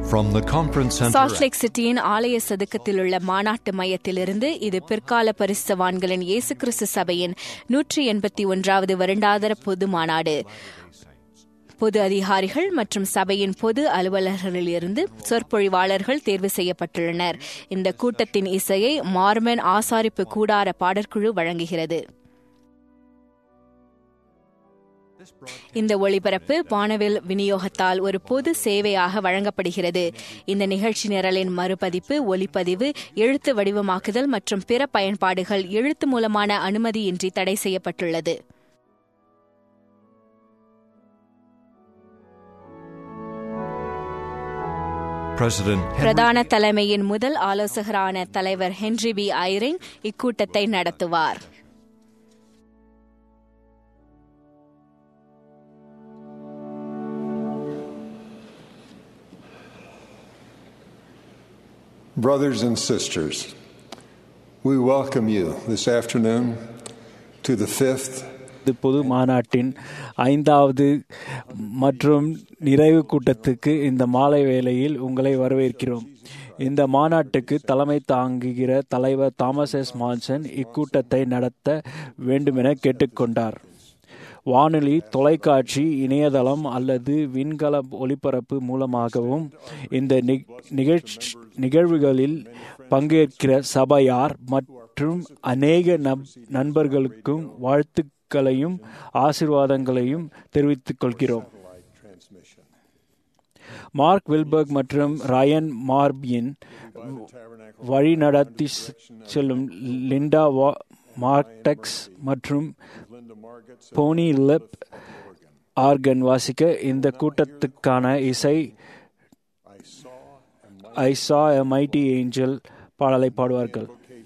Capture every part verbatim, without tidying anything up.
From the conference center Salt Lake சிட்டியின் ஆலய சதுக்கத்தில் உள்ள மாநாட்டு மையத்திலிருந்து இது பிற்கால பரிசுத்தவான்களின் இயேசு கிறிஸ்து சபையின் நூற்றி எண்பத்தி ஒன்றாவது வருடாந்திர பொது மாநாடு. பொது அதிகாரிகள் மற்றும் சபையின் பொது அலுவலர்களிலிருந்து சொற்பொழிவாளர்கள் தேர்வு செய்யப்பட்டுள்ளனர். இந்த கூட்டத்தின் இசையை மார்மன் ஆசாரிப்பு கூடார பாடற்குழு வழங்குகிறது. இந்த ஒளிபரப்பு வானவில் விநியோகத்தால் ஒரு பொது சேவையாக வழங்கப்படுகிறது. இந்த நிகழ்ச்சி நிரலின் மறுபதிப்பு, ஒலிப்பதிவு, எழுத்து வடிவமாக்குதல் மற்றும் பிற பயன்பாடுகள் எழுத்து மூலமான அனுமதியின்றி தடை செய்யப்பட்டுள்ளது. பிரதான தலைமையின் முதல் ஆலோசகரான தலைவர் ஹென்றி பி ஐரிங் இக்கூட்டத்தை நடத்துவார். Brothers and sisters, we welcome you this afternoon to the fifth பொது மாநாட்டின் ஐந்தாவது மற்றும் நிறைவு கூட்டத்துக்கு இந்த மாலை வேளையில் உங்களை வரவேற்கிறோம். இந்த மாநாட்டுக்கு தலைமை தாங்குகிற தலைவர் தாமஸ் எஸ் மான்சன் இக்கூட்டத்தை நடத்த வேண்டுமென கேட்டுக்கொண்டார். வானொலி, தொலைக்காட்சி, இணையதளம் அல்லது விண்கல ஒளிபரப்பு மூலமாகவும் இந்த நிகழ்வுகளில் பங்கேற்கிற சபையார் மற்றும் அநேக நண்பர்களுக்கும் வாழ்த்துக்களையும் ஆசீர்வாதங்களையும் தெரிவித்துக் கொள்கிறோம். மார்க் வில்பர்க் மற்றும் ரயன் மார்பியின் வழி நடத்தி செல்லும் லிண்டா மார்டெக்ஸ் மற்றும் போனி லெப் ஆர்கன் வாசிக்க இந்த கூட்டத்துக்கான இசை I saw a mighty angel பாடலை பாடுவார்கள்.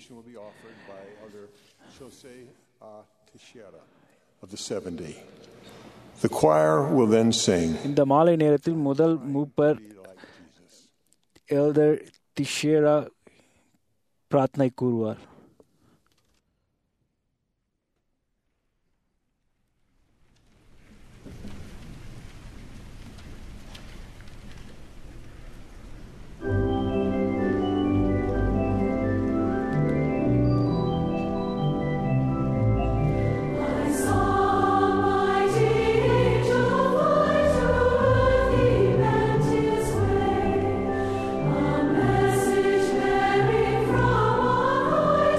The choir will then sing. இந்த மாலை நேரத்தில் முதல் மூப்பர் எல்டர் திஷேரா பிரார்த்தனை கூறுவார். Message bearing from on high.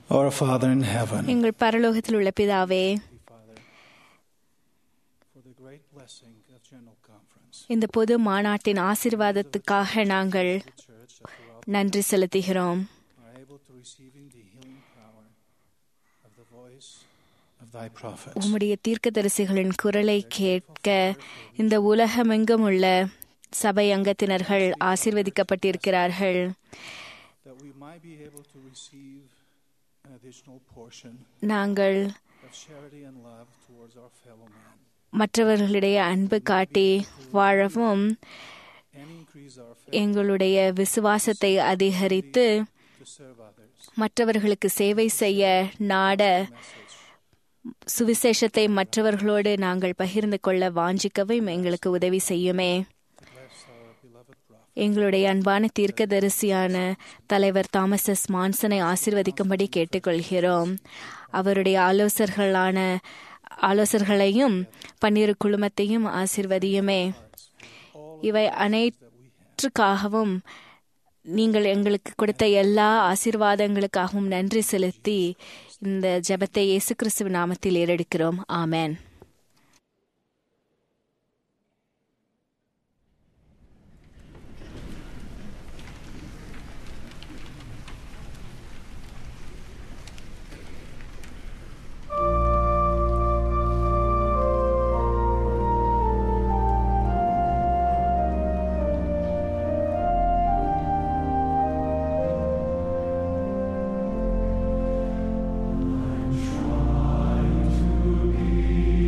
Our Father in heaven, எங்கள் பரலோகத்தில் உள்ள பிதாவே, for the great blessing of General Conference, இந்த பொது மாநாட்டின் ஆசீர்வாதத்துக்காக நாங்கள் நன்றி செலுத்துகிறோம். are able to receiving the healing power of the voice of thy prophets. உம்முடைய தீர்க்கதரிசிகளின் குரலை கேட்க இந்த உலகமெங்கும் உள்ள சபை அங்கத்தினர்கள் ஆசீர்வதிக்கப்பட்டிருக்கிறார்கள். That we might be able to receive an additional portion நாங்கள் of charity and love towards our fellow man, மற்றவர்களிடையே அன்பு காட்டி வாழவும் and increase our faith எங்களுடைய விசுவாசத்தை அதிகரித்து to serve others. மற்றவர்களுக்கு சேவை செய்ய நாட சுவிசேஷத்தை மற்றவர்களோடு நாங்கள் பகிர்ந்து கொள்ள வாஞ்சிக்கவும் எங்களுக்கு உதவி செய்யுமே. Bless our beloved prophet, எங்களுடைய அன்பான தீர்க்கதரிசியான தலைவர் தாமஸ் எஸ் மான்சனை ஆசீர்வதிக்கும்படி கேட்டுக்கொள்கிறோம். அவருடைய ஆலோசகர்களான ஆலோசகர்களையும் பன்னிரு குழுமத்தையும் ஆசீர்வதியுமே. இவை அனைற்றுக்காகவும் நீங்கள் எங்களுக்கு கொடுத்த எல்லா ஆசீர்வாதங்களுக்காகவும் நன்றி செலுத்தி இந்த ஜெபத்தை இயேசு கிறிஸ்துவின் நாமத்தில் ஏறெடுக்கிறோம். ஆமென். Try to be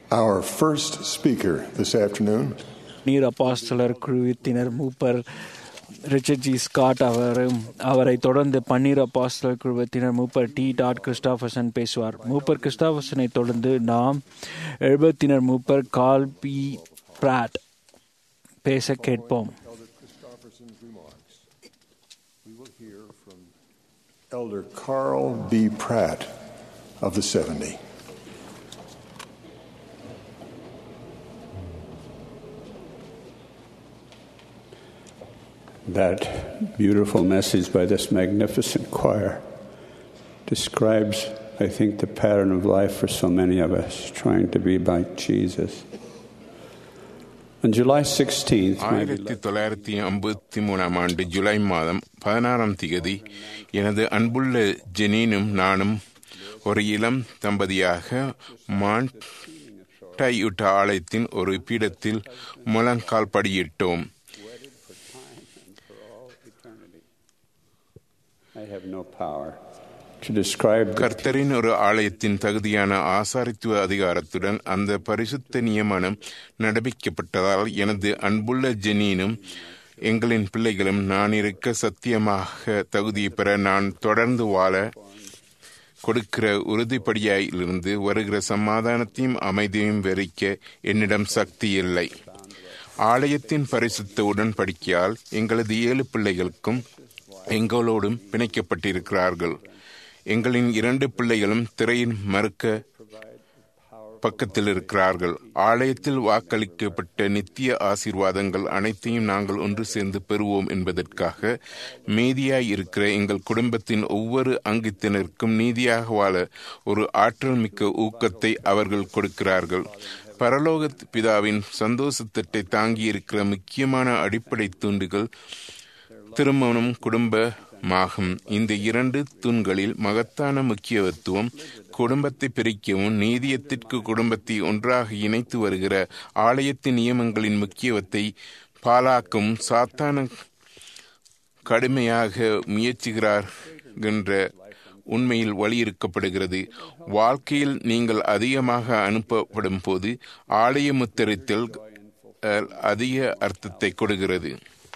Our first speaker this afternoon நீர் அப்போஸ்தலர் குழுவினர் மூப்பர் ரிச்சர்ட் ஜி ஸ்காட் அவரும் அவரை தொடர்ந்து பன்னீர் அப்போஸ்தலர் குழுவத்தினர் மூப்பர் டி டாட் கிறிஸ்டாபர்சன் பேசுவார். மூப்பர் கிறிஸ்டாபர்சனை தொடர்ந்து நாம் எழுபத்தினர் மூப்பர் கால் பி பிராட் பேச கேட்போம். Elder Carl B. Pratt of the seventy. That beautiful message by this magnificent choir describes, I think, the pattern of life for so many of us, trying to be like Jesus. On July sixteenth, ஆயிரத்தி தொள்ளாயிரத்தி ஐம்பத்தி மூணாம் ஆண்டு ஜூலை மாதம் பதினாறாம் திகதி எனது அன்புள்ள ஜெனீனும் நானும் ஒரு இளம் தம்பதியாக மான்டையுட்டா ஆலயத்தின் ஒரு பீடத்தில் முழங்கால் படியிட்டோம். கர்த்தரின் ஒரு ஆலயத்தின் தகுதியான ஆசாரித்துவ அதிகாரத்துடன் அந்த பரிசுத்த நியமனம் நடப்பிக்கப்பட்டதால் எனது அன்புள்ள ஜெனீனும் எங்களின் பிள்ளைகளும் நான் இருக்க சத்தியமாக தகுதி பெற நான் தொடர்ந்து வாழ கொடுக்கிற உறுதிப்படியாயிலிருந்து வருகிற சமாதானத்தையும் அமைதியையும் வெறிக்க என்னிடம் சக்தி இல்லை. ஆலயத்தின் பரிசுத்த உடன்படிக்கையால் எங்களது ஏழு பிள்ளைகளுக்கும் எங்களோடும் பிணைக்கப்பட்டிருக்கிறார்கள். எங்களின் இரண்டு பிள்ளைகளும் திரையின் மறுக்க பக்கத்தில் இருக்கிறார்கள். ஆலயத்தில் வாக்களிக்கப்பட்ட நித்திய ஆசீர்வாதங்கள் அனைத்தையும் நாங்கள் ஒன்று சேர்ந்து பெறுவோம் என்பதற்காக மீதியாய் இருக்கிற எங்கள் குடும்பத்தின் ஒவ்வொரு அங்கத்தினருக்கும் நீதியாக வாழ ஒரு ஆற்றல் மிக்க ஊக்கத்தை அவர்கள் கொடுக்கிறார்கள். பரலோக பிதாவின் சந்தோஷத்திட்டை தாங்கி இருக்கிற முக்கியமான அடிப்படை தூண்டுகள் திருமணம் குடும்பமாகும். இந்த இரண்டு தூண்களில் மகத்தான முக்கியத்துவம் குடும்பத்தை பிரிக்கவும் நீதியத்திற்கு குடும்பத்தை ஒன்றாக இணைத்து வருகிற ஆலயத்தின் நியமங்களின் முக்கியத்தை பாலாக்கவும் சாத்தான கடுமையாக முயற்சிக்கிறார் என்ற உண்மையில் வலியுறுத்தப்படுகிறது. வாழ்க்கையில் நீங்கள் அதிகமாக அனுப்பப்படும் போது ஆலய முத்திரைத்தல் அதிக அர்த்தத்தை கொடுக்கிறது.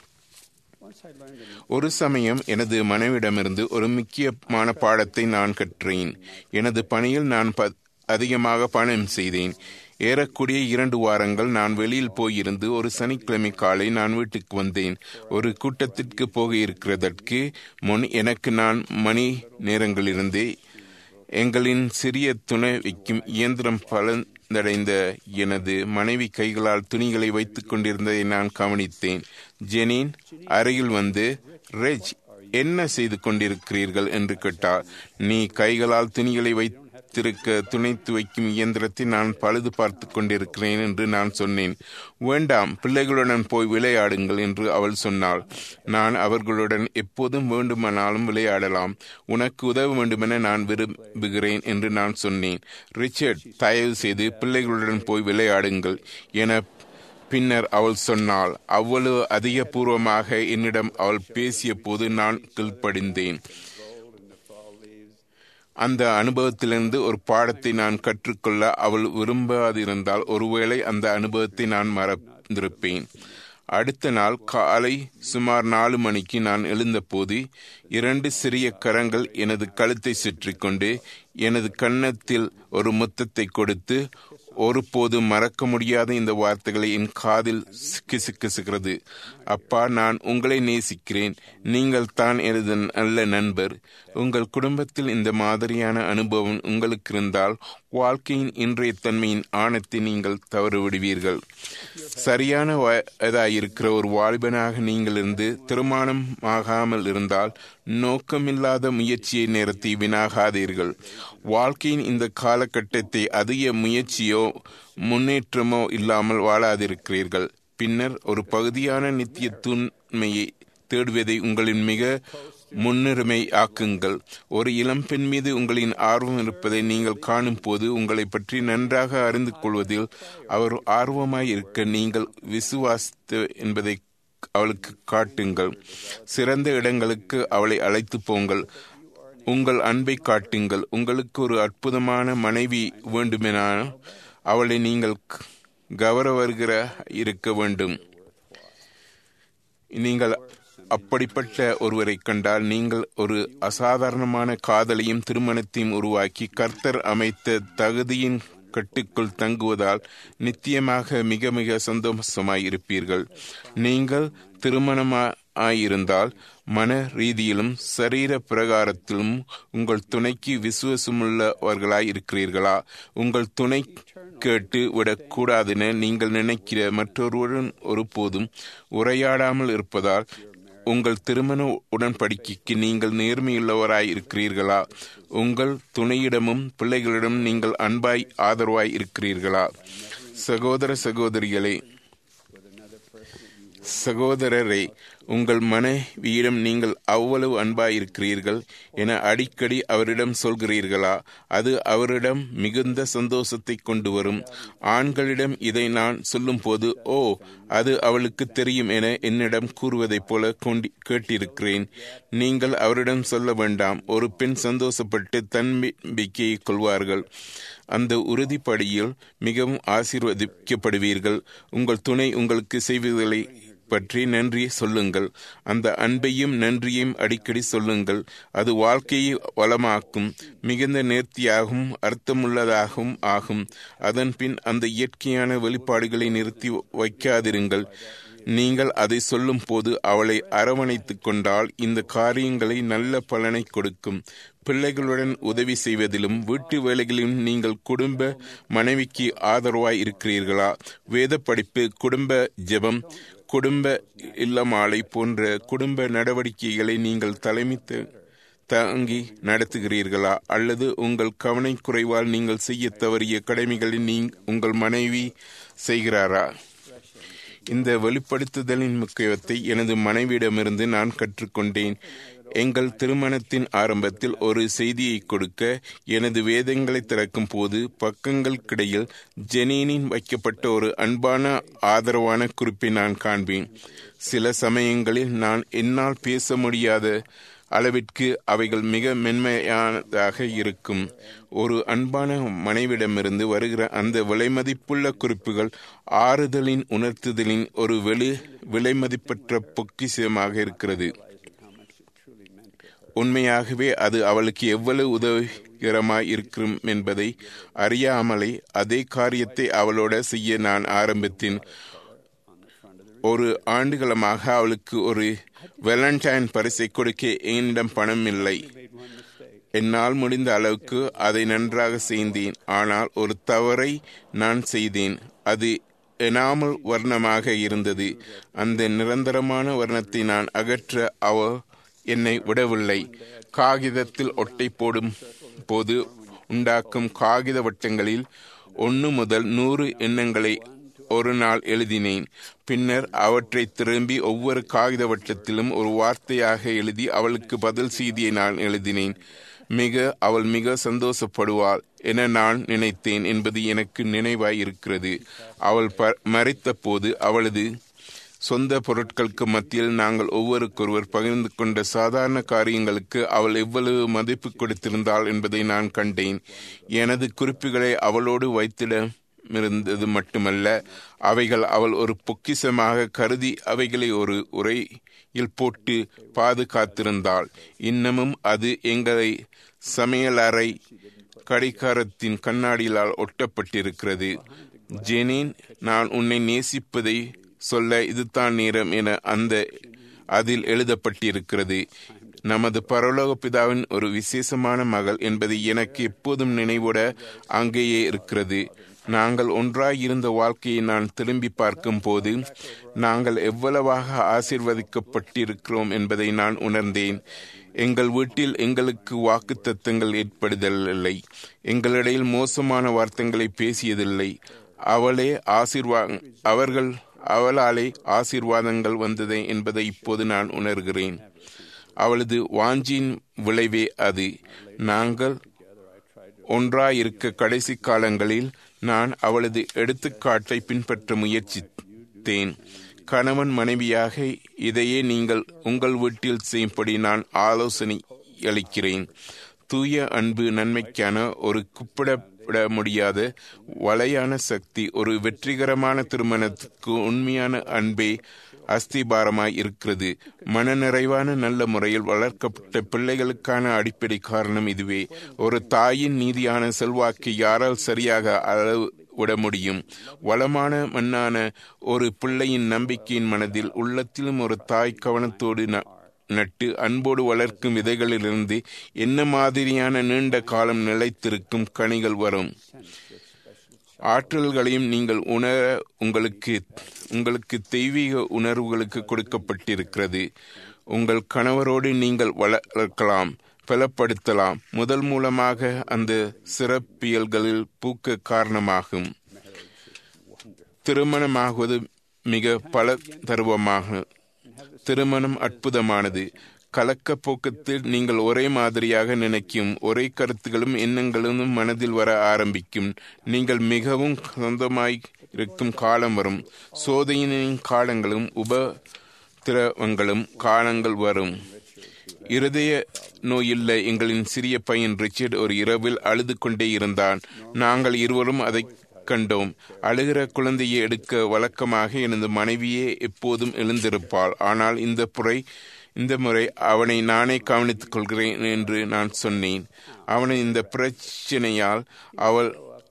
ஒரு சமயம் எனது மனைவிடமிருந்து ஒரு முக்கியமான பாடத்தை நான் கற்றேன். எனது பணியில் நான் அதிகமாக பணம் செய்தேன். ஏறக்கூடிய இரண்டு வாரங்கள் நான் வெளியில் போயிருந்து ஒரு சனிக்கிழமை காலை நான் வீட்டுக்கு வந்தேன். ஒரு கூட்டத்திற்கு போக இருக்கிறதற்கு முன் எனக்கு நான் மணி நேரங்களிலிருந்தே எங்களின் சிறிய துணை வைக்கும் இயந்திரம் பலந்தடைந்த எனது மனைவி கைகளால் துணிகளை வைத்துக் கொண்டிருந்ததை நான் கவனித்தேன். ஜெனீன் அருகில் வந்து, ரெஜ், என்ன செய்து கொண்டிருக்கிறீர்கள் என்று கேட்டார். நீ கைகளால் துணிகளை வைத்திருக்க துணை துவைக்கும் இயந்திரத்தை நான் பழுது பார்த்து கொண்டிருக்கிறேன் என்று நான் சொன்னேன். வேண்டாம், பிள்ளைகளுடன் போய் விளையாடுங்கள் என்று அவள் சொன்னாள். நான் அவர்களுடன் எப்போதும் வேண்டுமானாலும் விளையாடலாம், உனக்கு உதவ வேண்டுமென நான் விரும்புகிறேன் என்று நான் சொன்னேன். ரிச்சர்ட், தயவு செய்து பிள்ளைகளுடன் போய் விளையாடுங்கள் என பின்னர் அவள் சொன்னாள். அவ்வளவு அதிகபூர்வமாக என்னிடம் அவள் பேசிய போது நான் கீழ்ப்படிந்தேன். அந்த அனுபவத்திலிருந்து ஒரு பாடத்தை நான் கற்றுக்கொள்ள அவள் விரும்பாதிருந்தால் ஒருவேளை அந்த அனுபவத்தை நான் மறந்திருப்பேன். அடுத்த நாள் காலை சுமார் நாலு மணிக்கு நான் எழுந்தபோது இரண்டு சிறிய கரங்கள் எனது கழுத்தை சுற்றி கொண்டு எனது கன்னத்தில் ஒரு முத்தத்தை கொடுத்து, ஒருபோதும் மறக்க முடியாத இந்த வார்த்தைகளை என் காதில் கிசுகிசுகிறது. அப்பா, நான் உங்களை நேசிக்கிறேன். நீங்கள் தான் எனது நல்ல நண்பர். உங்கள் குடும்பத்தில் இந்த மாதிரியான அனுபவம் உங்களுக்கு இருந்தால் வாழ்க்கையின் இன்றைய தன்மையின் ஆணத்தை நீங்கள் தவறிவிடுவீர்கள். சரியான வயதாயிருக்கிற ஒரு வாலிபனாக நீங்கள் இருந்து திருமணம் ஆகாமல் இருந்தால் நோக்கமில்லாத முயற்சியை நேரத்தை வீணாகாதீர்கள். வாழ்க்கையின் இந்த காலகட்டத்தை அதிக முயற்சியோ முன்னேற்றமோ இல்லாமல் வாழாதிருக்கிறீர்கள். பின்னர் ஒரு பகுதியான நித்திய தூய்மையை தேடுவதை உங்களின் மிக முன்னுரிமை ஆக்குங்கள். ஒரு இளம் பெண் மீது உங்களின் ஆர்வம் இருப்பதை நீங்கள் காணும் போது உங்களை பற்றி நன்றாக அறிந்து கொள்வதில் அவர் ஆர்வமாய் இருக்க நீங்கள் விசுவாசித்த என்பதை அவளுக்கு காட்டுங்கள். சிறந்த இடங்களுக்கு அவளை அழைத்து போங்கள். உங்கள் அன்பை காட்டுங்கள். உங்களுக்கு ஒரு அற்புதமான மனைவி வேண்டுமெனால் அவளை நீங்கள் கௌரவர்கிற இருக்க வேண்டும். நீங்கள் அப்படிப்பட்ட ஒருவரை கண்டால் நீங்கள் ஒரு அசாதாரணமான காதலையும் திருமணத்தையும் உருவாக்கி கர்த்தர் அமைத்த தகுதியின் கட்டுக்குள் தங்குவதால் நித்தியமாக மிக மிக சந்தோஷமாய் இருப்பீர்கள். நீங்கள் திருமணமாயிருந்தால் மன ரீதியிலும் சரீர பிரகாரத்திலும் உங்கள் துணைக்கு விசுவாசமுள்ளவர்களாய் இருக்கிறீர்களா? உங்கள் துணை கேட்டு விடக்கூடாதென நீங்கள் நினைக்கிற மற்றொருவருடன் ஒருபோதும் உரையாடாமல் இருப்பதால் உங்கள் திருமண உடன்படிக்கைக்கு நீங்கள் நேர்மையுள்ளவராய் இருக்கிறீர்களா? உங்கள் துணையிடமும் பிள்ளைகளிடம் நீங்கள் அன்பாய் ஆதரவாய் இருக்கிறீர்களா? சகோதர சகோதரிகளே, சகோதரரே, உங்கள் மனைவியிடம் நீங்கள் அவ்வளவு அன்பாயிருக்கிறீர்கள் என அடிக்கடி அவரிடம் சொல்கிறீர்களா? அது அவரிடம் மிகுந்த சந்தோஷத்தை கொண்டு வரும். ஆண்களிடம் இதை நான் சொல்லும் போது, ஓ, அது அவளுக்கு தெரியும் என என்னிடம் கூறுவதைப் போல கொண்டி கேட்டிருக்கிறேன். நீங்கள் அவரிடம் சொல்ல வேண்டாம். ஒரு பெண் சந்தோஷப்பட்டு தன்னம்பிக்கையை கொள்வார்கள். அந்த உறுதிப்படியில் மிகவும் ஆசீர்வதிக்கப்படுவீர்கள். உங்கள் துணை உங்களுக்கு செய்வதை பற்றி நன்றி சொல்லுங்கள். அந்த அன்பையும் நன்றியையும் அடிக்கடி சொல்லுங்கள். அது வாழ்க்கையை வளமாக்கும், மிகுந்த நேர்த்தியாகவும் அர்த்தமுள்ளதாகவும் ஆகும். அதன் பின் அந்த இயற்கையான வெளிப்பாடுகளை நிறுத்தி வைக்காதிருங்கள். நீங்கள் அதை சொல்லும் போது அவளை அரவணைத்துக் கொண்டால் இந்த காரியங்களை நல்ல பலனை கொடுக்கும். பிள்ளைகளுடன் உதவி செய்வதிலும் வீட்டு வேலைகளிலும் நீங்கள் குடும்ப மனைவிக்கு ஆதரவாய் இருக்கிறீர்களா? வேத படிப்பு, குடும்ப ஜெபம், குடும்ப இல்லமாலை போன்ற குடும்ப நடவடிக்கைகளை நீங்கள் தலைமை தாங்கி நடத்துகிறீர்களா? அல்லது உங்கள் கவனக்குறைவால் நீங்கள் செய்ய தவறிய கடமைகளை நீங்க உங்கள் மனைவி செய்கிறாரா? இந்த வெளிப்படுத்துதலின் முக்கியத்தை எனது மனைவியிடமிருந்து நான் கற்றுக்கொண்டேன். எங்கள் திருமணத்தின் ஆரம்பத்தில் ஒரு செய்தியை கொடுக்க எனது வேதங்களை திறக்கும் போது பக்கங்களுக்கிடையில் ஜெனீனின் வைக்கப்பட்ட ஒரு அன்பான ஆதரவான குறிப்பை நான் காண்பேன். சில சமயங்களில் நான் என்னால் பேச முடியாத அளவிற்கு அவைகள் மிக மென்மையானதாக இருக்கும். ஒரு அன்பான மனைவிடமிருந்து வருகிற அந்த விலைமதிப்புள்ள குறிப்புகள் ஆறுதலின் உணர்த்துதலின் ஒரு வெளி விலைமதிப்பற்ற பொக்கிஷமாக இருக்கிறது. உண்மையாகவே அது அவளுக்கு எவ்வளவு உதவிகரமாய் இருக்கும் என்பதை அறியாமலே அதே காரியத்தை அவளோட செய்ய நான் ஆரம்பித்தேன். ஒரு ஆண்டுகளமாக அவளுக்கு ஒரு வேலண்டைன் பரிசை கொடுக்க என்னிடம் பணம் இல்லை. என்னால் முடிந்த அளவுக்கு அதை நன்றாக செய்தேன். ஆனால் ஒரு தவறை நான் செய்தேன். அது எனாமல் வர்ணமாக இருந்தது. அந்த நிரந்தரமான வர்ணத்தை நான் அகற்ற அவ என்னை விடவில்லை. காகிதத்தில் ஒட்டை போடும் போது உண்டாக்கும் காகித வட்டங்களில் ஒன்று முதல் நூறு எண்ணங்களை ஒரு நாள் எழுதினேன். பின்னர் அவற்றை திரும்பி ஒவ்வொரு காகித வட்டத்திலும் ஒரு வார்த்தையாக எழுதி அவளுக்கு பதில் செய்தியை நான் எழுதினேன். மிக அவள் மிக சந்தோஷப்படுவாள் என நான் நினைத்தேன் என்பது எனக்கு நினைவாய் இருக்கிறது. அவள் மரித்த போது அவளது சொந்த பொருட்களுக்கு மத்தியில் நாங்கள் ஒவ்வொருக்கொருவர் பகிர்ந்து கொண்ட சாதாரண காரியங்களுக்கு அவள் எவ்வளவு மதிப்பு கொடுத்திருந்தாள் என்பதை நான் கண்டேன். எனது குறிப்புகளை அவளோடு வைத்திடமிருந்தது மட்டுமல்ல, அவைகள் அவள் ஒரு பொக்கிஷமாக கருதி அவைகளை ஒரு உரையில் போட்டு பாதுகாத்திருந்தாள். இன்னமும் அது எங்களை சமையலறை கடிகாரத்தின் கண்ணாடியால் ஒட்டப்பட்டிருக்கிறது. ஜெனின், நான் உன்னை நேசிப்பதை சொல்ல இதுதான் நேரம் என அந்த அதில் எழுதப்பட்டிருக்கிறது. நமது பரலோக பிதாவின் ஒரு விசேஷமான மகள் என்பதை எனக்கு எப்போதும் நினைவுட அங்கேயே இருக்கிறது. நாங்கள் ஒன்றாயிருந்த வாழ்க்கையை நான் திரும்பி பார்க்கும் போது நாங்கள் எவ்வளவாக ஆசீர்வதிக்கப்பட்டிருக்கிறோம் என்பதை நான் உணர்ந்தேன். எங்கள் வீட்டில் எங்களுக்கு வாக்கு தத்தங்கள் ஏற்படுதலில்லை. எங்களிடையில் மோசமான வார்த்தைகளை பேசியதில்லை. அவளே ஆசீர்வா அவர்கள் அவளாலே ஆசீர்வாதங்கள் வந்தது என்பதை இப்போது நான் உணர்கிறேன். அவளது வாஞ்சியின் விளைவே அது. நாங்கள் ஒன்றாயிருக்க கடைசி காலங்களில் நான் அவளது எடுத்துக்காட்டை பின்பற்ற முயற்சித்தேன். கணவன் மனைவியாக இதையே நீங்கள் உங்கள் வீட்டில் செய்யும்படி நான் ஆலோசனை அளிக்கிறேன். தூய அன்பு நன்மைக்கான ஒரு குறிப்பிடப்பட்ட விட முடியாத வலையான சக்தி. ஒரு வெற்றிகரமான திருமணத்துக்கு உண்மையான அன்பே அஸ்திபாரமாய் இருக்கிறது. மனநிறைவான நல்ல முறையில் வளர்க்கப்பட்ட பிள்ளைகளுக்கான அடிப்படை காரணம் இதுவே. ஒரு தாயின் நீதியான செல்வாக்கை யாரால் சரியாக அளவு விட முடியும்? வளமான மண்ணான ஒரு பிள்ளையின் நம்பிக்கையின் மனதில் உள்ளத்திலும் ஒரு தாய் கவனத்தோடு நட்டு அன்போடு வளர்க்கும் விதைகளிலிருந்து என்ன மாதிரியான நீண்ட காலம் நிலைத்திருக்கும் கனிகள் வரும். ஆற்றல்களையும் நீங்கள் உணர உங்களுக்கு உங்களுக்கு தெய்வீக உணர்வுகளுக்கு கொடுக்கப்பட்டிருக்கிறது. உங்கள் கணவரோடு நீங்கள் வளர்க்கலாம், பலப்படுத்தலாம். முதல் மூலமாக அந்த சிறப்பியல்களில் பூக்க காரணமாகும். திருமணமாகுவது மிக பல தருவமாக. திருமணம் அற்புதமானது. கலக்க போக்கத்தில் நீங்கள் ஒரே மாதிரியாக நினைக்கும் ஒரே கருத்துகளும் எண்ணங்களும் மனதில் வர ஆரம்பிக்கும். நீங்கள் மிகவும் சொந்தமாய் இருக்கும் காலம் வரும். சோதனையின் காலங்களும் உபத்திரவங்களும் காலங்கள் வரும். இருதய நோயுள்ள எங்களின் சிறிய பையன் ரிச்சர்ட் ஒரு இரவில் அழுது கொண்டே இருந்தான். நாங்கள் இருவரும் அதை கண்டோம். அழுகிற குழந்தையை எடுக்க வழக்கமாக எனது மனைவியே எப்போதும் எழுந்திருப்பாள். ஆனால் இந்த புறை இந்த முறை அவனை நானே கவனித்துக் கொள்கிறேன் என்று நான் சொன்னேன். அவனை இந்த பிரச்சனையால் அவள்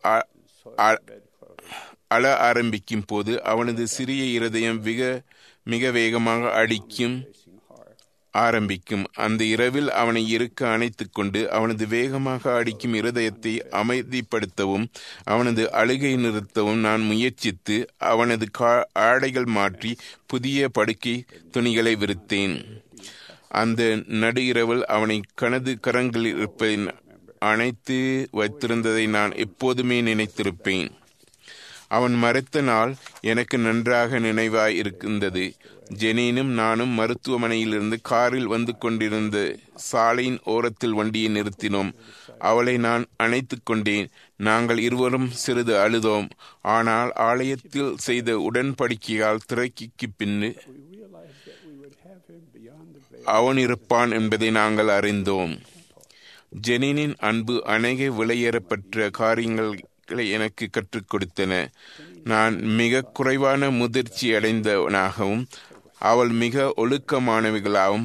அழ ஆரம்பிக்கும் போது அவனது சிறிய இருதயம் மிக மிக வேகமாக அடிக்கும் ஆரம்பிக்கும். அந்த இரவில் அவனை இருக்க அணைத்துக் கொண்டு அவனது வேகமாக அடிக்கும் இருதயத்தை அமைதிப்படுத்தவும் அவனது அழுகை நிறுத்தவும் நான் முயற்சித்து அவனது ஆடைகள் மாற்றி புதிய படுக்கை துணிகளை விரித்தேன். அந்த நடு இரவில் அவனை கனது கரங்களில் இருப்பதை அணைத்து வைத்திருந்ததை நான் எப்போதுமே நினைத்திருப்பேன். அவன் மறைத்த நாள் எனக்கு நன்றாக நினைவாய் இருக்கின்றது. ஜெனீனும் நானும் மருத்துவமனையிலிருந்து காரில் வந்து கொண்டிருந்த சாலையின் ஓரத்தில் வண்டியை நிறுத்தினோம். அவளை நான் அணைத்துக் கொண்டேன். நாங்கள் இருவரும் சிறிது அழுதோம். ஆனால் ஆலயத்தில் செய்த உடன்படிக்கையால் திரைக்கு பின்னு அவன் இருப்பான் என்பதை நாங்கள் அறிந்தோம். ஜெனீனின் அன்பு அநேக விலையேறப்பட்ட காரியங்களை எனக்கு கற்றுக் கொடுத்தன. நான் மிக குறைவான முதிர்ச்சி அடைந்தவனாகவும் அவள் மிக ஒழுக்கமானவர்களாகவும்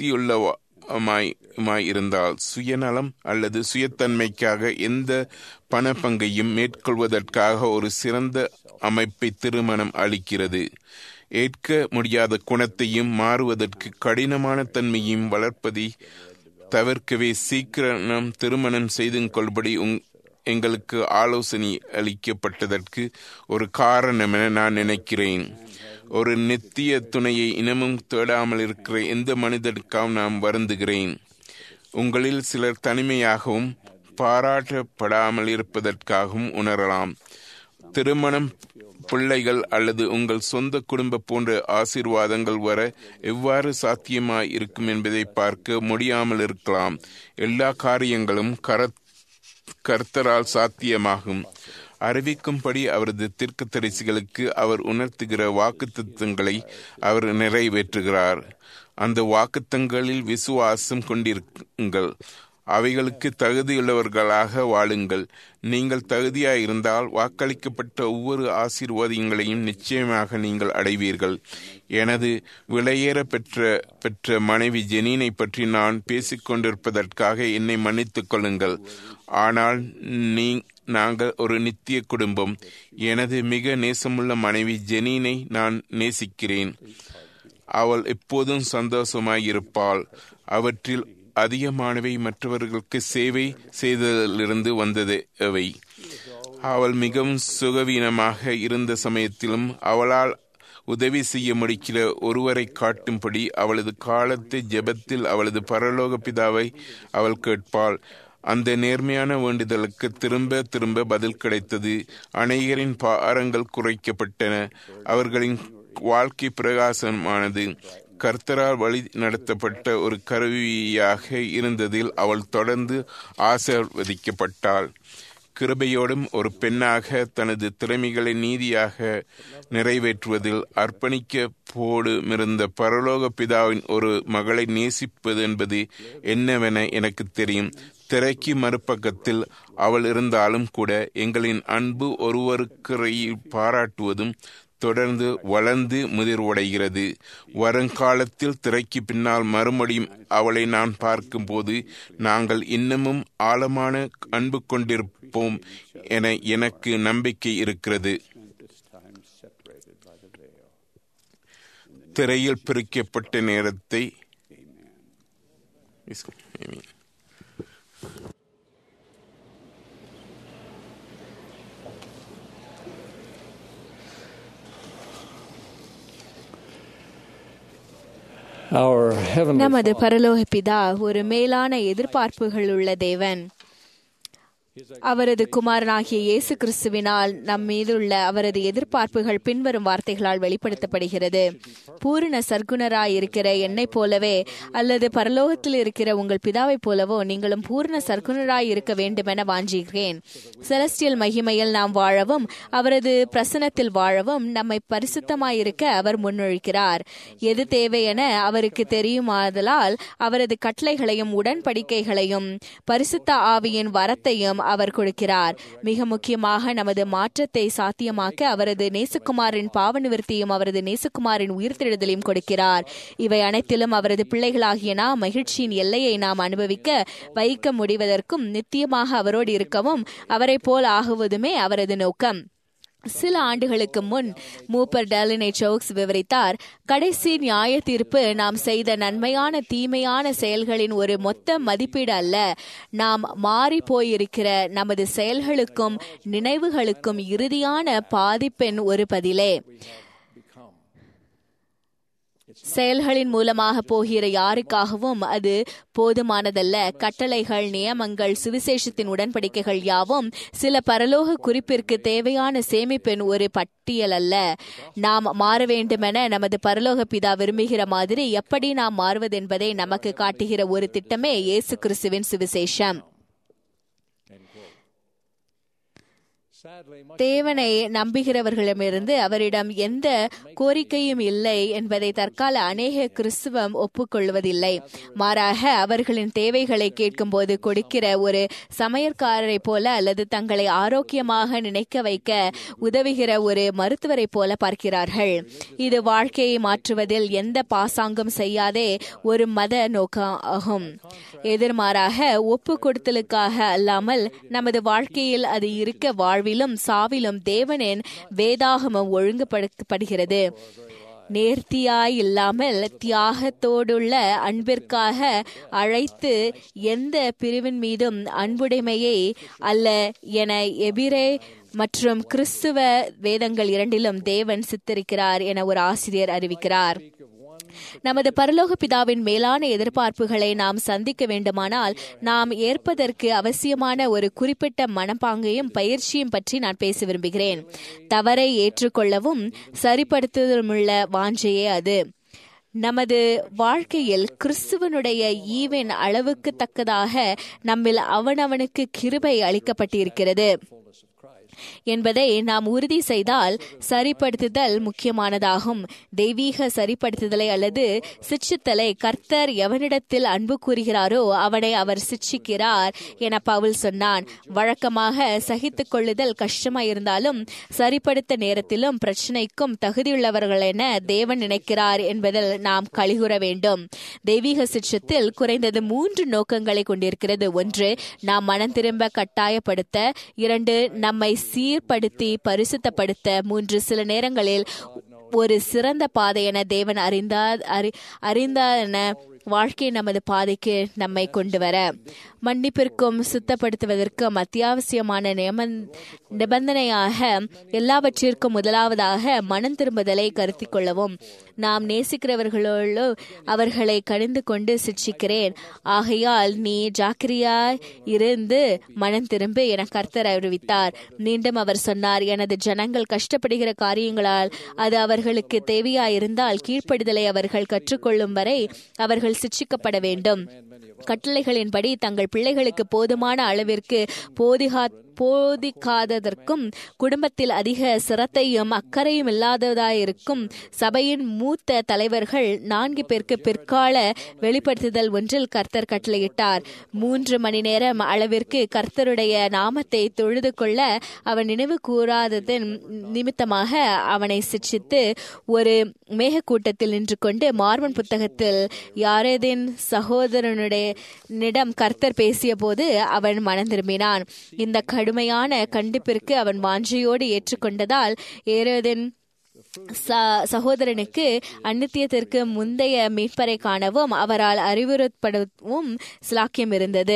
பக்தியுள்ளமாய் இருந்தால் சுயநலம் அல்லது சுயத்தன்மைக்காக எந்த பண பங்கையும் மேற்கொள்வதற்காக ஒரு சிறந்த அமைப்பை திருமணம் அளிக்கிறது. ஏற்க முடியாத குணத்தையும் மாறுவதற்கு கடினமான தன்மையையும் வளர்ப்பதை தவிர்க்கவே சீக்கிரம் திருமணம் செய்து கொள்படி எங்களுக்கு ஆலோசனை அளிக்கப்பட்டதற்கு ஒரு காரணம் என நான் நினைக்கிறேன். ஒரு நித்திய துணையை இனமும் தேடாமல் இருக்கிற எந்த மனிதனுக்காகவும் நான் வருந்துகிறேன். உங்களில் சிலர் தனிமையாகவும் பாராட்டப்படாமல் இருப்பதற்காகவும் உணரலாம். திருமணம், பிள்ளைகள் அல்லது உங்கள் சொந்த குடும்ப போன்ற ஆசீர்வாதங்கள் வர எவ்வாறு சாத்தியமாய் இருக்கும் என்பதை பார்க்க முடியாமல் இருக்கலாம். எல்லா காரியங்களும் கர கர்த்தரால் சாத்தியமாகும். அறிவிக்கும்படி அவரது தீர்க்கதரிசிகளுக்கு அவர் உணர்த்துகிற வாக்குத்தத்தங்களை அவர் நிறைவேற்றுகிறார். அந்த வாக்குத்தங்களில் விசுவாசம் கொண்டிருங்கள். அவைகளுக்கு தகுதியுள்ளவர்களாக வாழுங்கள். நீங்கள் தகுதியாயிருந்தால் வாக்களிக்கப்பட்ட ஒவ்வொரு ஆசீர்வாதங்களையும் நிச்சயமாக நீங்கள் அடைவீர்கள். எனது விலையேற பெற்ற பெற்ற மனைவி ஜெனீனை பற்றி நான் பேசிக்கொண்டிருப்பதற்காக என்னை மன்னித்துக் கொள்ளுங்கள். ஆனால் நீ நாங்கள் ஒரு நித்திய குடும்பம். எனது மிக நேசமுள்ள மனைவி ஜெனீனை நான் நேசிக்கிறேன். அவள் எப்போதும் சந்தோஷமாய் இருப்பாள். அவற்றில் அதிகமானவை மற்றவர்களுக்கு சேவை செய்ததிலிருந்து வந்தது. அவை அவள் மிகவும் சுகவீனமாக இருந்த சமயத்திலும் அவளால் உதவி செய்ய முடிக்கிற ஒருவரை காட்டும்படி அவளது காலத்து ஜெபத்தில் அவளது பரலோக பிதாவை அவள் கேட்பாள். அந்த நேர்மையான வேண்டுதலுக்கு திரும்ப திரும்ப பதில் கிடைத்தது. அநேகரின் பாரங்கள் குறைக்கப்பட்டன. அவர்களின் வாழ்க்கை பிரகாசமானது. கர்த்தரால் வழி நடத்தப்பட்ட ஒரு கருவியாக இருந்ததில் அவள் தொடர்ந்து ஆசீர்வதிக்கப்பட்டாள். கிருபையோடும் ஒரு பெண்ணாக தனது திறமைகளை நீதியாக நிறைவேற்றுவதில் அர்ப்பணிக்க போடுமிருந்த பரலோக பிதாவின் ஒரு மகளை நேசிப்பது என்பது என்னவென எனக்கு தெரியும். திரைக்கு மறுபக்கத்தில் அவள் இருந்தாலும் கூட எங்களின் அன்பு ஒருவருக்கரை பாராட்டுவதும் தொடர்ந்து வளர்ந்து முதிர்வடைகிறது. வருங்காலத்தில் திரைக்கு பின்னால் மறுபடியும் அவளை நான் பார்க்கும்போது நாங்கள் இன்னமும் ஆழமான அன்பு கொண்டிருப்போம் என எனக்கு நம்பிக்கை இருக்கிறது. திரையில் பிரிக்கப்பட்ட நேரத்தை நமது பரலோக பிதா ஒரு மேலான எதிர்பார்ப்புகள் உள்ள தேவன். அவரது குமாரனாகிய இயேசு கிறிஸ்துவினால் நம் மீதுள்ள அவரது எதிர்பார்ப்புகள் பின்வரும் வார்த்தைகளால் வெளிப்படுத்தப்படுகிறது. பூரண சர்க்குணராய் இருக்கிற என்னை போலவே அல்லது பரலோகத்தில் இருக்கிற உங்கள் பிதாவை போலவோ நீங்களும் பூரண சர்க்குணராய் இருக்க வேண்டுமென வாஞ்சுகிறேன். செலஸ்டியல் மகிமையில் நாம் வாழவும் அவரது பிரசனத்தில் வாழவும் நம்மை பரிசுத்தமாயிருக்க அவர் முன்மொழிக்கிறார். எது தேவை என அவருக்கு தெரியுமாதலால் அவரது கட்டளைகளையும் உடன்படிக்கைகளையும் பரிசுத்த ஆவியின் வரத்தையும் அவர் கொடுக்கிறார். மிக முக்கியமாக நமது மாற்றத்தை சாத்தியமாக்க அவரது நேசகுமாரின் பாவ நிவர்த்தியும் அவரது நேசகுமாரின் உயிர்த்தெழுதலையும் கொடுக்கிறார். இவை அனைத்திலும் அவரது பிள்ளைகளாகிய நாம் மகிழ்ச்சியின் எல்லையை நாம் அனுபவிக்க வைக்க முடிவதற்கும் நித்தியமாக அவரோடு இருக்கவும் அவரை போல் ஆகுவதுமே அவரது நோக்கம். சில ஆண்டுகளுக்கு முன் மூப்பர் டேலினே சோக்ஸ் விவரித்தார், கடைசி நியாய தீர்ப்பு நாம் செய்த நன்மையான தீமையான செயல்களின் ஒரு மொத்த மதிப்பீடு அல்ல, நாம் மாறி போயிருக்கிற நமது செயல்களுக்கும் நினைவுகளுக்கும் இறுதியான பாதிப்பின் ஒரு பதிலே. செயல்களின் மூலமாக போகிற யாருக்காகவும் அது போதுமானதல்ல. கட்டளைகள், நியமங்கள், சுவிசேஷத்தின் உடன்படிக்கைகள் யாவும் சில பரலோக குறிப்பிற்கு தேவையான சேமிப்பின் ஒரு பட்டியல் அல்ல. நாம் மாற வேண்டுமென நமது பரலோக பிதா விரும்புகிற மாதிரி எப்படி நாம் மாறுவது என்பதை நமக்கு காட்டுகிற ஒரு திட்டமே இயேசு கிறிஸ்துவின் சுவிசேஷம். தேவனை நம்புகிறவர்களிடமிருந்து அவரிடம் எந்த கோரிக்கையும் இல்லை என்பதை தற்கால அநேக கிறிஸ்துவம் ஒப்புக்கொள்வதில்லை. மாறாக அவர்களின் தேவைகளை கேட்கும் போது கொடுக்கிற ஒரு சமையற்காரரை போல அல்லது தங்களை ஆரோக்கியமாக நினைக்க வைக்க உதவுகிற ஒரு மருத்துவரை போல பார்க்கிறார்கள். இது வாழ்க்கையை மாற்றுவதில் எந்த பாசாங்கம் செய்யாதே ஒரு மத நோக்கமாகும். எதிர்மாறாக ஒப்பு கொடுத்தலுக்காக அல்லாமல் நமது வாழ்க்கையில் அது இருக்க வாழ்வில் சாவிலும் தேவனின் வேதாகமம் ஒழுங்குபடுத்தப்படுகிறது. நேர்த்தியாய் இல்லாமல் தியாகத்தோடுள்ள அன்பிற்காக அழைத்து எந்த பிரிவின் மீதும் அன்புடைமையை அல்ல என எபிரே மற்றும் கிறிஸ்துவ வேதங்கள் இரண்டிலும் தேவன் சித்தரிக்கிறார் என ஒரு ஆசிரியர் அறிவிக்கிறார். நமது பரலோக பிதாவின் மேலான எதிர்பார்ப்புகளை நாம் சந்திக்க வேண்டுமானால் நாம் ஏற்பதற்கு அவசியமான ஒரு குறிப்பிட்ட மனப்பாங்கையும் பயிற்சியும் பற்றி நான் பேச விரும்புகிறேன். தவறை ஏற்றுக்கொள்ளவும் சரிப்படுத்துவதுமுள்ள வாஞ்சையே அது. நமது வாழ்க்கையில் கிறிஸ்துவனுடைய ஈவின் அளவுக்கு தக்கதாக நம்மில் அவனவனுக்கு கிருபை அளிக்கப்பட்டிருக்கிறது என்பதை நாம் உறுதி செய்தால் சரிப்படுத்துதல் முக்கியமானதாகும். தெய்வீக சரிப்படுத்துதலை அல்லது சிட்சித்தலை கர்த்தர் எவனிடத்தில் அன்பு கூறுகிறாரோ அவனை அவர் சிட்சிக்கிறார் என பவுல் சொன்னான். வழக்கமாக சகித்துக் கொள்ளுதல் கஷ்டமாயிருந்தாலும் சரிப்படுத்த நேரத்திலும் பிரச்சனைக்கும் தகுதியுள்ளவர்கள் என தேவன் நினைக்கிறார் என்பதில் நாம் கலிகூற வேண்டும். தெய்வீக சிட்சத்தில் குறைந்தது மூன்று நோக்கங்களை கொண்டிருக்கிறது. ஒன்று, நாம் மனம் திரும்ப கட்டாயப்படுத்த. இரண்டு, நம்மை சீர்படுத்தி பரிசுத்தப்படுத்த. மூன்று, சில நேரங்களில் ஒரு சிறந்த பாதை என தேவன் அறிந்தார் அறிந்தார் என வாழ்க்கை நமது பாதைக்கு நம்மை கொண்டு வர. மன்னிப்பிற்கும் சுத்தப்படுத்துவதற்கும் அத்தியாவசியமான நிபந்தனையாக எல்லாவற்றிற்கும் முதலாவதாக மனம் திரும்புதலை கருத்தில் கொள்ளவும். நாம் நேசிக்கிறவர்களோடு அவர்களை கணிந்து கொண்டு சிட்சிக்கிறேன், ஆகையால் நீ ஜாக்கிரதையாய் இருந்து மனம் திரும்பு என கர்த்தர் அறிவித்தார். மீண்டும் அவர் சொன்னார், எனது ஜனங்கள் கஷ்டப்படுகிற காரியங்களால் அது அவர்களுக்கு தேவையாயிருந்தால் கீழ்ப்படிதலை அவர்கள் கற்றுக்கொள்ளும் வரை அவர்கள் சிட்சிக்கப்பட வேண்டும். கட்டளைகளின்படி தங்கள் பிள்ளைகளுக்கு போதுமான அளவிற்கு போதிகா போதிக்காததற்கும் குடும்பத்தில் அதிக சிரத்தையும் அக்கறையும் இல்லாததாயிருக்கும் சபையின் மூத்த தலைவர்கள் நான்கு பேருக்கு பிற்கால வெளிப்படுத்துதல் ஒன்றில் கர்த்தர் கட்டளையிட்டார். மூன்று மணி நேரம் அளவிற்கு கர்த்தருடைய நாமத்தை தொழுது கொள்ள அவன் நினைவு கூறாததன் நிமித்தமாக அவனை சிட்சித்து ஒரு மேகக்கூட்டத்தில் நின்று கொண்டு மார்மன் புத்தகத்தில் யாரேதின் சகோதரனுடைய நிடம் கர்த்தர் பேசிய போது அவன் மனம் திரும்பினான். இந்த கடுமையான கண்டிப்பிற்கு அவன் வாஞ்சையோடு ஏற்றுக்கொண்டதால் ஏரோதின் சகோதரனுக்கு அந்நித்தியத்திற்கு முந்தைய மீட்பரை காணவும் அவரால் அறிவுறுத்தப்படவும் சிலாக்கியம் இருந்தது.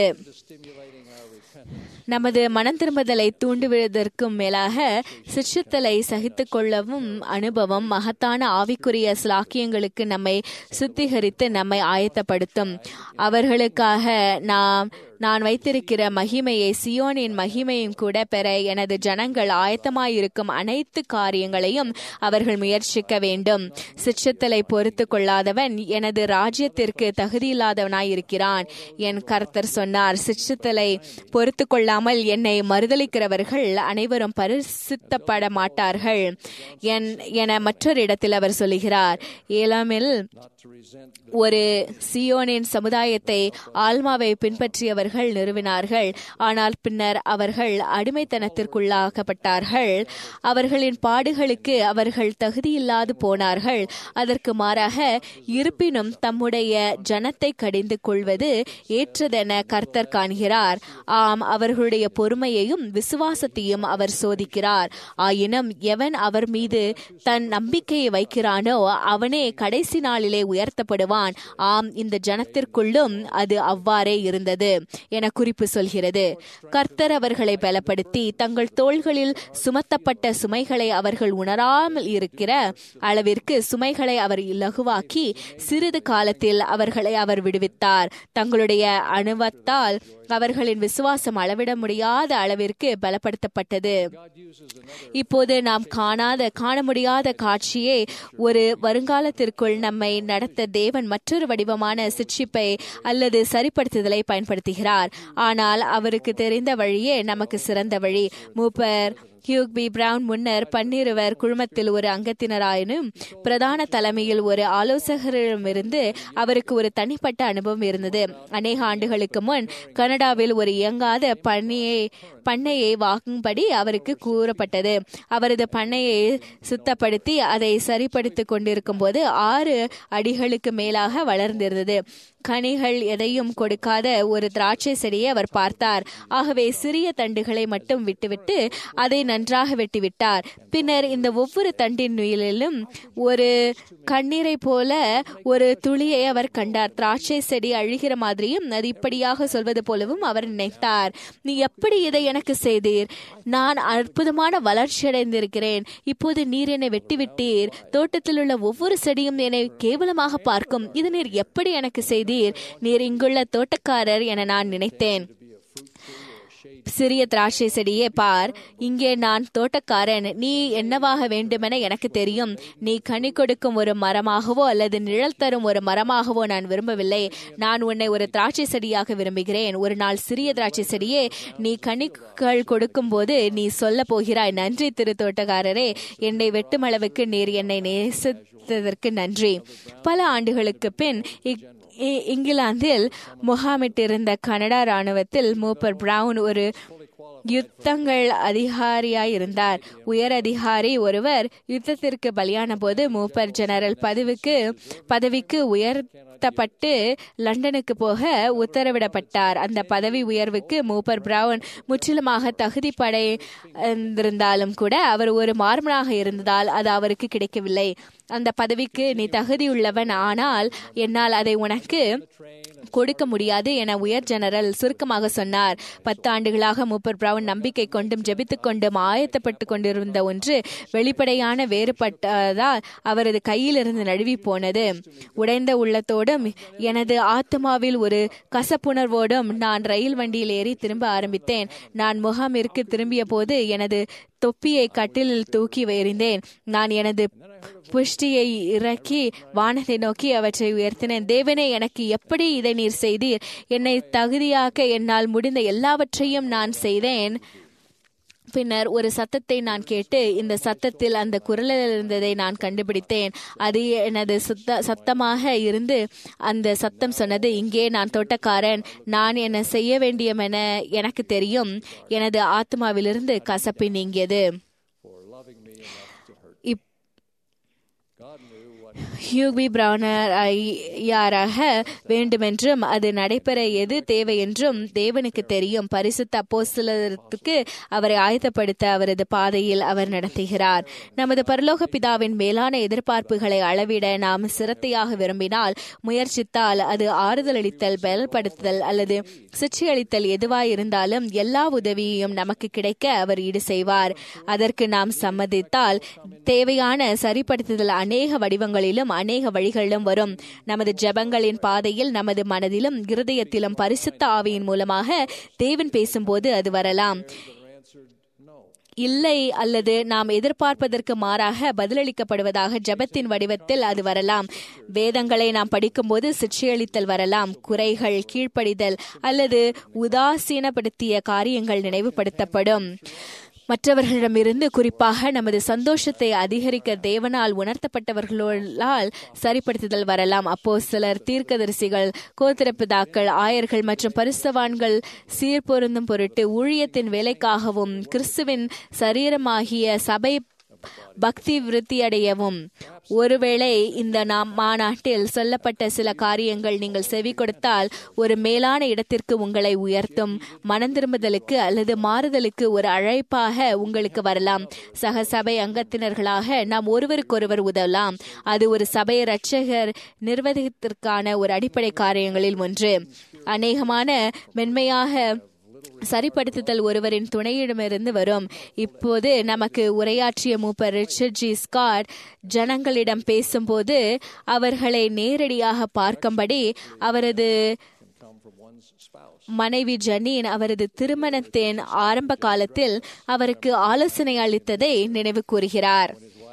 நமது மனம் திரும்புதலை தூண்டுவதற்கும் மேலாக சிற்றத்தலை சகித்துக் கொள்ளவும் அனுபவம் மகத்தான ஆவிக்குரிய சிலாக்கியங்களுக்கு நம்மை சுத்திகரித்து நம்மை ஆயத்தப்படுத்தும். அவர்களுக்காக நாம் நான் வைத்திருக்கிற மகிமையை சியோனின் மகிமையும் கூட பெற எனது ஜனங்கள் ஆயத்தமாயிருக்கும் அனைத்து காரியங்களையும் அவர்கள் முயற்சிக்க வேண்டும். சிற்றத்தலை பொறுத்து கொள்ளாதவன் எனது ராஜ்யத்திற்கு தகுதியில்லாதவனாயிருக்கிறான் என் கர்த்தர் சொன்னார். சிற்றத்தலை பொறுத்து கொள்ளாமல் என்னை மறுதலிக்கிறவர்கள் அனைவரும் பரிசுத்தப்பட மாட்டார்கள் என் என மற்றொரு இடத்தில் அவர் சொல்லுகிறார். ஏலாமில் ஒரு சியோனின் சமுதாயத்தை ஆல்மாவை பின்பற்றியவர்கள் நிறுவினார்கள். ஆனால் பின்னர் அவர்கள் அடிமைத்தனத்திற்குள்ளாக்கப்பட்டார்கள். அவர்களின் பாடுகளுக்கு அவர்கள் தகுதியில்லாது போனார்கள். அதற்கு மாறாக இருப்பினும் தம்முடைய ஜனத்தை கடிந்து கொள்வது ஏற்றதென கர்த்தர் காண்கிறார். ஆம், அவர்களுடைய பொறுமையையும் விசுவாசத்தையும் அவர் சோதிக்கிறார். ஆயினும் எவன் அவர் மீது தன் நம்பிக்கையை வைக்கிறானோ அவனே கடைசி நாளிலே உயர்த்தப்படுவான். ஆம், இந்த ஜனத்திற்குள்ளும் அது அவ்வாறே இருந்தது என குறிப்பு சொல்கிறது. கர்த்தர் அவர்களை பலப்படுத்தி தங்கள் தோள்களில் சுமத்தப்பட்ட சுமைகளை அவர்கள் உணராமல் இருக்கிற அளவிற்கு சுமைகளை அவர் இலகுவாக்கி சிறிது காலத்தில் அவர்களை அவர் விடுவித்தார். தங்களுடைய அனுபவத்தால் அவர்களின் விசுவாசம் அளவிட முடியாத அளவிற்கு பலப்படுத்தப்பட்டது. இப்போது நாம் காணாத காண முடியாத காட்சியை ஒரு வருங்காலத்திற்குள் நம்மை நடத்த தேவன் மற்றொரு வடிவமான சிட்சிப்பை அல்லது சரிப்படுத்துதலை பயன்படுத்துகிறார். ஆனால் அவருக்கு தெரிந்த வழியே நமக்கு சிறந்த வழி. மூப்பர் ஹியூக் பி பிரவுன் முன்னர் பன்னிருவர் குழுமத்தில் ஒரு அங்கத்தினராயினும் பிரதான தலைமையில் ஒரு ஆலோசகரிடமிருந்து அவருக்கு ஒரு தனிப்பட்ட அனுபவம் இருந்தது. அநேக ஆண்டுகளுக்கு முன் கனடாவில் ஒரு இயங்காத பண்ணையை பண்ணையை வாங்கும்படி அவருக்கு கூறப்பட்டது. அவரது பண்ணையை சுத்தப்படுத்தி அதை சரிப்படுத்திக் கொண்டிருக்கும் போது ஆறு அடிகளுக்கு மேலாக வளர்ந்திருந்தது. கனிகள் எதையும் கொடுக்காத ஒரு திராட்சை செடியை அவர் பார்த்தார். ஆகவே சிறிய தண்டுகளை மட்டும் விட்டுவிட்டு அதை நன்றாக வெட்டிவிட்டார். பின்னர் இந்த ஒவ்வொரு தண்டின் நுயிலும் ஒரு கண்ணீரை போல ஒரு துளியை அவர் கண்டார். திராட்சை செடி அழுகிற மாதிரியும் அது இப்படியாக சொல்வது போலவும் அவர் நினைத்தார். நீ எப்படி இதை எனக்கு செய்தீர்? நான் அற்புதமான வளர்ச்சி அடைந்திருக்கிறேன். இப்போது நீர் என்னை வெட்டிவிட்டீர். தோட்டத்தில் உள்ள ஒவ்வொரு செடியும் என்னை கேவலமாக பார்க்கும். இது நீர் எப்படி எனக்கு செய்தீர்? நீர் இங்குள்ள தோட்டக்காரர் என நான் நினைத்தேன். சிறிய திராட்சை செடியே பார், இங்கே நான் தோட்டக்காரன். நீ என்னவாக வேண்டுமென எனக்கு தெரியும். நீ கனி கொடுக்கும் ஒரு மரமாகவோ அல்லது நிழல் தரும் ஒரு மரமாகவோ நான் விரும்பவில்லை. நான் உன்னை ஒரு திராட்சை செடியாக விரும்புகிறேன். ஒரு நாள் சிறிய திராட்சை செடியே, நீ கனிகள் கொடுக்கும் போது நீ சொல்ல போகிறாய், நன்றி திரு தோட்டக்காரரே, என்னை வெட்டும் அளவுக்கு நீர் என்னை நேசித்ததற்கு நன்றி. பல ஆண்டுகளுக்கு பின் இங்கிலாந்தில் முகாமிட்டிருந்த கனடா இராணுவத்தில் மூப்பர் பிரவுன் ஒரு யுத்தங்கள் அதிகாரியாயிருந்தார். உயர் அதிகாரி ஒருவர் யுத்தத்திற்கு பலியான போது மூப்பர் ஜெனரல் பதவிக்கு பதவிக்கு உயர்த்தப்பட்டு லண்டனுக்கு போக உத்தரவிடப்பட்டார். அந்த பதவி உயர்வுக்கு மூப்பர் பிரவுன் முற்றிலுமாக தகுதி படைந்திருந்தாலும் கூட அவர் ஒரு மார்மனாக இருந்ததால் அது அவருக்கு கிடைக்கவில்லை. அந்த பதவிக்கு நீ தகுதியுள்ளவன், ஆனால் என்னால் அதை உனக்கு கொடுக்க முடியாது என உயர் ஜெனரல் சுருக்கமாக சொன்னார். பத்து ஆண்டுகளாக மூப்பர் பிரவுன் நம்பிக்கை கொண்டும் ஜெபித்துக் கொண்டும் ஆயத்தப்பட்டு கொண்டிருந்த ஒன்று வெளிப்படையான வேறுபட்டதால் அவரது கையிலிருந்து நழுவி போனது. உடைந்த உள்ளத்தோடும் எனது ஆத்மாவில் ஒரு கசப்புணர்வோடும் நான் ரயில் வண்டியில் ஏறி திரும்ப ஆரம்பித்தேன். நான் முகாமிற்கு திரும்பிய போது எனது தொப்பியை கட்டிலில் தூக்கி எறிந்தேன். நான் எனது புஷ்டியை இறக்கி வானத்தை நோக்கி அவற்றை உயர்த்தினேன். தேவனே, எனக்கு எப்படி இதை நீர் செய்தீர்? என்னை தகுதியாக்க என்னால் முடிந்த எல்லாவற்றையும் நான் செய்தேன். பின்னர் ஒரு சத்தத்தை நான் கேட்டு இந்த சத்தத்தில் அந்த குரலில் இருந்ததை நான் கண்டுபிடித்தேன். அது எனது சுத்த சத்தமாக இருந்து அந்த சத்தம் சொன்னது, இங்கே நான் தோட்டக்காரன், நான் என்ன செய்ய வேண்டியமென எனக்கு தெரியும். எனது ஆத்மாவிலிருந்து கசப்பு நீங்கியது. ஹியூபி பிரவுனர் ஐயாராக வேண்டுமென்றும் அது நடைபெற எது தேவை என்றும் தேவனுக்கு தெரியும். பரிசுத்த அப்போஸ்தலருக்கு அவரை ஆயத்தப்படுத்த அவரது பாதையில் அவர் நடத்துகிறார். நமது பரலோக பிதாவின் மேலான எதிர்பார்ப்புகளை அளவிட நாம் சிரத்தையாக விரும்பினால், முயற்சித்தால், அது ஆறுதலளித்தல், பலப்படுத்துதல் அல்லது சிற்சியளித்தல் எதுவாயிருந்தாலும் எல்லா உதவியையும் நமக்கு கிடைக்க அவர் ஈடு செய்வார். அதற்கு நாம் சம்மதித்தால் தேவையான சரிப்படுத்துதல் அநேக வடிவங்களிலும் அநேக வழிகளிலும் வரும். நமது ஜெபங்களின் பாதையில் நமது மனதிலும் இருதயத்திலும் பரிசுத்த ஆவியின் மூலமாக தேவன் பேசும்போது அது வரலாம். இல்லை அல்லது நாம் எதிர்பார்ப்பதற்கு மாறாக பதிலளிக்கப்படுவதாக ஜெபத்தின் வடிவத்தில் அது வரலாம். வேதங்களை நாம் படிக்கும்போது சிற்சியளித்தல் வரலாம். குறைகள், கீழ்ப்படிதல் அல்லது உதாசீனப்படுத்திய காரியங்கள் நினைவுபடுத்தப்படும். மற்றவர்களிடமிருந்து, குறிப்பாக நமது சந்தோஷத்தை அதிகரிக்க தேவனால் உணர்த்தப்பட்டவர்களால் சரிப்படுத்துதல் வரலாம். அப்போஸ்தலர், தீர்க்கதரிசிகள், கோத்திரப்பிதாக்கள், ஆயர்கள் மற்றும் பரிசுத்தவான்கள் சீர்பொருந்தும் பொருட்டு ஊழியத்தின் வேலைக்காகவும் கிறிஸ்துவின் சரீரமாகிய சபை பக்தி விருத்தியடையவும். ஒருவேளை இந்த நாம் மாநாட்டில் சொல்லப்பட்ட சில காரியங்கள் நீங்கள் செவி கொடுத்தால் ஒரு மேலான இடத்திற்கு உங்களை உயர்த்தும் மனந்திரும்புதலுக்கு அல்லது மாறுதலுக்கு ஒரு அழைப்பாக உங்களுக்கு வரலாம். சக சபை அங்கத்தினர்களாக நாம் ஒருவருக்கொருவர் உதவலாம். அது ஒரு சபை இரட்சகர் நிர்வகித்திற்கான ஒரு அடிப்படை காரியங்களில் ஒன்று. அநேகமான மென்மையாக சரிப்படுத்துதல் ஒருவரின் துணையிடமிருந்து வரும். இப்போது நமக்கு உரையாற்றிய மூப்பர் ரிச்சர்ட் ஜி ஸ்காட் ஜனங்களிடம் பேசும்போது அவர்களை நேரடியாக பார்க்கும்படி அவரது மனைவி ஜனீன் அவரது திருமணத்தின் ஆரம்ப காலத்தில் அவருக்கு ஆலோசனை அளித்ததை நினைவு கூறுகிறார்.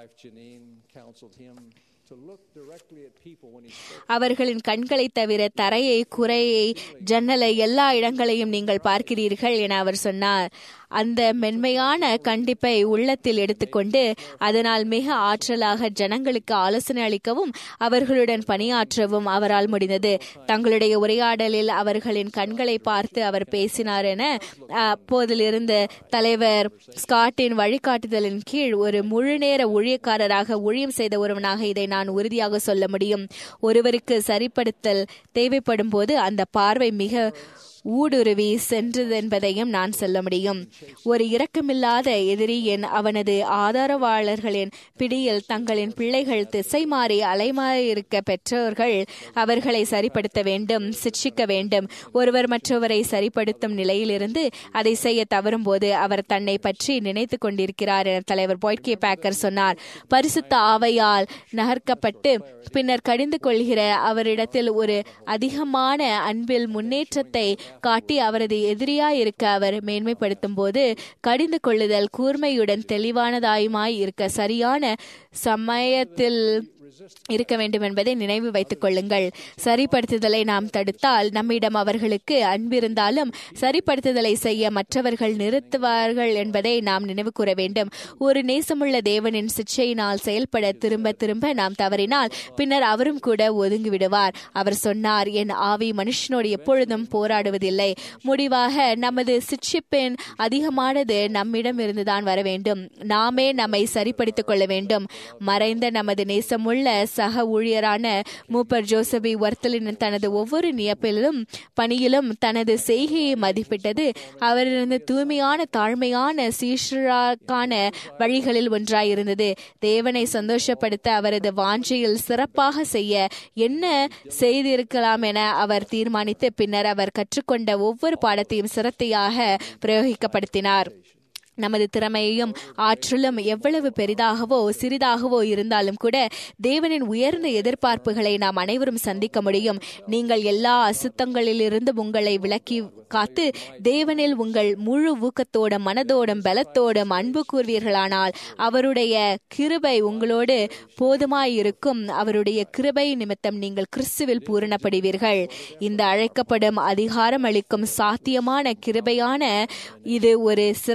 அவர்களின் கண்களை தவிர தரையை, குறையை, ஜன்னலை, எல்லா இடங்களையும் நீங்கள் பார்க்கிறீர்கள் என அவர் சொன்னார். அந்த மென்மையான கண்டிப்பை உள்ளத்தில் எடுத்துக்கொண்டு அதனால் மிக ஆற்றலாக ஜனங்களுக்கு ஆலோசனை அளிக்கவும் அவர்களுடன் பணியாற்றவும் அவரால் முடிந்தது. தங்களுடைய உரையாடலில் அவர்களின் கண்களை பார்த்து அவர் பேசினார் என அப்போதிலிருந்து தலைவர் ஸ்காட்டின் வழிகாட்டுதலின் கீழ் ஒரு முழு நேர ஊழியக்காரராக ஊழியம் செய்த ஒருவனாக இதை நான் உறுதியாக சொல்ல முடியும். ஒருவருக்கு சரிப்படுத்தல் தேவைப்படும் போது அந்த பார்வை மிக ஊடுருவி சென்றது என்பதையும் நான் சொல்ல முடியும். ஒரு இரக்கமில்லாத எதிரியின் அவனது ஆதரவாளர்களின் பிடியில் தங்களின் பிள்ளைகள் திசை மாறி அலைமாறி இருக்க பெற்றோர்கள் அவர்களை சரிப்படுத்த வேண்டும், சிட்சிக்க வேண்டும். ஒருவர் மற்றவரை சரிப்படுத்தும் நிலையிலிருந்து அதை செய்ய தவறும் போது அவர் தன்னை பற்றி நினைத்து கொண்டிருக்கிறார் என தலைவர் பாய்ட் கே பேக்கர் சொன்னார். பரிசுத்த ஆவையால் நகர்க்கப்பட்டு பின்னர் கடிந்து கொள்கிற அவரிடத்தில் ஒரு அதிகமான அன்பில் முன்னேற்றத்தை காட்டி அவரது எதிரியாய் இருக்க அவர் மேன்மைப்படுத்தும் போது கடிந்து கொள்ளுதல் கூர்மையுடன் தெளிவானதாயுமாய் இருக்க சரியான சமயத்தில் இருக்க வேண்டும் என்பதை நினைவு வைத்துக் கொள்ளுங்கள். சரிப்படுத்துதலை நாம் தடுத்தால் நம்மிடம் அவர்களுக்கு அன்பிருந்தாலும் சரிப்படுத்துதலை செய்ய மற்றவர்கள் நிறுத்துவார்கள் என்பதை நாம் நினைவு கூற வேண்டும். ஒரு நேசமுள்ள தேவனின் சிச்சையினால் செயல்பட திரும்ப திரும்ப நாம் தவறினால் பின்னர் அவரும் கூட ஒதுங்கிவிடுவார். அவர் சொன்னார், என் ஆவி மனுஷனோடு எப்பொழுதும் போராடுவதில்லை. முடிவாக நமது சிட்சிப்பின் அதிகமானது நம்மிடம் இருந்துதான் வர வேண்டும். நாமே நம்மை சரிப்படுத்திக் கொள்ள வேண்டும். மறைந்த நமது நேசமுள்ள சக ஊழியரான மூப்பர் ஜோசபி வர்த்தலின் தனது ஒவ்வொரு நியப்பிலும் பணியிலும் தனது செய்கையை மதிப்பிட்டது அவரிருந்து தூய்மையான தாழ்மையான சீஷராக்கான வழிகளில் ஒன்றாயிருந்தது. தேவனை சந்தோஷப்படுத்த அவரது வாஞ்சையில் சிறப்பாக செய்ய என்ன செய்திருக்கலாம் என அவர் தீர்மானித்து பின்னர் அவர் கற்றுக்கொண்ட ஒவ்வொரு பாடத்தையும் சிரத்தையாக பிரயோகிக்கப்படுத்தினார். நமது திறமையும் ஆற்றலும் எவ்வளவு பெரிதாகவோ சிறிதாகவோ இருந்தாலும் கூட தேவனின் உயர்ந்த எதிர்பார்ப்புகளை நாம் அனைவரும் சந்திக்க முடியும். நீங்கள் எல்லா அசுத்தங்களிலிருந்து உங்களை விலக்கி காத்து தேவனில் உங்கள் முழு ஊக்கத்தோடும் மனதோடும் பலத்தோடும் அன்பு கூர்வீர்களானால் அவருடைய கிருபை உங்களோடு போதுமாயிருக்கும். அவருடைய கிருபை நிமித்தம் நீங்கள் கிறிஸ்துவில் பூரணப்படுவீர்கள். இந்த அழைக்கப்படும் அதிகாரம் அளிக்கும் சாத்தியமான கிருபையான இது ஒரு சிரத்தையான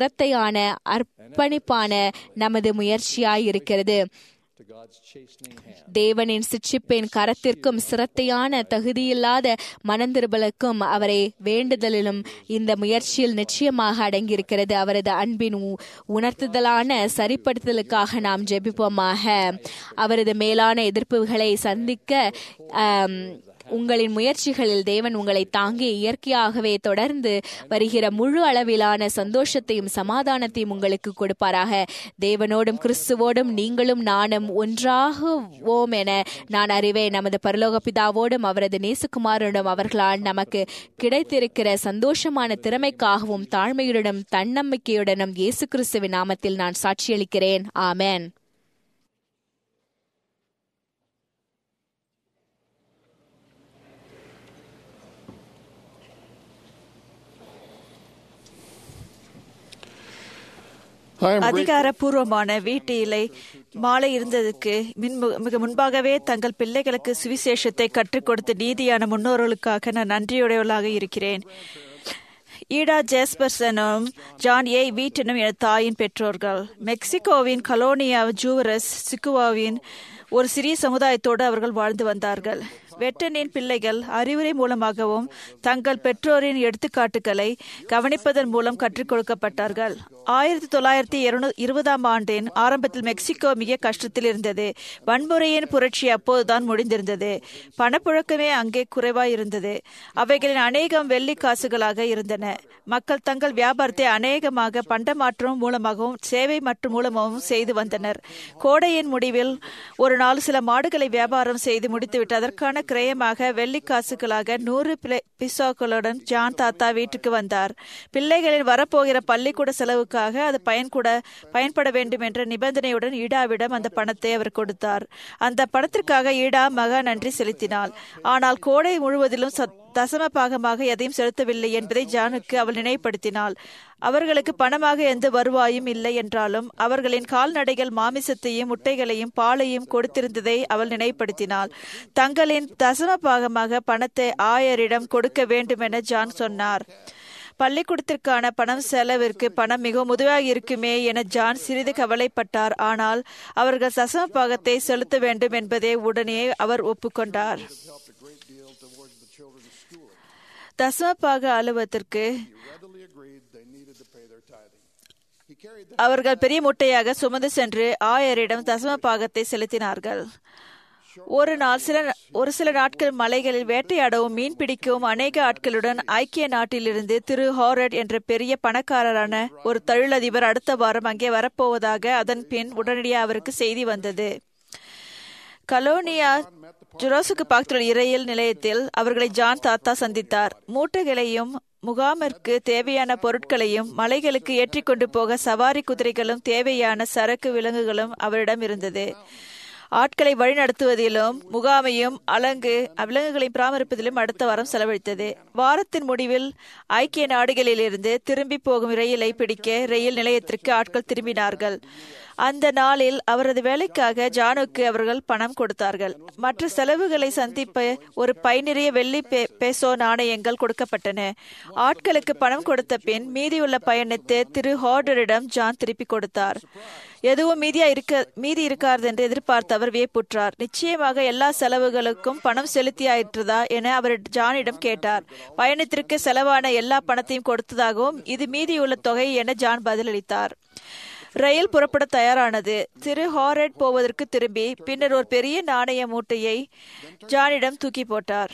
சேவைக்கான அர்ப்பணிப்பான நமது முயற்சியாயிருக்கிறது. தேவனின் சிட்சிப்பின் கரத்திற்கும் சிரத்தையான தகுதியில்லாத மனந்திருபலுக்கும் அவரை வேண்டுதலிலும் இந்த முயற்சியில் நிச்சயமாக அடங்கியிருக்கிறது. அவரது அன்பின் உணர்த்துதலான சரிப்படுத்தலுக்காக நாம் ஜெபிப்போமாக. அவரது மேலான எதிர்ப்புகளை சந்திக்க ஆம் உங்களின் முயற்சிகளில் தேவன் உங்களை தாங்கி இயற்கையாகவே தொடர்ந்து வருகிற முழு அளவிலான சந்தோஷத்தையும் சமாதானத்தையும் உங்களுக்கு கொடுப்பாராக. தேவனோடும் கிறிஸ்துவோடும் நீங்களும் நானும் ஒன்றாகுவோம் என நான் அறிவேன். நமது பரலோக பிதாவோடும் அவரது நேசகுமாரனும் அவர்களால் நமக்கு கிடைத்திருக்கிற சந்தோஷமான திறமைக்காகவும் தாழ்மையுடனும் தன்னம்பிக்கையுடனும் இயேசு கிறிஸ்துவின் நாமத்தில் நான் சாட்சியளிக்கிறேன். ஆமென். அதிகாரப்பூர்வமான வீட்டிலே மாலை இருந்ததுக்கு மிக முன்பாகவே தங்கள் பிள்ளைகளுக்கு சுவிசேஷத்தை கற்றுக் கொடுத்த நீதியான முன்னோர்களுக்காக நான் நன்றியுடையவளாக இருக்கிறேன். ஈடா ஜேஸ்பர்சனும் ஜான் ஏ வீட்டனும் என தாயின் பெற்றோர்கள். மெக்சிகோவின் கலோனியா ஜூவரஸ் சிக்குவாவின் ஒரு சிறிய சமுதாயத்தோடு அவர்கள் வாழ்ந்து வந்தார்கள். வெட்டனின் பிள்ளைகள் அறிவுரை மூலமாகவும் தங்கள் பெற்றோரின் எடுத்துக்காட்டுகளை கவனிப்பதன் மூலம் கற்றுக் கொடுக்கப்பட்டார்கள். ஆயிரத்தி தொள்ளாயிரத்தி இருபதாம் ஆண்டின் ஆரம்பத்தில் மெக்சிகோ மிக கஷ்டத்தில் இருந்தது. வன்முறையின் புரட்சி அப்போதுதான் முடிந்திருந்தது. பணப்புழக்கமே அங்கே குறைவாயிருந்தது. அவைகளின் அநேகம் வெள்ளி காசுகளாக இருந்தன. மக்கள் தங்கள் வியாபாரத்தை அநேகமாக பண்டமாற்றம் மூலமாகவும் சேவை மற்றும் மூலமாகவும் செய்து வந்தனர். கோடையின் முடிவில் ஒரு நாள் சில மாடுகளை வியாபாரம் செய்து முடித்துவிட்டு அதற்கான கிரயமாக வெள்ளி காசுகளாக நூறு பிசோக்களுடன் ஜான் தாத்தா வீட்டுக்கு வந்தார். பிள்ளைகளின் வரப்போகிற பள்ளிக்கூட செலவுக்காக அது பயன்கூட பயன்பட வேண்டும் என்ற நிபந்தனையுடன் ஈடாவிடம் அந்த பணத்தை அவர் கொடுத்தார். அந்த பணத்திற்காக ஈடா மகா நன்றி செலுத்தினாள். ஆனால் கோடை முழுவதிலும் தசம பாகமாக எதையும் செலுத்தவில்லை என்பதை ஜானுக்கு அவள் நினைவுபடுத்தினாள். அவர்களுக்கு பணமாக எந்த வருவாயும் இல்லை என்றாலும் அவர்களின் கால்நடைகள் மாமிசத்தையும் முட்டைகளையும் பாலையும் கொடுத்திருந்ததை அவள் நினைவுபடுத்தினாள். தங்களின் தசம பாகமாக பணத்தை ஆயரிடம் கொடுக்க வேண்டும் என ஜான் சொன்னார். பள்ளிக்கூடத்திற்கான பணம் செலவிற்கு பணம் மிகவும் உதவியாக இருக்குமே என ஜான் சிறிது கவலைப்பட்டார். ஆனால் அவர்கள் தசம பாகத்தை செலுத்த வேண்டும் என்பதை உடனே அவர் ஒப்புக்கொண்டார். தசமபாக அலுவலகத்திற்கு அவர்கள் பெரிய மூட்டையாக சுமந்து சென்று ஆயரிடம் தசம பாகத்தை செலுத்தினார்கள். ஒரு நாள் சில ஒரு சில நாட்கள் மலைகளில் வேட்டையாடவும் மீன் பிடிக்கவும் அநேக ஆட்களுடன் ஐக்கிய நாட்டிலிருந்து திரு ஹாரட் என்ற பெரிய பணக்காரரான ஒரு தொழிலதிபர் அடுத்த வாரம் அங்கே வரப்போவதாக அதன் பின் உடனடியாக அவருக்கு செய்தி வந்தது. கலோனியா ஜுரோசுக்கு பக்கத்தில் இரயில் நிலையத்தில் அவர்களை ஜான் தாத்தா சந்தித்தார். மூட்டைகளையும் முகாமிற்கு தேவையான பொருட்களையும் மலைகளுக்கு ஏற்றிக்கொண்டு போக சவாரி குதிரைகளும் தேவையான சரக்கு விலங்குகளும் அவரிடம் இருந்தது. ஆட்களை வழிநடத்துவதிலும் முகாமையும் அலங்கு விலங்குகளை பராமரிப்பதிலும் அடுத்த வாரம் செலவழித்தது. வாரத்தின் முடிவில் ஐக்கிய நாடுகளிலிருந்து திரும்பி போகும் ரயிலை பிடிக்க ரயில் நிலையத்திற்கு ஆட்கள் திரும்பினார்கள். அந்த நாளில் அவரது வேலைக்காக ஜானுக்கு அவர்கள் பணம் கொடுத்தார்கள். மற்ற செலவுகளை சந்திப்ப ஒரு பை நிறைய வெள்ளி பேசோ நாணயங்கள் கொடுக்கப்பட்டன. ஆட்களுக்கு பணம் கொடுத்த பின் மீதியுள்ள பயணத்தை திரு ஹார்டரிடம் ஜான் திருப்பி கொடுத்தார். எதுவும் மீதியா இருக்க மீதி இருக்காது என்று எதிர்பார்த்து அவர் வியப்புற்றார். நிச்சயமாக எல்லா செலவுகளுக்கும் பணம் செலுத்தியாயிற்றதா என அவர் ஜானிடம் கேட்டார். பயணத்திற்கு செலவான எல்லா பணத்தையும் கொடுத்ததாகவும் இது மீதியுள்ள தொகை என ஜான் பதிலளித்தார். ரயில் புறப்பட தயாரானது. திரு ஹாரட் போவதற்கு திரும்பி பின்னர் ஒரு பெரிய நாணய மூட்டையை ஜானிடம் தூக்கி போட்டார்.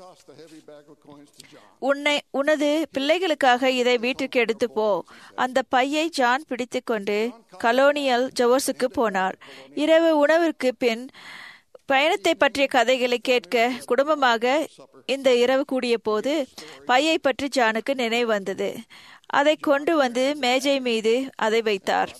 உன்னை உனது பிள்ளைகளுக்காக இதை வீட்டிற்கு எடுத்து போ. அந்த பையை ஜான் பிடித்து கொண்டு கலோனியல் ஜவர்ஸுக்கு போனார். இரவு உணவிற்கு பின் பயணத்தை பற்றிய கதைகளை கேட்க குடும்பமாக இந்த இரவு கூடிய போது பையை பற்றி ஜானுக்கு நினைவு வந்தது. அதை கொண்டு வந்து மேஜை மீது அதை வைத்தார்.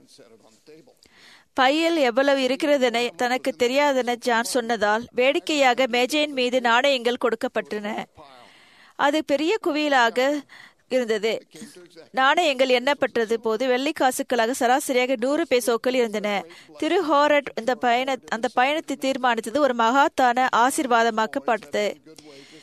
பையில் எவ்வளவு இருக்கிறதென தனக்கு தெரியாதென ஜான் சொன்னதால் வேடிக்கையாக மேஜையின் மீது நாணயங்கள் கொடுக்கப்பட்டன. அது பெரிய குவியலாக இருந்தது. நாணயங்கள் எண்ணப்பட்டது போது வெள்ளி காசுகளாக சராசரியாக நூறு பேசோக்கள் இருந்தன. திரு ஹாரட் இந்த பயண அந்த பயணத்தை தீர்மானித்தது ஒரு மகாத்தான ஆசீர்வாதமாக்கப்பட்டது.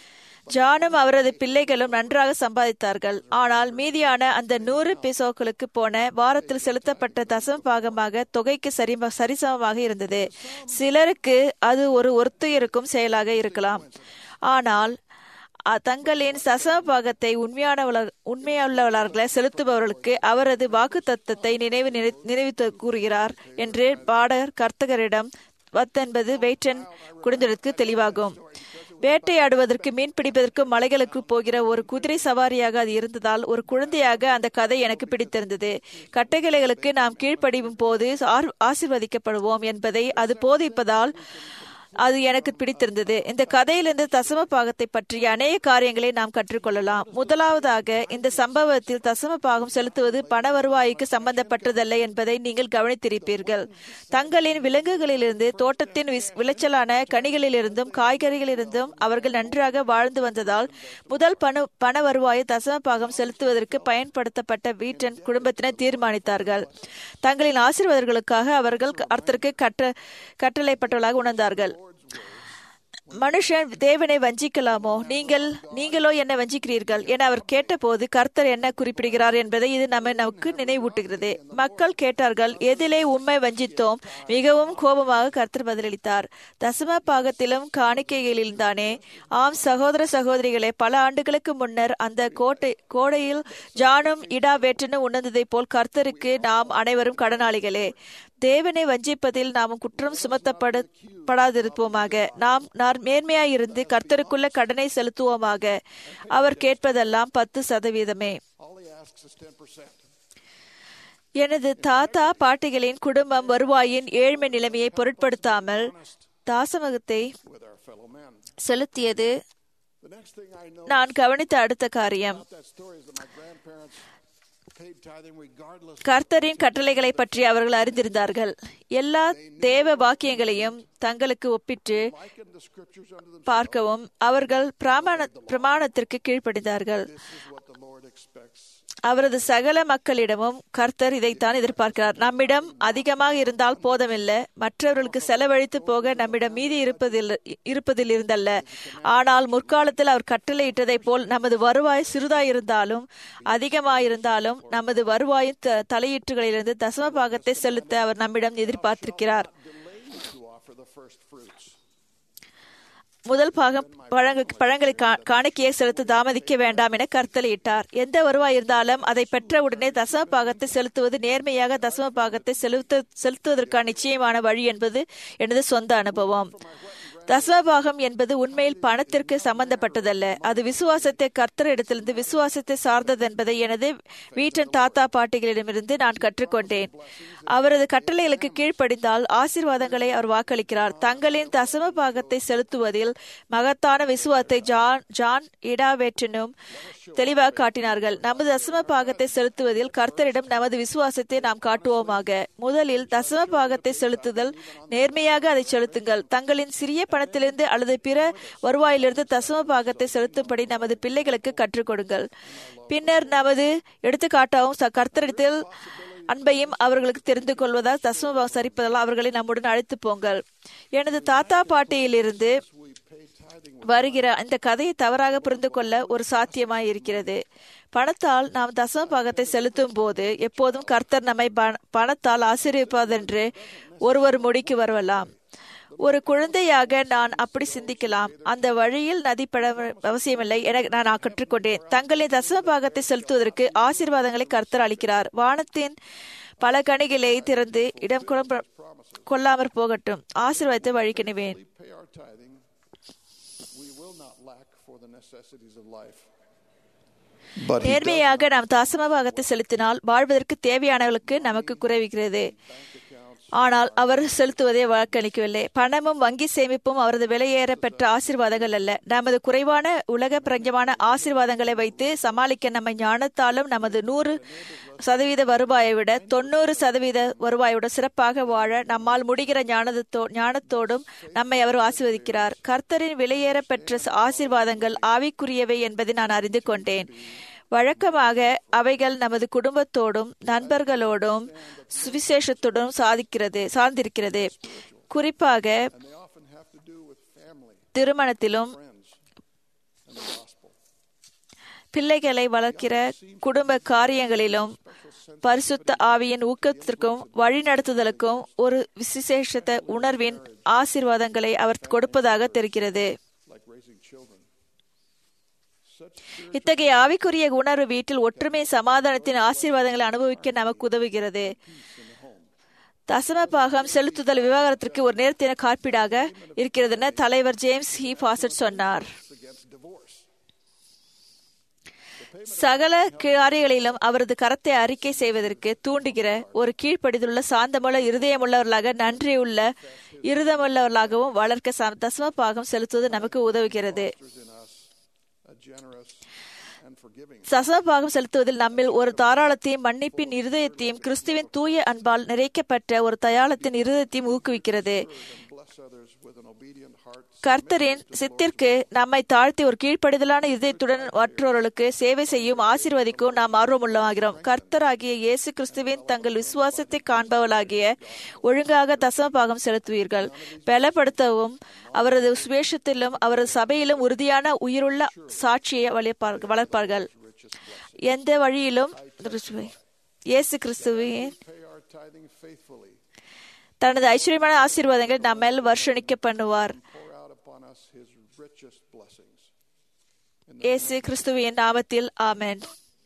ஜானும் அவரது பிள்ளைகளும் நன்றாக சம்பாதித்தார்கள். ஆனால் மீதியான அந்த நூறு பிசோக்களுக்கு போன வாரத்தில் செலுத்தப்பட்ட தசம பாகமாக தொகைக்கு சரி சரிசமமாக இருந்தது. சிலருக்கு அது ஒரு ஒருத்துயிருக்கும் செயலாக இருக்கலாம். ஆனால் தங்களின் தசம பாகத்தை உண்மையானவர்கள் உண்மையுள்ளவர்களை செலுத்துபவர்களுக்கு அவரது வாக்கு தத்தத்தை நினைவு நினைவு கூறுகிறார் என்று பாடகர் கர்த்தகரிடம் பத்தொன்பது வெயிட்டன் குடிந்ததற்கு தெளிவாகும். வேட்டையாடுவதற்கு மீன் பிடிப்பதற்கு மலைகளுக்கு போகிற ஒரு குதிரை சவாரியாக அது இருந்ததால் ஒரு குழந்தையாக அந்த கதை எனக்கு பிடித்திருந்தது. கட்டளைகளுக்கு நாம் கீழ்ப்படியும் போது ஆசீர்வதிக்கப்படுவோம் என்பதை அது போதிப்பதால் அது எனக்கு பிடித்திருந்தது. இந்த கதையிலிருந்து தசம பாகத்தை பற்றிய அநேக காரியங்களை நாம் கற்றுக்கொள்ளலாம். முதலாவதாக, இந்த சம்பவத்தில் தசம பாகம் செலுத்துவது பண வருவாய்க்கு சம்பந்தப்பட்டதல்ல என்பதை நீங்கள் கவனித்திருப்பீர்கள். தங்களின் விலங்குகளிலிருந்து, தோட்டத்தின் விளைச்சலான கனிகளிலிருந்தும் காய்கறிகளிலிருந்தும் அவர்கள் நன்றாக வாழ்ந்து வந்ததால் முதல் பண பண வருவாயை தசம பாகம் செலுத்துவதற்கு பயன்படுத்தப்பட்ட வீட்டன் குடும்பத்தினர் தீர்மானித்தார்கள். தங்களின் ஆசீர்வாதங்களுக்காக அவர்கள் கர்த்தருக்கு கட்ட கட்டளைப்பட்டவர்களாக உணர்ந்தார்கள். மனுஷன் தேவனை வஞ்சிக்கலாமோ? நீங்கள் நீங்களோ என்ன வஞ்சிக்கிறீர்கள் என அவர் கேட்டபோது கர்த்தர் என்ன குறிப்பிடுகிறார் என்பதை இது நம்ம நமக்கு நினைவூட்டுகிறது. மக்கள் கேட்டார்கள், எதிலே உண்மை வஞ்சித்தோம்? மிகவும் கோபமாக கர்த்தர் பதிலளித்தார், தசம பாகத்திலும் காணிக்கைகளில் தானே. ஆம் சகோதர சகோதரிகளே, பல ஆண்டுகளுக்கு முன்னர் அந்த கோட்டை கோடையில் ஜானும் இடா வேற்றனும் உணர்ந்ததை போல் கர்த்தருக்கு நாம் அனைவரும் கடனாளிகளே. தேவனை வஞ்சிப்பதில் நாம் குற்றம் சுமத்தப்படாதிருப்போமாக. நாம் மேன்மையாயிருந்து கர்த்தருக்குள்ள கடனை செலுத்துவோமாக. அவர் கேட்பதெல்லாம் பத்து சதவீதமே. எனது தாத்தா பாட்டிகளின் குடும்பம் வருவாயின் ஏழ்மை நிலைமையை பொருட்படுத்தாமல் தாசமகத்தை செலுத்தியது நான் கவனித்த அடுத்த காரியம். கர்த்தரின் கட்டளைகளை பற்றி அவர்கள் அறிந்திருந்தார்கள். எல்லா தேவ வாக்கியங்களையும் தங்களுக்கு ஒப்பிட்டு பார்க்கவும் அவர்கள் பிரமாணத்திற்கு கீழ்ப்படிந்தார்கள். அவரது சகல மக்களிடமும் கர்த்தர் இதைத்தான் எதிர்பார்க்கிறார். நம்மிடம் அதிகமாக இருந்தால் போதமில்லை, மற்றவர்களுக்கு செலவழித்து போக நம்மிடம் மீதி இருப்பதில் இருப்பதில் இருந்தல்ல. ஆனால் முற்காலத்தில் அவர் கட்டளையிட்டதை போல் நமது வருவாய் சிறிதாயிருந்தாலும் அதிகமாயிருந்தாலும் நமது வருவாயின் தலையீட்டுகளிலிருந்து தசம பாகத்தை செலுத்த அவர் நம்மிடம் எதிர்பார்த்திருக்கிறார். முதல் பாகம் பழங்களை காணிக்கையை செலுத்த தாமதிக்க வேண்டாம் என கர்த்தளையிட்டார். எந்த வருவாய் இருந்தாலும் அதை பெற்ற உடனே தசம பாகத்தை செலுத்துவது நேர்மையாக தசம பாகத்தை செலுத்த செலுத்துவதற்கான நிச்சயமான வழி என்பது எனது சொந்த அனுபவம். தசமபாகம் என்பது உண்மையில் பணத்திற்கு சம்பந்தப்பட்டதல்ல. அது விசுவாசத்தை கர்த்தரிடத்திலிருந்து விசுவாசத்தை சார்ந்தது என்பதை எனது வீட்டின் தாத்தா பாட்டிகளிடமிருந்து நான் கற்றுக்கொண்டேன். அவரது கட்டளைகளுக்கு கீழ்ப்படிந்தால் ஆசீர்வாதங்களை அவர் வாக்களிக்கிறார். தங்களின் தசம பாகத்தை செலுத்துவதில் மகத்தான விசுவாசத்தை ஜான் ஜான் இடாவேற்றனும் தெளிவாக காட்டினார்கள். நமது தசம பாகத்தை செலுத்துவதில் கர்த்தரிடம் நமது விசுவாசத்தை நாம் காட்டுவோமாக. முதலில் தசம பாகத்தை செலுத்துதல், நேர்மையாக அதை செலுத்துங்கள். தங்களின் சிறிய பணத்திலிருந்து அல்லது பிற வருவாயிலிருந்து தசம பாகத்தை செலுத்தும்படி நமது பிள்ளைகளுக்கு கற்றுக் கொடுங்கள். பின்னர் நமது எடுத்துக்காட்டாகவும் கர்த்தரிடத்தில் அன்பையும் அவர்களுக்கு தெரிந்து கொள்வதால் தசம பாகம் சரிப்பதால் அவர்களை நம்முடன் அழைத்து போங்கள். எனது தாத்தா பாட்டியிலிருந்து வருகிற இந்த கதையை தவறாக புரிந்து கொள்ள ஒரு சாத்தியமாய் இருக்கிறது. பணத்தால் நாம் தசம பாகத்தை செலுத்தும் போது எப்போதும் கர்த்தர் நம்மை பணத்தால் ஆசீர்வதிப்பதென்று ஒருவர் முடிக்கு வரலாம். ஒரு குழந்தையாக நான் அப்படி சிந்திக்கலாம். அந்த வழியில் நதிப்பட அவசியமில்லை என நான் கற்றுக்கொண்டேன். தங்களின் தசம பாகத்தை செலுத்துவதற்கு ஆசீர்வாதங்களை கர்த்தர் அளிக்கிறார். வானத்தின் பல கனிகளை திறந்து இடம் கொள்ளாமற் போகட்டும். ஆசீர்வாதத்தை வழிக்கினுவேன். நேர்மையாக நாம் தசம பாகத்தை செலுத்தினால் வாழ்வதற்கு தேவையானவர்களுக்கு நமக்கு குறைவுகிறது. ஆனால் அவர் செலுத்துவதை வாக்களிக்கவில்லை. பணமும் வங்கி சேமிப்பும் அவரது விலையேற பெற்ற ஆசீர்வாதங்கள் அல்ல. நமது குறைவான உலக பிரஞ்சமான ஆசீர்வாதங்களை வைத்து சமாளிக்க நம்மை ஞானத்தாலும் நமது நூறு சதவீத வருவாயை விட தொண்ணூறு சதவீத வருவாயோட சிறப்பாக வாழ நம்மால் முடிகிற ஞானத்தோ ஞானத்தோடும் நம்மை அவர் ஆசீர்வதிக்கிறார். கர்த்தரின் விலையேற பெற்ற ஆசீர்வாதங்கள் ஆவிக்குரியவை என்பதை நான் அறிந்து கொண்டேன். வழக்கமாக அவைகள் நமது குடும்பத்தோடும் நண்பர்களோடும் சுவிசேஷத்துடன் சாதிக்கிறது சார்ந்திருக்கிறது. குறிப்பாக திருமணத்திலும் பிள்ளைகளை வளர்க்கிற குடும்ப காரியங்களிலும் பரிசுத்த ஆவியின் ஊக்கத்திற்கும் வழிநடத்துதலுக்கும் ஒரு விசேஷத்த உணர்வின் ஆசீர்வாதங்களை அவர் கொடுப்பதாக தெரிகிறது. இத்தகைய ஆவிக்குரிய உணர்வு வீட்டில் ஒற்றுமை சமாதானத்தின் ஆசீர்வாதங்களை அனுபவிக்க நமக்கு உதவுகிறது. தசம பாகம் செலுத்துதல் விவாகரத்திற்கு ஒரு நேர்த்தின காப்பீடாக இருக்கிறது என தலைவர் ஜேம்ஸ் ஹி பாசட் சொன்னார். சகல காரியங்களிலும் அவரது கரத்தை அறிக்கை செய்வதற்கு தூண்டுகிற ஒரு கீழ்ப்படிந்துள்ள சாந்தமுள்ள இருதயமுள்ளவர்களாக நன்றியுள்ள இருதயமுள்ளவர்களாகவும் வளர்க்க தசம பாகம் செலுத்துவது நமக்கு உதவுகிறது. தசம பாகம் செலுத்துவதில் நம்மில் ஒரு தாராளத்தையும் மன்னிப்பின் இருதயத்தையும் கிறிஸ்துவின் தூய அன்பால் நிறைக்கப்பட்ட ஒரு தயாளத்தின் இருதயத்தையும் ஊக்குவிக்கிறது. கர்த்தரின் சித்திற்கு நம்மை தாழ்த்தி ஒரு கீழ்ப்படிதலான இதயத்துடன் மற்றவர்களுக்கு சேவை செய்யும் ஆசீர்வதிக்கும் நாம் ஆர்வமுள்ளவாகிறோம். கர்த்தராகிய இயேசு கிறிஸ்துவின் தங்கள் விசுவாசத்தை காண்பவர்களாகிய ஒழுங்காக தசம பாகம் செலுத்துவீர்கள். பலப்படுத்தவும் அவரது சுவேஷத்திலும் அவரது சபையிலும் உறுதியான உயிருள்ள சாட்சியை வளர்ப்பார்கள். எந்த வழியிலும் இயேசு கிறிஸ்துவின் தனது ஐஸ்வர்யமான ஆசீர்வாதங்களை நம்மேல் வர்ஷணிக்க பண்ணுவார். இயேசு கிறிஸ்துவின் நாமத்தில் ஆமென்.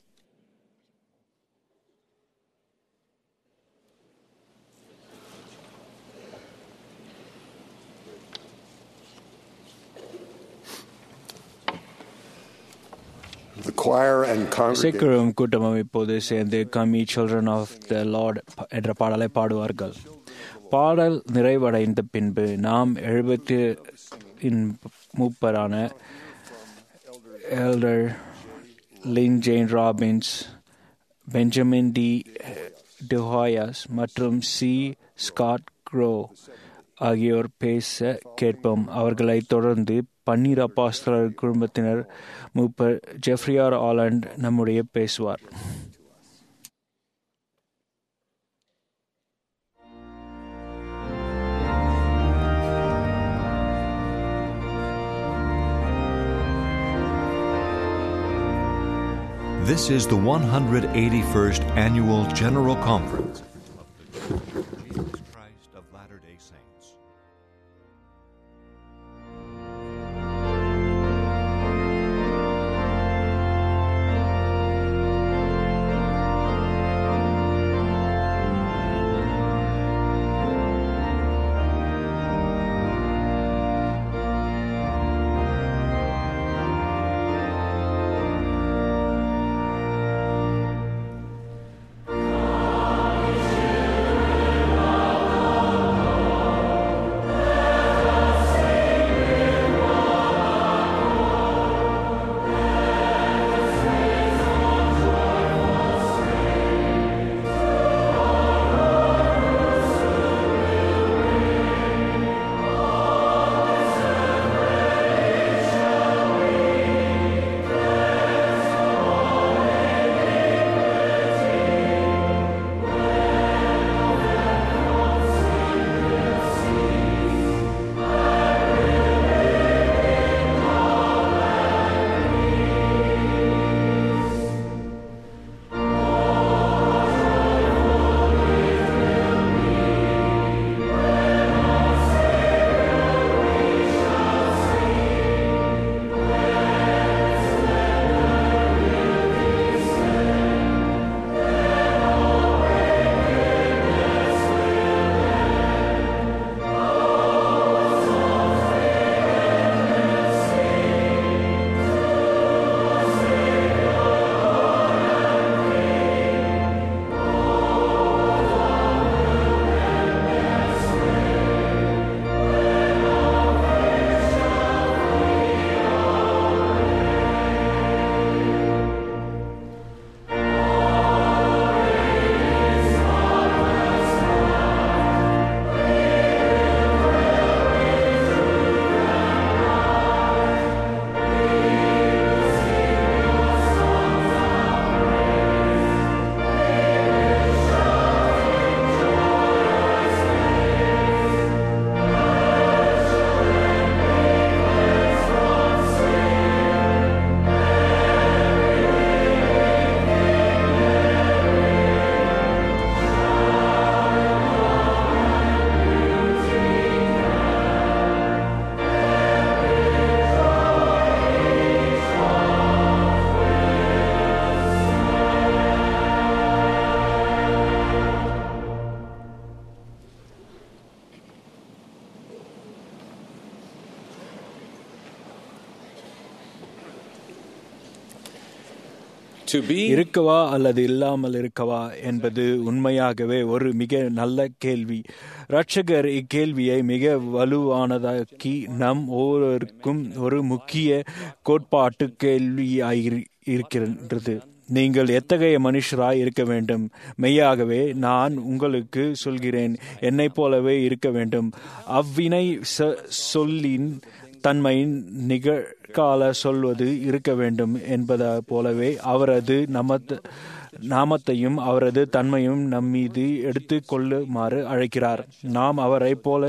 இசைக்குழுவும் கூட்டமும் இப்போது சேர்ந்து கம்மி சில்ட்ரன் ஆஃப் த லார்ட் என்ற பாடலை பாடுவார்கள். பாடல் நிறைவடைந்த பின்பு நாம் எழுபத்தி மூப்பரான Elder Lynn G Robbins, Benjamin D DeHoyos மற்றும் சி ஸ்காட் க்ரோ ஆகியோர் பேச கேட்போம். அவர்களை தொடர்ந்து பன்னீர் அப்போஸ்தலர் குடும்பத்தினர் மூப்பர் ஜெஃப்ரியார் ஆலண்ட் நம்முடைய பேசுவார். This is the one hundred eighty-first Annual General Conference of the Church of Jesus Christ of Latter-day Saints. God is இருக்கவா அல்லது இல்லாமல் இருக்கவா என்பது உண்மையாகவே ஒரு மிக நல்ல கேள்வி. இரட்சகர் இக்கேள்வியை மிக வலுவானதாக்கி நம் ஒவ்வொருவருக்கும் ஒரு முக்கிய கோட்பாட்டு கேள்வியாயிருக்கின்றது. நீங்கள் எத்தகைய மனுஷராய் இருக்க வேண்டும்? மெய்யாகவே நான் உங்களுக்கு சொல்கிறேன், என்னை போலவே இருக்க வேண்டும். அவ்வினை சொல்லின் தன்மை நிகழ்கால சொல்வது இருக்க வேண்டும் என்பதை போலவே அவரது நமத் நாமத்தையும் அவரது தன்மையும் நம்மீது எடுத்து கொள்ளுமாறு அழைக்கிறார். நாம் அவரை போல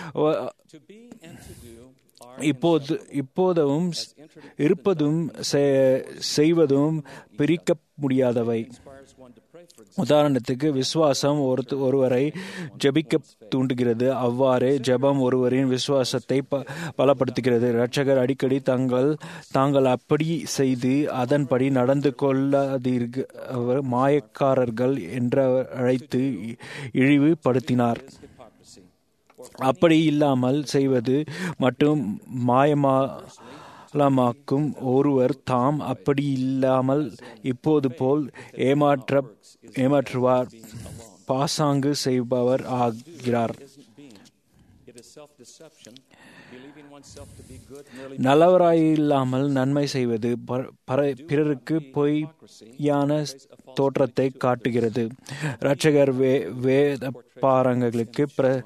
இப்போது இப்போதும் இருப்பதும் செய்வதும் பிரிக்க முடியாதவை. உதாரணத்துக்கு, விசுவாசம் ஒரு ஒருவரை ஜெபிக்க தூண்டுகிறது. அவ்வாறே ஜெபம் ஒருவரின் விசுவாசத்தை பலப்படுத்துகிறது. இரட்சகர் அடிக்கடி தங்கள் தாங்கள் அப்படி செய்து அதன்படி நடந்து கொள்ளாதீர்கள் மாயக்காரர்கள் என்று அழைத்து இழிவுபடுத்தினார். அப்படி இல்லாமல் செய்வது மற்றும் மாயமாக்கும் ஒருவர் தாம் அப்படி இல்லாமல் இப்போது போல் ஏமாற்ற ஏமாற்றுவார் பாசாங்கு செய்பவர் ஆகிறார். நல்லவராயில்லாமல் நன்மை செய்வது பிறருக்கு பொய்யான தோற்றத்தை காட்டுகிறது. இரட்சகர் வே வேத பாரங்களுக்கு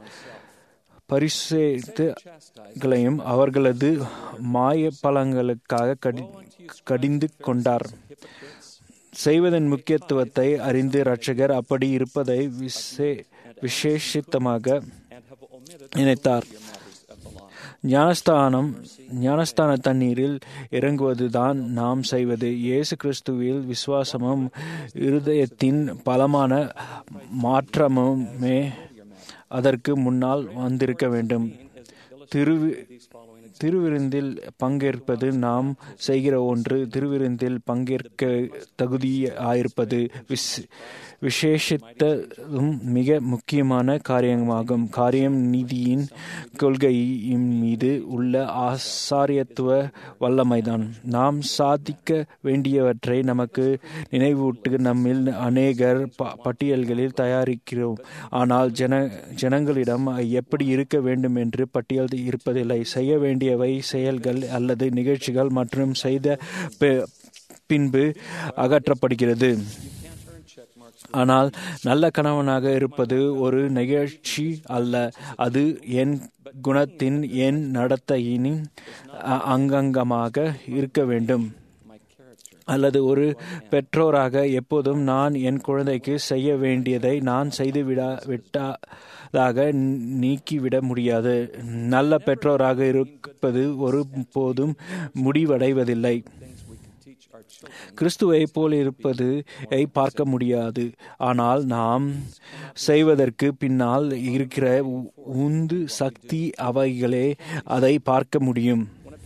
பரிசுகளையும் அவர்களது மாய பலங்களுக்காக கடிந்து கொண்டார். செய்வதன் முக்கியத்துவத்தை அறிந்து இரட்சகர் அப்படி இருப்பதை விசே விசேஷித்தமாக நினைத்தார். ஞானஸ்தானம் ஞானஸ்தான தண்ணீரில் இறங்குவதுதான் நாம் செய்வது. இயேசு கிறிஸ்துவில் விசுவாசமும் இருதயத்தின் பலமான மாற்றமுமே அதற்கு முன்னால் வந்திருக்க வேண்டும். திரு திருவிருந்தில் பங்கேற்பது நாம் செய்கிற ஒன்று. திருவிருந்தில் பங்கேற்க தகுதியாயிருப்பது விஸ் விசேஷித்ததும் மிக முக்கியமான காரியமாகும். காரியம் நீதியின் கொள்கையின் மீது உள்ள ஆசாரியத்துவ வல்லமைதான். நாம் சாதிக்க வேண்டியவற்றை நமக்கு நினைவூட்டு நம்மில் அநேகர் பட்டியல்களில் தயாரிக்கிறோம். ஆனால் ஜன ஜனங்களிடம் எப்படி இருக்க வேண்டும் என்று பட்டியல் இருப்பதில்லை. செய்ய வேண்டியவை செயல்கள் அல்லது நிகழ்ச்சிகள் மற்றும் செய்த பின்பு அகற்றப்படுகிறது. ஆனால் நல்ல கணவனாக இருப்பது ஒரு நிகழ்ச்சி அல்ல. அது என் குணத்தின் என் நடத்தையின் அங்கங்கமாக இருக்க வேண்டும். அல்லது ஒரு பெற்றோராக எப்போதும் நான் என் குழந்தைக்கு செய்ய வேண்டியதை நான் செய்துவிட விட்டதாக நீக்கிவிட முடியாது. நல்ல பெற்றோராக இருப்பது ஒரு போதும் முடிவடைவதில்லை. கிறிஸ்துவை போல் இருப்பது பார்க்க முடியாது. ஆனால் நாம் செய்வதற்கு பின்னால் இருக்கிற உந்து சக்தி அவைகளே அதை பார்க்க முடியும்.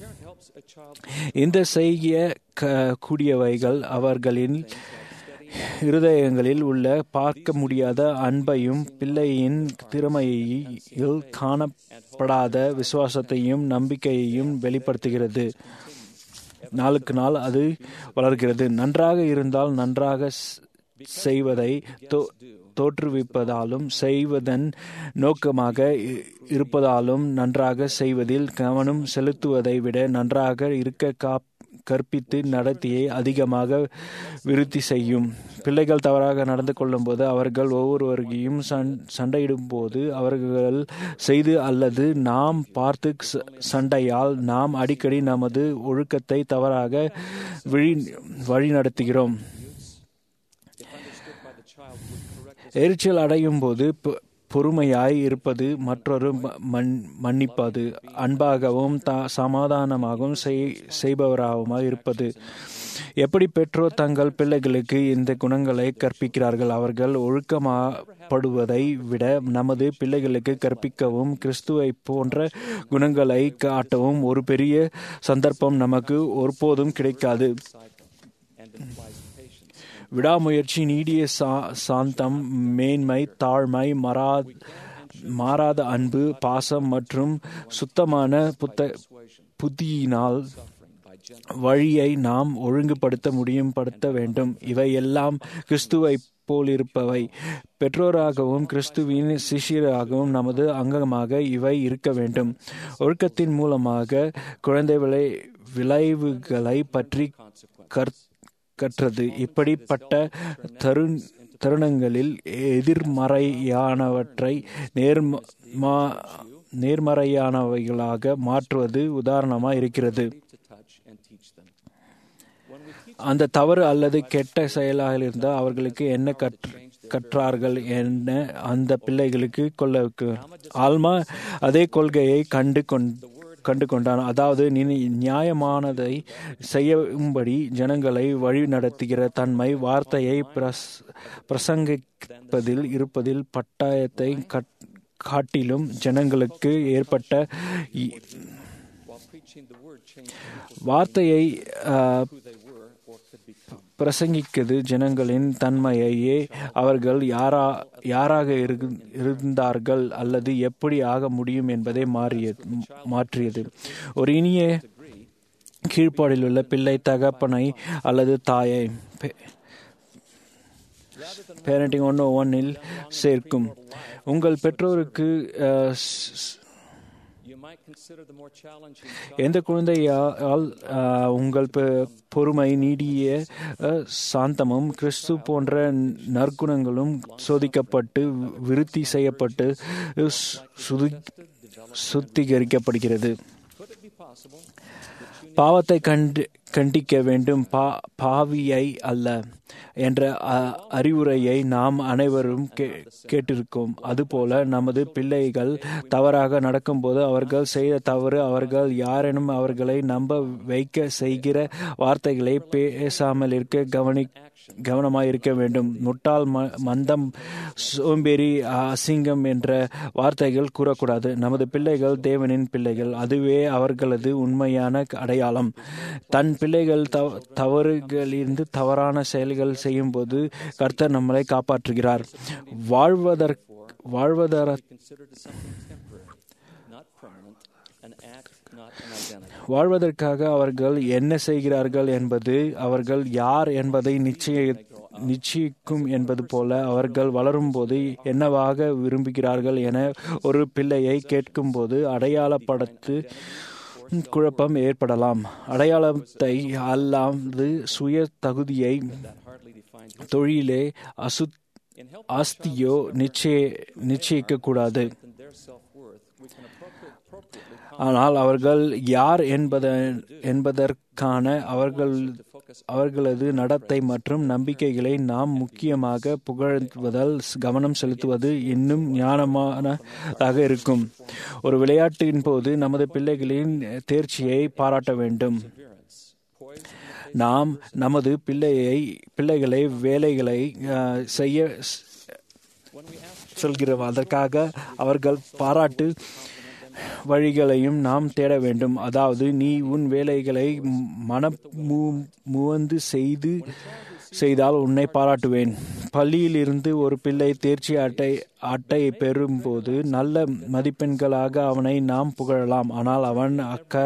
இந்த செய்ய கூடியவைகள் அவர்களின் இருதயங்களில் உள்ள பார்க்க முடியாத அன்பையும் பிள்ளையின் திறமையில் காணப்படாத விசுவாசத்தையும் நம்பிக்கையையும் வெளிப்படுத்துகிறது. நாளுக்கு நாள் அது வளர்கிறது. நன்றாக இருந்தால் நன்றாக செய்வதை தோற்றுவிப்பதாலும் செய்வதன் நோக்கமாக இருப்பதாலும் நன்றாக செய்வதில் கவனம் செலுத்துவதை விட நன்றாக இருக்க காப் கற்பித்து நடத்தியை அதிகமாக விருத்தி செய்யும். பிள்ளைகள் தவறாக நடந்து கொள்ளும் போது அவர்கள் ஒவ்வொருவரையும் சண்டையிடும் போது அவர்கள் செய்து அல்லது நாம் பார்த்து சண்டையால் நாம் அடிக்கடி நமது ஒழுக்கத்தை தவறாக வழி வழிநடத்துகிறோம். எரிச்சல் அடையும் போது பொறுமையாய் இருப்பது, மற்றொரு மன்னிப்பது, அன்பாகவும் சமாதானமாகவும் செய்பவராகவும் இருப்பது. எப்படி பெற்றோர் தங்கள் பிள்ளைகளுக்கு இந்த குணங்களை கற்பிக்கிறார்கள்? அவர்கள் ஒழுக்கமாப்படுவதை விட நமது பிள்ளைகளுக்கு கற்பிக்கவும் கிறிஸ்துவை போன்ற குணங்களை காட்டவும் ஒரு பெரிய சந்தர்ப்பம் நமக்கு ஒருபோதும் கிடைக்காது. விடாமுயற்சி, நீடிய சா சாந்தம், மேன்மை, தாழ்மை, மரா மாறாத அன்பு, பாசம் மற்றும் சுத்தமான புத்த புத்தியினால் வழியை நாம் ஒழுங்குபடுத்த முடியும் படுத்த வேண்டும். இவை எல்லாம் கிறிஸ்துவை போலிருப்பவை. பெற்றோராகவும் கிறிஸ்துவின் சிஷியராகவும் நமது அங்கமாக இவை இருக்க வேண்டும். ஒழுக்கத்தின் மூலமாக குழந்தை விளை விளைவுகளை பற்றி கற்றது. இப்படிப்பட்ட தரு தருணங்களில் எதிர்மறையானவற்றை நேர்மா நேர்மறையானவைகளாக மாற்றுவது உதாரணமாக இருக்கிறது. அந்த தவறு அல்லது கெட்ட செயலாக இருந்தால் அவர்களுக்கு என்ன கற்று கற்றார்கள் என்ன அந்த பிள்ளைகளுக்கு கொள்ள ஆல்மா அதே கொள்கையை கண்டு கொண்டு கண்டு கொண்டான். அதாவது நியாயமானதை செய்யும்படி ஜனங்களை வழி நடத்துகிற தன்மை வார்த்தையை பிரசங்கிப்பதில் இருப்பதில் பட்டாயத்தை காட்டிலும் ஜனங்களுக்கு ஏற்பட்ட வார்த்தையை பிரசங்கிக்கிறது ஜனங்களின் தன்மையையே அவர்கள் யாரா யாராக இருந்தார்கள் அல்லது எப்படி ஆக முடியும் என்பதை மாறிய மாற்றியது. ஒரு இனிய கீழ்ப்பாடில் உள்ள பிள்ளை தகப்பனை அல்லது தாயை பேரண்டிங் ஒன் ஓ ஒன்னில் சேர்க்கும். உங்கள் பெற்றோருக்கு எந்த குழந்தையால் உங்கள் பொறுமை, நீடிய சாந்தமும் கிறிஸ்து போன்ற நற்குணங்களும் சோதிக்கப்பட்டு விருத்தி செய்யப்பட்டு சுத்திகரிக்கப்படுகிறது. பாவத்தை கண்டு கண்டிக்க வேண்டும், பா பாவியை அல்ல என்ற அறிவுரையை நாம் அனைவரும் கேட்டிருக்கோம். அதுபோல நமது பிள்ளைகள் தவறாக நடக்கும்போது அவர்கள் செய்த தவறு அவர்கள் யாரேனும் அவர்களை நம்ப வைக்க செய்கிற வார்த்தைகளை பேசாமல் இருக்க கவனி கவனமாக இருக்க வேண்டும். முட்டாள், மந்தம், சோம்பேறி, அசிங்கம் என்ற வார்த்தைகள் கூறக்கூடாது. நமது பிள்ளைகள் தேவனின் பிள்ளைகள். அதுவே அவர்களது உண்மையான அடையாளம். தன் பிள்ளைகள் தவறுகளிலிருந்து தவறான செயல்கள் செய்யும் போது கர்த்தர் நம்மளை காப்பாற்றுகிறார். வாழ்வதற்கு வாழ்வதற வாழ்வதற்காக அவர்கள் என்ன செய்கிறார்கள் என்பது அவர்கள் யார் என்பதை நிச்சய நிச்சயிக்கும் என்பது போல அவர்கள் வளரும்போது என்னவாக விரும்புகிறார்கள் என ஒரு பிள்ளையை கேட்கும்போது அடையாளப்படுத்து குழப்பம் ஏற்படலாம். அடையாளத்தை அல்லாது சுய தகுதியை, தொழிலே, அசு ஆஸ்தியோ நிச்சய நிச்சயிக்க கூடாது. ஆனால் அவர்கள் யார் என்பத என்பதற்கான அவர்கள் அவர்களது நடத்தை மற்றும் நம்பிக்கைகளை நாம் முக்கியமாக புகழ்வதால் கவனம் செலுத்துவது இன்னும் ஞானமானதாக இருக்கும். ஒரு விளையாட்டின் போது நமது பிள்ளைகளின் தேர்ச்சியை பாராட்ட வேண்டும். நாம் நமது பிள்ளையை பிள்ளைகளை வேலைகளை செய்ய சொல்கிறோம். அதற்காக அவர்கள் பாராட்டு வழிகளையும் நாம் தேட வேண்டும். அதாவது நீ உன் வேலைகளை மன முவந்து செய்து செய்தால் உன்னை பாராட்டுவேன். பள்ளியில் இருந்து ஒரு பிள்ளை தேர்ச்சி அட்டை அட்டையை பெறும்போது நல்ல மதிப்பெண்களாக அவனை நாம் புகழலாம். ஆனால் அவன் அக்க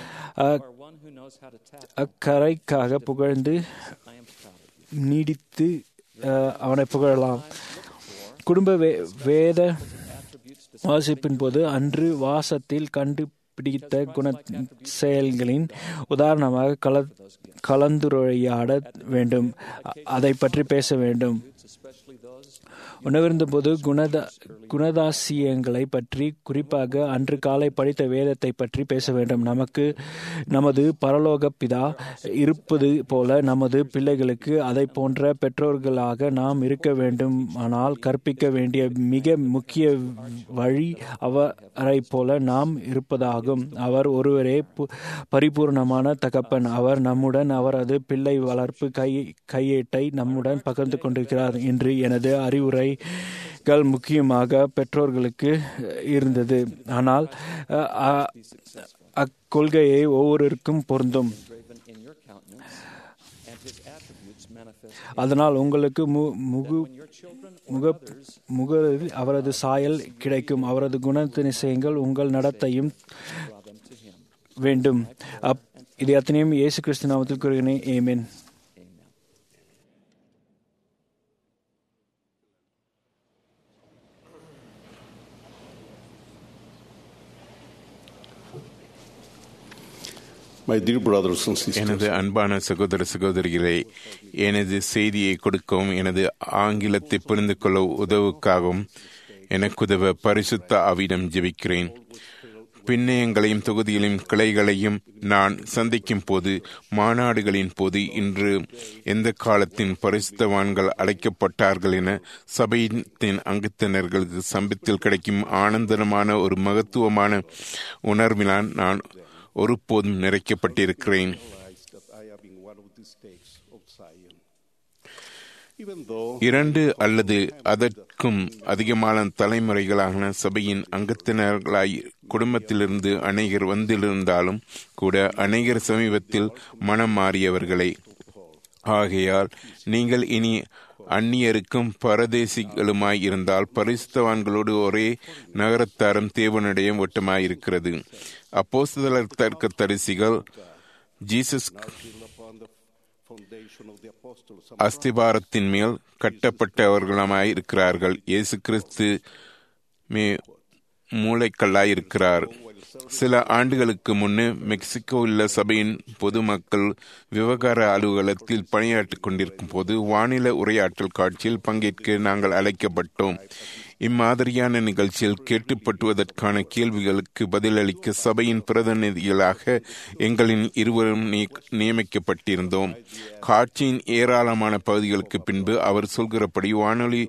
அக்கறைக்காக புகழ்ந்து நீடித்து அவனை புகழலாம். குடும்ப வே வேத வாசிப்பின் போது அன்று வாசத்தில் கண்டுபிடித்த குண செயல்களின் உதாரணமாக கல கலந்துரையாட வேண்டும். அதை பற்றி பேச வேண்டும். உணவிருந்த போது குணதா குணதாசியங்களை பற்றி, குறிப்பாக அன்று காலை படித்த வேதத்தை பற்றி பேச வேண்டும். நமக்கு நமது பரலோக பிதா இருப்பது போல நமது பிள்ளைகளுக்கு அதை போன்ற பெற்றோர்களாக நாம் இருக்க வேண்டும். ஆனால் கற்பிக்க வேண்டிய மிக முக்கிய வழி அவரை போல நாம் இருப்பதாகும். அவர் ஒருவரே பரிபூர்ணமான தகப்பன். அவர் நம்முடன் அவரது பிள்ளை வளர்ப்பு கை கையேட்டை நம்முடன் பகிர்ந்து கொண்டிருக்கிறார். இன்று எனது அறிவுரை முக்கியமாக பெற்றோர்களுக்கு இருந்தது. ஆனால் அக்கொள்கையை ஒவ்வொருவருக்கும் பொருந்தும். அதனால் உங்களுக்கு முக முகரில் அவரது சாயல் கிடைக்கும். அவரது குணத்திசைகள் உங்கள் நடத்தையும் வேண்டும். இது அத்தனையும் இயேசு கிறிஸ்து நாமத்தில் கூறுகிறேன். ஆமென். My dear brothers and sisters, எனது அன்பான சகோதர சகோதரிகளே, எனது செய்தியை கொடுக்கவும் எனது ஆங்கிலத்தை புரிந்து கொள்ள உதவுக்காகவும் எனக்குதவ பரிசுத்த ஆவியிடம் ஜெபிக்கிறேன். பின்னயங்களையும் தொகுதிகளையும் கிளைகளையும் நான் சந்திக்கும் போது, மாநாடுகளின் போது, இன்று எந்த காலத்தின் பரிசுத்தவான்கள் அழைக்கப்பட்டார்கள் என சபையின் அங்கத்தினர்களுக்கு சம்பத்தில் கிடைக்கும் ஆனந்தமான ஒரு மகத்துவமான உணர்வினால் நான் ஒருபோதும் நிறைக்கப்பட்டிருக்கிறேன். இரண்டு அல்லது அதற்கும் அதிகமான தலைமுறைகளான சபையின் அங்கத்தினர்களாய் குடும்பத்திலிருந்து அநேகர் வந்திருந்தாலும் கூட அநேகர் சமீபத்தில் மனம் மாறியவர்களே. ஆகையால் நீங்கள் இனி அந்நியருக்கும் பரதேசிகளுமாய் இருந்தால் பரிசுத்தவான்களோடு ஒரே நகரத்தாரும் தேவனுடைய ஒட்டமாயிருக்கிறது. அப்போஸ்தலர் தர்க்க தரிசிகள் ஜீசஸ் அஸ்திபாரத்தின் மேல் கட்டப்பட்டவர்களுமாயிருக்கிறார்கள். இயேசு கிறிஸ்து மே மூளைக்கல்லாயிருக்கிறார். சில ஆண்டுகளுக்கு முன்னே மெக்சிகோ உள்ள சபையின் பொதுமக்கள் விவகார அலுவலகத்தில் பணியாற்றிக் கொண்டிருக்கும் போது வானிலை உரையாற்றல் காட்சியில் பங்கேற்க நாங்கள் அழைக்கப்பட்டோம். இம்மாதிரியான நிகழ்ச்சியில் கேட்டுப்பட்டுவதற்கான கேள்விகளுக்கு பதிலளிக்க சபையின் பிரதிநிதிகளாக எங்களின் இருவரும் நியமிக்கப்பட்டிருந்தோம். காட்சியின் ஏராளமான பகுதிகளுக்கு பின்பு அவர் சொல்கிறபடி வானொலி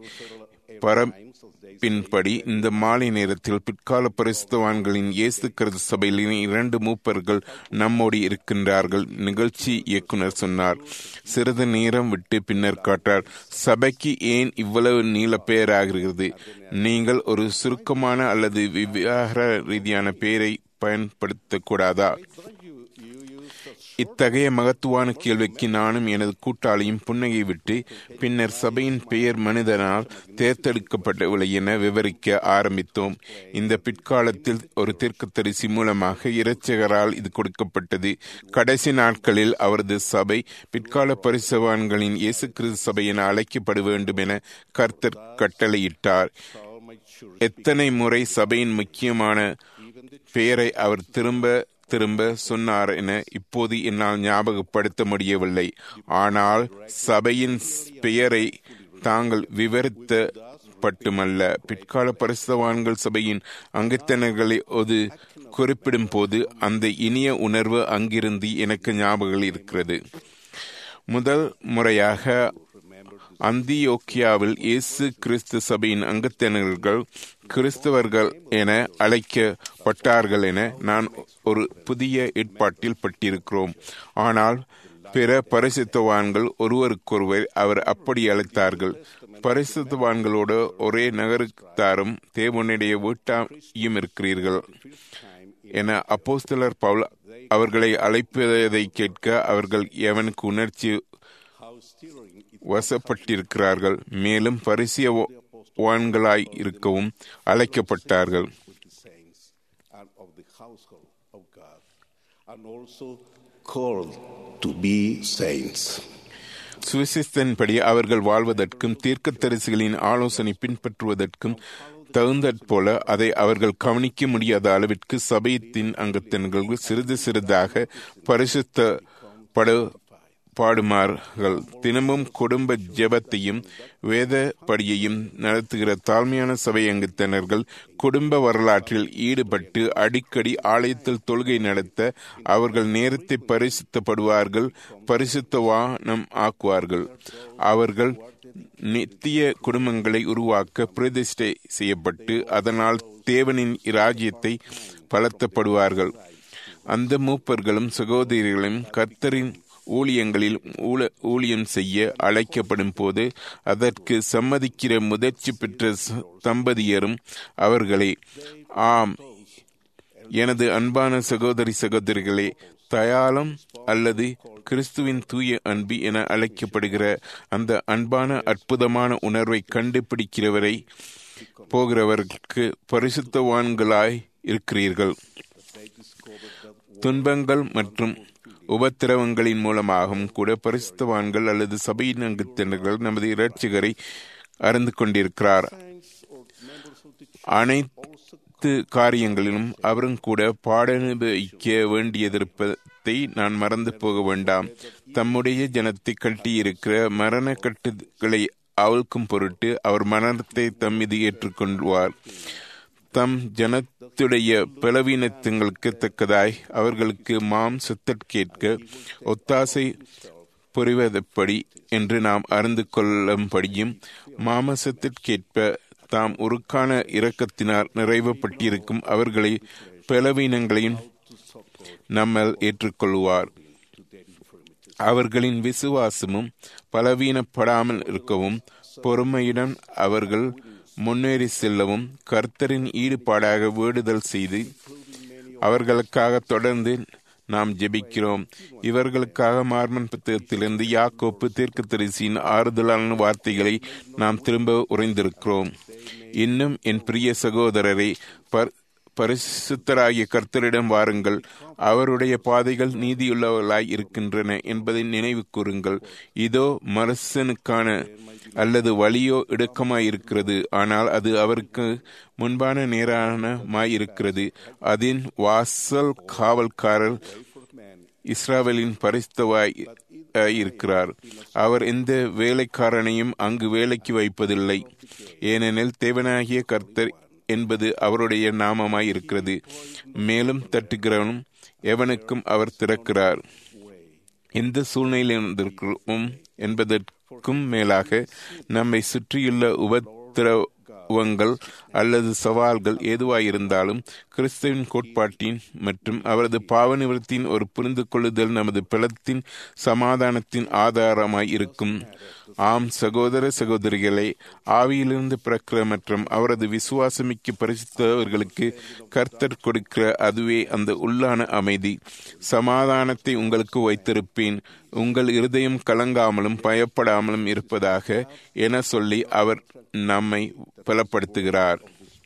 பரப்பின்படி இந்த மாலை நேரத்தில் பிற்கால பரிசுத்தவான்களின் இயேசு கிறிஸ்து சபையின் இரண்டு மூப்பர்கள் நம்மோடு இருக்கின்றார்கள். நிகழ்ச்சி இயக்குனர் சொன்னார். சிறிது நேரம் விட்டு பின்னர் காட்டார். சபைக்கு ஏன் இவ்வளவு நீள பெயராகிறது? நீங்கள் ஒரு சுருக்கமான அல்லது விவகார ரீதியான பெயரை பயன்படுத்தக்கூடாதா? இத்தகைய மகத்துவான கேள்விக்கு நானும் எனது கூட்டாளியும் புன்னகை விட்டு பின்னர் சபையின் பெயர் மனிதனால் தேர்ந்தெடுக்கப்படவில்லை என விவரிக்க ஆரம்பித்தோம். இந்த பிற்காலத்தில் ஒரு தீர்க்கதரிசி மூலமாக இரட்சகரால் இது கொடுக்கப்பட்டது. கடைசி நாட்களில் அவரது சபை பிற்கால பரிசுத்தவான்களின் இயேசு கிறிஸ்து சபை என அழைக்கப்பட வேண்டும் என கர்த்தர் கட்டளையிட்டார். எத்தனை முறை சபையின் முக்கியமான பெயரை அவர் திரும்ப திரும்ப சொன்னார் என இப்போது என்னால் ஞாபகப்படுத்த முடியவில்லை. ஆனால் சபையின் பெயரை தாங்கள் விவரித்த பட்டுமல்ல, பிற்கால பரிசுத்தவான்கள் சபையின் அங்கத்தினர்களை ஒரு குறிப்பிடும் போது அந்த இனிய உணர்வு அங்கிருந்து எனக்கு ஞாபகம் இருக்கிறது. முதல் முறையாக அந்தியோக்கியாவில் இயேசு கிறிஸ்து சபையின் அங்கத்தினர்கள் கிறிஸ்தவர்கள் என அழைக்கப்பட்டார்கள் என நான் ஒரு புதிய ஏற்பாட்டில் பட்டிருக்கிறோம். ஆனால் பிற பரிசுத்தவான்கள் ஒருவருக்கொருவர் அவர் அப்படி அழைத்தார்கள். பரிசுத்தவான்களோடு ஒரே நகரத்தாரும் தேவனுடைய வீட்டாயும் இருக்கிறீர்கள் என அப்போஸ்தலர் பவுல் அவர்களை அழைப்பதை கேட்க அவர்கள் எவனுக்கு உணர்ச்சி வசப்பட்டிருக்கிறார்கள். மேலும் பரிசுத்தவான்களாய் இருக்கவும் அழைக்கப்பட்டார்கள். சுவிசேஷத்தின்படி அவர்கள் வாழ்வதற்கும் தீர்க்கதரிசிகளின் ஆலோசனை பின்பற்றுவதற்கும் தகுந்தற்போல அதை அவர்கள் கவனிக்க முடியாத அளவிற்கு சபையத்தின் அங்கத்தினர்கள் சிறிது சிறிதாக பரிசுத்தப்படு பாடுமார்கள். தினமும் குடும்ப ஜெபத்தையும் வேதப்படியையும் நடத்துகிற தாழ்மையான சபை அங்கத்தினர்கள் குடும்ப வரலாற்றில் ஈடுபட்டு அடிக்கடி ஆலயத்தில் தொழுகை நடத்த அவர்கள் நேரத்தை பரிசுத்தப்படுவார்கள், பரிசுத்தவானம் ஆக்குவார்கள். அவர்கள் நித்திய குடும்பங்களை உருவாக்க பிரதிஷ்டை செய்யப்பட்டு அதனால் தேவனின் இராஜ்யத்தை பலத்தப்படுவார்கள். அந்த மூப்பர்களும் சகோதரிகளும் கர்த்தரின் ஊழியங்களில் ஊழியம் செய்ய அழைக்கப்படும் போது அதற்கு சம்மதிக்கிற முதிர்ச்சி பெற்ற தம்பதியரும் அவர்களே. ஆம், எனது அன்பான சகோதரி சகோதரிகளே, தயாளம் அல்லது கிறிஸ்துவின் தூய அன்பு என அழைக்கப்படுகிற அந்த அன்பான அற்புதமான உணர்வை கண்டுபிடிக்கிறவரை போகிறவர்களுக்கு பரிசுத்தவான்களாய் இருக்கிறீர்கள். துன்பங்கள் மற்றும் உபத்திரவங்களின் மூலமாகவும் கூட பரிசுத்தவான்கள் அல்லது சபையின் அங்கத்தினர்கள் நமது இரட்சகரை அறிந்து கொண்டிருக்கிறார். அனைத்து காரியங்களிலும் அவரும் கூட பாடனுபவிக்க வேண்டியதிருப்பதை நான் மறந்து போக வேண்டாம். தம்முடைய ஜனத்தை கட்டியிருக்கிற மரண கட்டுகளை அவிழ்க்கும் பொருட்டு அவர் மரணத்தை தம் மீது ஏற்றுக்கொள்வார். தம் ஜனத்துடைய பலவீனத்துங்களுக்கு தக்கதாய் அவர்களுக்கு மாம்சத்திற்கேற்க ஒத்தாசை புரிவதப்படி என்று நாம் அறிந்து கொள்ளும்படியும் மாமசத்திற்கேற்ப தாம் உருக்கான இரக்கத்தினால் நிறைவுபட்டிருக்கும் அவர்களை பலவீனங்களையும் நம்மால் ஏற்றுக்கொள்வார். அவர்களின் விசுவாசமும் பலவீனப்படாமல் இருக்கவும் பொறுமையுடன் அவர்கள் முன்னேறி செல்லவும் கர்த்தரின் ஈடுபாடாக வேண்டுதல் செய்து அவர்களுக்காக தொடர்ந்து நாம் ஜெபிக்கிறோம். இவர்களுக்காக மார்மன் புத்தகத்திலிருந்து யாக்கோப்பு தீர்க்கதரிசியின் ஆறுதலான வார்த்தைகளை நாம் திரும்ப உரைந்திருக்கிறோம். இன்னும் என் பிரிய சகோதரரை பர் பரிசுத்தராகிய கர்த்தரிடம் வாருங்கள். அவருடைய பாதைகள் நீதியுள்ளவர்களாய் இருக்கின்றன என்பதை நினைவு கூறுங்கள். இதோ மனுஷனுக்கான அல்லது வழியோ இடுக்கமாய் இருக்கிறது, ஆனால் அது அவருக்கு முன்பான நேரானமாயிருக்கிறது. அதன் வாசல் காவல்காரர் இஸ்ராவேலின் பரிசுத்தவாய் இருக்கிறார். அவர் எந்த வேலைக்காரனையும் அங்கு வேலைக்கு வைப்பதில்லை, ஏனெனில் தேவனாகிய கர்த்தர் என்பது அவருடைய நாமமாய் இருக்கிறது. மேலும் தட்டுகிறவனும் எவனுக்கும் அவர் திறக்கிறார். எந்த சூழ்நிலையிலிருக்கிறோம் என்பதற்கும் மேலாக நம்மை சுற்றியுள்ள உபத்திரவங்கள் அல்லது சவால்கள் எதுவாயிருந்தாலும் கிறிஸ்துவின் கோட்பாட்டின் மற்றும் அவரது பாவ நிவர்த்தியின் ஒரு புரிந்து கொள்ளுதல் நமது பலத்தின் சமாதானத்தின் ஆதாரமாய் இருக்கும். ஆம் சகோதர சகோதரிகளை, ஆவியிலிருந்து பிறக்கிற மற்றும் அவரது விசுவாசமிக்க பரிசுத்தவர்களுக்கு கர்த்தர் கொடுக்கிற அதுவே அந்த உள்ளான அமைதி. சமாதானத்தை உங்களுக்கு வைத்திருப்பேன், உங்கள் இருதயம் கலங்காமலும் பயப்படாமலும் இருப்பதாக என சொல்லி அவர் நம்மை பலப்படுத்துகிறார்.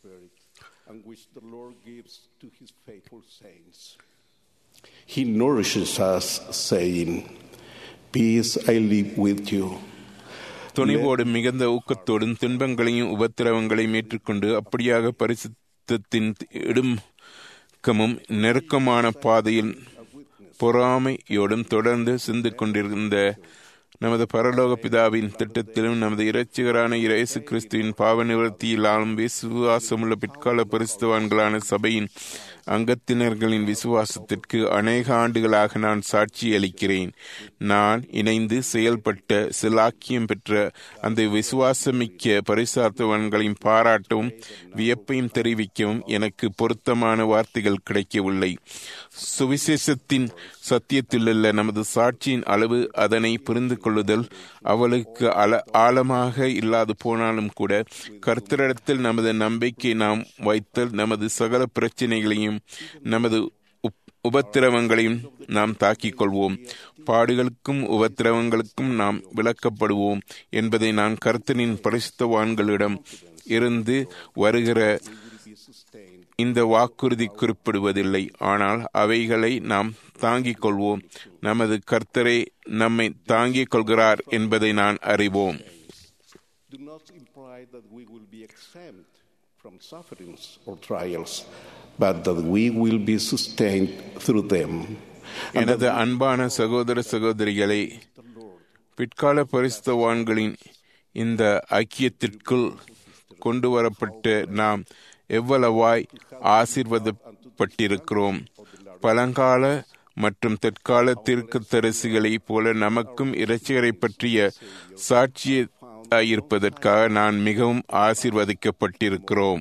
He nourishes us, saying, "Peace I leave with you." துணிவோடும் மிகுந்த ஊக்கத்தோடும் துன்பங்களையும் உபத்திரவங்களையும் ஏற்றுக்கொண்டு அப்படியாக பரிசுத்தத்தின் இடுக்கமும் நெருக்கமான பாதையில் பொறாமையோடும் தொடர்ந்து சிந்து கொண்டிருந்த நமது பரலோக பிதாவின் திட்டத்திலும் நமது இரட்சகரான இயேசு கிறிஸ்துவின் பாவ நிவர்த்தியிலாலும் விசுவாசமுள்ள பிற்கால பரிசுத்தவான்களான சபையின் அங்கத்தினர்களின் விசுவாசத்திற்கு அநேக ஆண்டுகளாக நான் சாட்சி அளிக்கிறேன். நான் இணைந்து செயல்பட்ட சிலாக்கியம் பெற்ற அந்த விசுவாசமிக்க பரிசுத்தவான்களையும் பாராட்டவும் வியப்பையும் தெரிவிக்கவும் எனக்கு பொருத்தமான வார்த்தைகள் கிடைக்கவில்லை. சுவிசேஷத்தின் சத்தியத்திலுள்ள நமது சாட்சியின் அளவு, அதனை புரிந்து கொள்ளுதல் அவளுக்கு அல ஆழமாக இல்லாது போனாலும் கூட கர்த்தரிடத்தில் நமது நம்பிக்கை நாம் வைத்தல் நமது சகல பிரச்சனைகளையும் நமது உபத்திரவங்களையும் நாம் தாக்கிக் கொள்வோம். பாடுகளுக்கும் உபத்திரவங்களுக்கும் நாம் விளக்கப்படுவோம் என்பதை நான் கர்த்தரின் பரிசுத்தவான்களிடம் இருந்து வருகிற இந்த வாக்குறுதி குறிப்பிடுவதில்லை, ஆனால் அவைகளை நாம் தாங்கிக் கொள்வோம். நமது கர்த்தரை நம்மை தாங்கிக் கொள்கிறார் என்பதை நான் அறிவோம். Do not imply that we will be exempt from sufferings or trials, but that we will be sustained through them. எனது அன்பான சகோதர சகோதரிகளை, பிற்கால பரிசுத்தவான்களின் இந்த ஐக்கியத்திற்குள் கொண்டு வரப்பட்டு நாம் எவ்வளவாய் ஆசீர்வதிக்கப்பட்டிருக்கிறோம். பழங்கால மற்றும் தற்கால தீர்க்கதரிசிகளைப் போல நமக்கும் இரட்சகரை பற்றிய சாட்சியாயிருப்பதற்காக நான் மிகவும் ஆசீர்வதிக்கப்பட்டிருக்கிறோம்.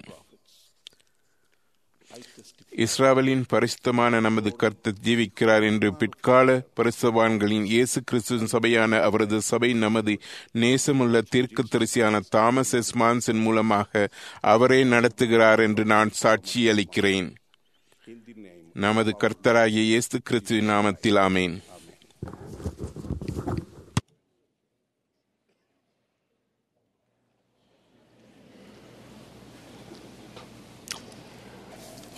இஸ்ராவேலின் பரிசுத்தமான நமது கர்த்தர் ஜீவிக்கிறார் என்று பிற்கால பரிசுத்தவான்களின் இயேசு கிறிஸ்துவின் சபையான அவரது சபை நமது நேசமுள்ள தீர்க்கதரிசியான தாமஸ் எஸ் மான்சன் மூலமாக அவரே நடத்துகிறார் என்று நான் சாட்சி அளிக்கிறேன். நமது கர்த்தராகிய இயேசு கிறிஸ்துவின் நாமத்தில் ஆமென்.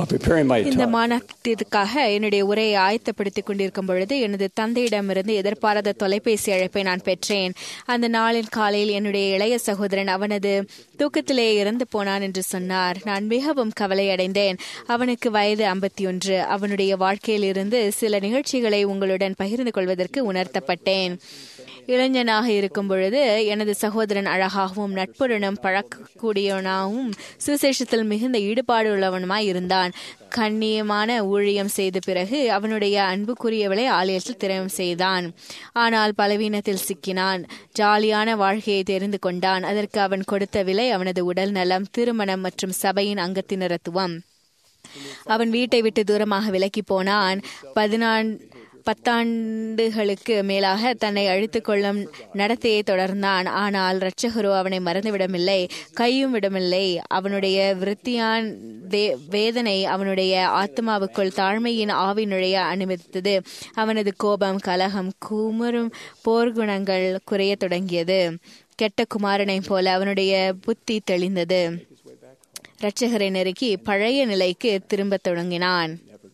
இந்த மாநாட்டிற்காக என்னுடைய உரையை ஆயத்தப்படுத்திக் கொண்டிருக்கும் பொழுது எனது தந்தையிடமிருந்து எதிர்பாராத தொலைபேசி அழைப்பை நான் பெற்றேன். அந்த நாளின் காலையில் என்னுடைய இளைய சகோதரன் அவனது தூக்கத்திலே இறந்து போனான் என்று சொன்னார். நான் மிகவும் கவலையடைந்தேன். அவனுக்கு வயது ஐம்பத்தி ஒன்று. அவனுடைய வாழ்க்கையில் இருந்து சில நிகழ்ச்சிகளை உங்களுடன் பகிர்ந்து கொள்வதற்கு உணர்த்தப்பட்டேன். இளைஞனாக இருக்கும் பொழுது எனது சகோதரன் அழகாகவும் நட்புடனும் பழக்கக்கூடியவனாகவும் சுவிசேஷத்தில் மிகுந்த ஈடுபாடு உள்ளவனுமாய் இருந்தான். கண்ணியமான ஊழியம் செய்த பிறகு அவனுடைய அன்புக்குரியவளை ஆலயத்தில் திறமை செய்தான். ஆனால் பலவீனத்தில் சிக்கினான். ஜாலியான வாழ்க்கையை தெரிந்து கொண்டான். அதற்கு அவன் கொடுத்த விலை அவனது உடல் நலம், திருமணம் மற்றும் சபையின் அங்கத்தினரத்துவம். அவன் வீட்டை விட்டு தூரமாக விலகி போனான். பதினான் பத்தாண்டுகளுக்கு மேலாக தன்னை அழித்துக் கொள்ளும் நடத்தையை தொடர்ந்தான். ஆனால் இரட்சகரோ அவனை மறந்துவிடமில்லை, கையும் விடமில்லை. அவனுடைய விருத்தியான் வேதனை அவனுடைய ஆத்மாவுக்குள் தாழ்மையின் ஆவி நுழைய அனுமதித்தது. அவனது கோபம், கலகம், குமுறும் போர்க்குணங்கள் குறைய தொடங்கியது. கெட்ட குமாரனை போல அவனுடைய புத்தி தெளிந்தது. இரட்சகரை நெருக்கி பழைய நிலைக்கு திரும்ப தொடங்கினான்.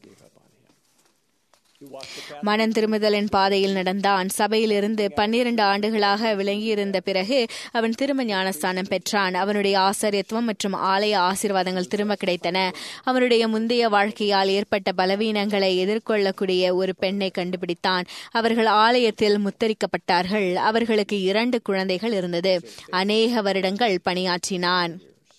மனம் திரும்புதலின் பாதையில் நடந்தான். சபையிலிருந்து பன்னிரண்டு ஆண்டுகளாக விளங்கியிருந்த பிறகு அவன் திரும்ப ஞானஸ்தானம் பெற்றான். அவனுடைய ஆசாரியத்துவம் மற்றும் ஆலய ஆசீர்வாதங்கள் திரும்ப கிடைத்தன. அவனுடைய முந்தைய வாழ்க்கையால் ஏற்பட்ட பலவீனங்களை எதிர்கொள்ளக்கூடிய ஒரு பெண்ணை கண்டுபிடித்தான். அவர்கள் ஆலயத்தில் முத்தரிக்கப்பட்டார்கள். அவர்களுக்கு இரண்டு குழந்தைகள் இருந்தது. அநேக வருடங்கள் பணியாற்றினான்.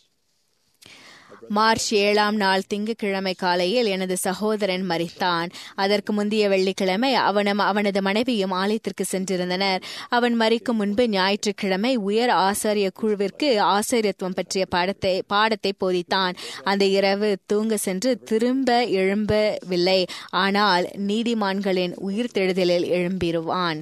மார்ச் ஏழாம் நாள் திங்கட்கிழமை காலையில் எனது சகோதரன் மரித்தான். அதற்கு முந்தைய வெள்ளிக்கிழமை அவனும் அவனது மனைவியும் ஆலயத்திற்கு சென்றிருந்தனர். அவன் மரிக்கும் முன்பு ஞாயிற்றுக்கிழமை உயர் ஆசாரிய குழுவிற்கு ஆசாரியத்துவம் பற்றிய பாடத்தை பாடத்தை போதித்தான். அந்த இரவு தூங்க சென்று திரும்ப எழும்பவில்லை. ஆனால் நீதிமான்களின் உயிர்த்தெழுதலில் எழும்பிடுவான்.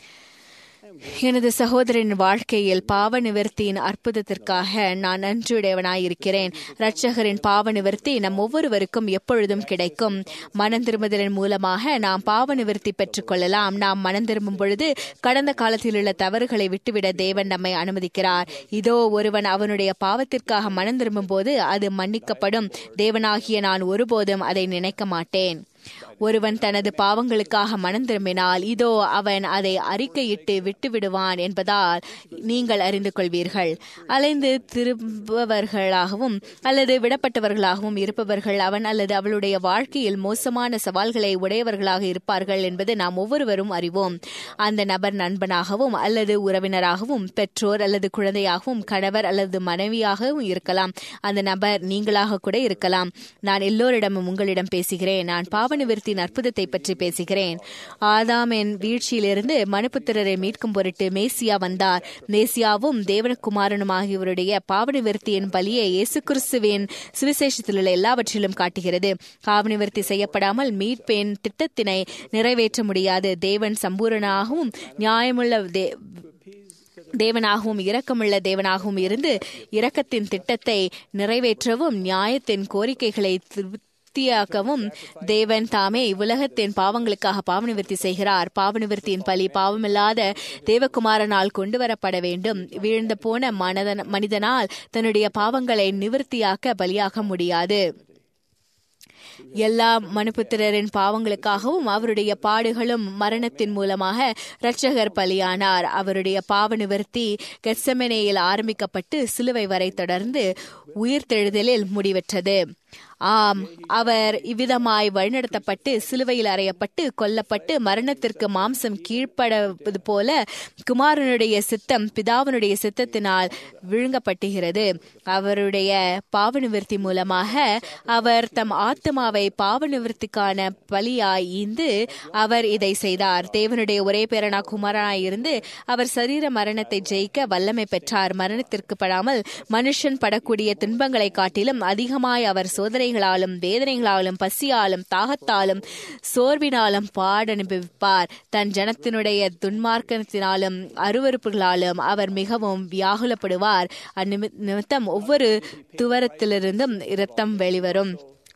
எனது சகோதரனின் வாழ்க்கையில் பாவ நிவர்த்தியின் அற்புதத்திற்காக நான் நன்றியுடையவனாயிருக்கிறேன். இரட்சகரின் பாவ நிவர்த்தி நம் ஒவ்வொருவருக்கும் எப்பொழுதும் கிடைக்கும். மனம் திரும்புதலின் மூலமாக நாம் பாவ நிவர்த்தி பெற்றுக் கொள்ளலாம். நாம் மனம் திரும்பும் பொழுது கடந்த காலத்தில் உள்ள தவறுகளை விட்டுவிட தேவன் நம்மை அனுமதிக்கிறார். இதோ ஒருவன் அவனுடைய பாவத்திற்காக மனம் திரும்பும் போது அது மன்னிக்கப்படும். தேவனாகிய நான் ஒருபோதும் அதை நினைக்க மாட்டேன். ஒருவன் தனது பாவங்களுக்காக மனம் திரும்பினால் இதோ அவன் அதை அறிக்கையிட்டு விட்டு விடுவான் என்பதால் நீங்கள் அறிந்து கொள்வீர்கள். அலைந்து திரும்பவர்களாகவும் அல்லது விடப்பட்டவர்களாகவும் இருப்பவர்கள் அவன் அல்லது அவளுடைய வாழ்க்கையில் மோசமான சவால்களை உடையவர்களாக இருப்பார்கள் என்பது நாம் ஒவ்வொருவரும் அறிவோம். அந்த நபர் நண்பனாகவும் அல்லது உறவினராகவும், பெற்றோர் அல்லது குழந்தையாகவும், கணவர் அல்லது மனைவியாகவும் இருக்கலாம். அந்த நபர் நீங்களாக கூட இருக்கலாம். நான் எல்லோரிடமும் உங்களிடம் பேசுகிறேன். நான் பாவ நிவர்த்தியின் அற்புதத்தை பற்றி பேசுகிறேன். ஆதாமின் வீழ்ச்சியிலிருந்து மனுபுத்திரரை மீட்கும் பொருட்டு மேசியா வந்தார். மேசியாவும் தேவகுமாரனும் ஆகியோருடைய பாவ நிவர்த்தியின் பலியை இயேசு கிறிஸ்துவின் சுவிசேஷத்தில் உள்ள எல்லாவற்றிலும் காட்டுகிறது. பாவ நிவர்த்தி செய்யப்படாமல் மீட்பின் திட்டத்தினை நிறைவேற்ற முடியாது. தேவன் சம்பூரணாகவும் நியாயமுள்ள தேவனாகவும் இரக்கமுள்ள தேவனாகவும் இருந்து இரக்கத்தின் திட்டத்தை நிறைவேற்றவும் நியாயத்தின் கோரிக்கைகளை திருப்தியாக்கவும் தேவன் தாமே இவ்வுலகத்தின் பாவங்களுக்காக பாவநிவர்த்தி செய்கிறார். பாவநிவர்த்தியின் பலி பாவமில்லாத தேவகுமாரனால் கொண்டு வரப்பட வேண்டும். வீழ்ந்து போன மனதன் மனிதனால் தன்னுடைய பாவங்களை நிவர்த்தியாக்க பலியாக முடியாது. எல்லா மனுபுத்திரரின் பாவங்களுக்காகவும் அவருடைய பாடுகளும் மரணத்தின் மூலமாக இரட்சகர் பலியானார். அவருடைய பாவ நிவர்த்தி கெத்செமனேயில் ஆரம்பிக்கப்பட்டு சிலுவை வரை தொடர்ந்து உயிர்த்தெழுதலில் முடிவற்றது. ஆம், அவர் இவ்விதமாய் வழிநடத்தப்பட்டு சிலுவையில் அறையப்பட்டு கொல்லப்பட்டு மரணத்திற்கு மாம்சம் கீழ்ப்படுவது போல குமாரனுடைய சித்தம் பிதாவினுடைய சித்தத்தினால் விழுங்கப்பட்டுகிறது. அவருடைய பாவ நிவர்த்தி மூலமாக அவர் தம் ஆத்மாவை பாவ நிவர்த்திக்கான பலியாய் ஈந்து அவர் இதை செய்தார். தேவனுடைய ஒரே பேரனா குமாரனாய் இருந்து அவர் சரீர மரணத்தை ஜெயிக்க வல்லமை பெற்றார். மரணத்திற்கு படாமல் மனுஷன் படக்கூடிய துன்பங்களை காட்டிலும் அதிகமாய் அவர் சோதனைகளாலும் வேதனைகளாலும் பசியாலும் தாகத்தாலும் சோர்வினாலும் பாட அனுபவிப்பார். தன் ஜனத்தினுடைய துன்மார்க்கத்தினாலும் அருவருப்புகளாலும் அவர் மிகவும் வியாகுலப்படுவார். அந்நிமித்தம் ஒவ்வொரு துவரத்திலிருந்தும் இரத்தம் வெளிவரும்.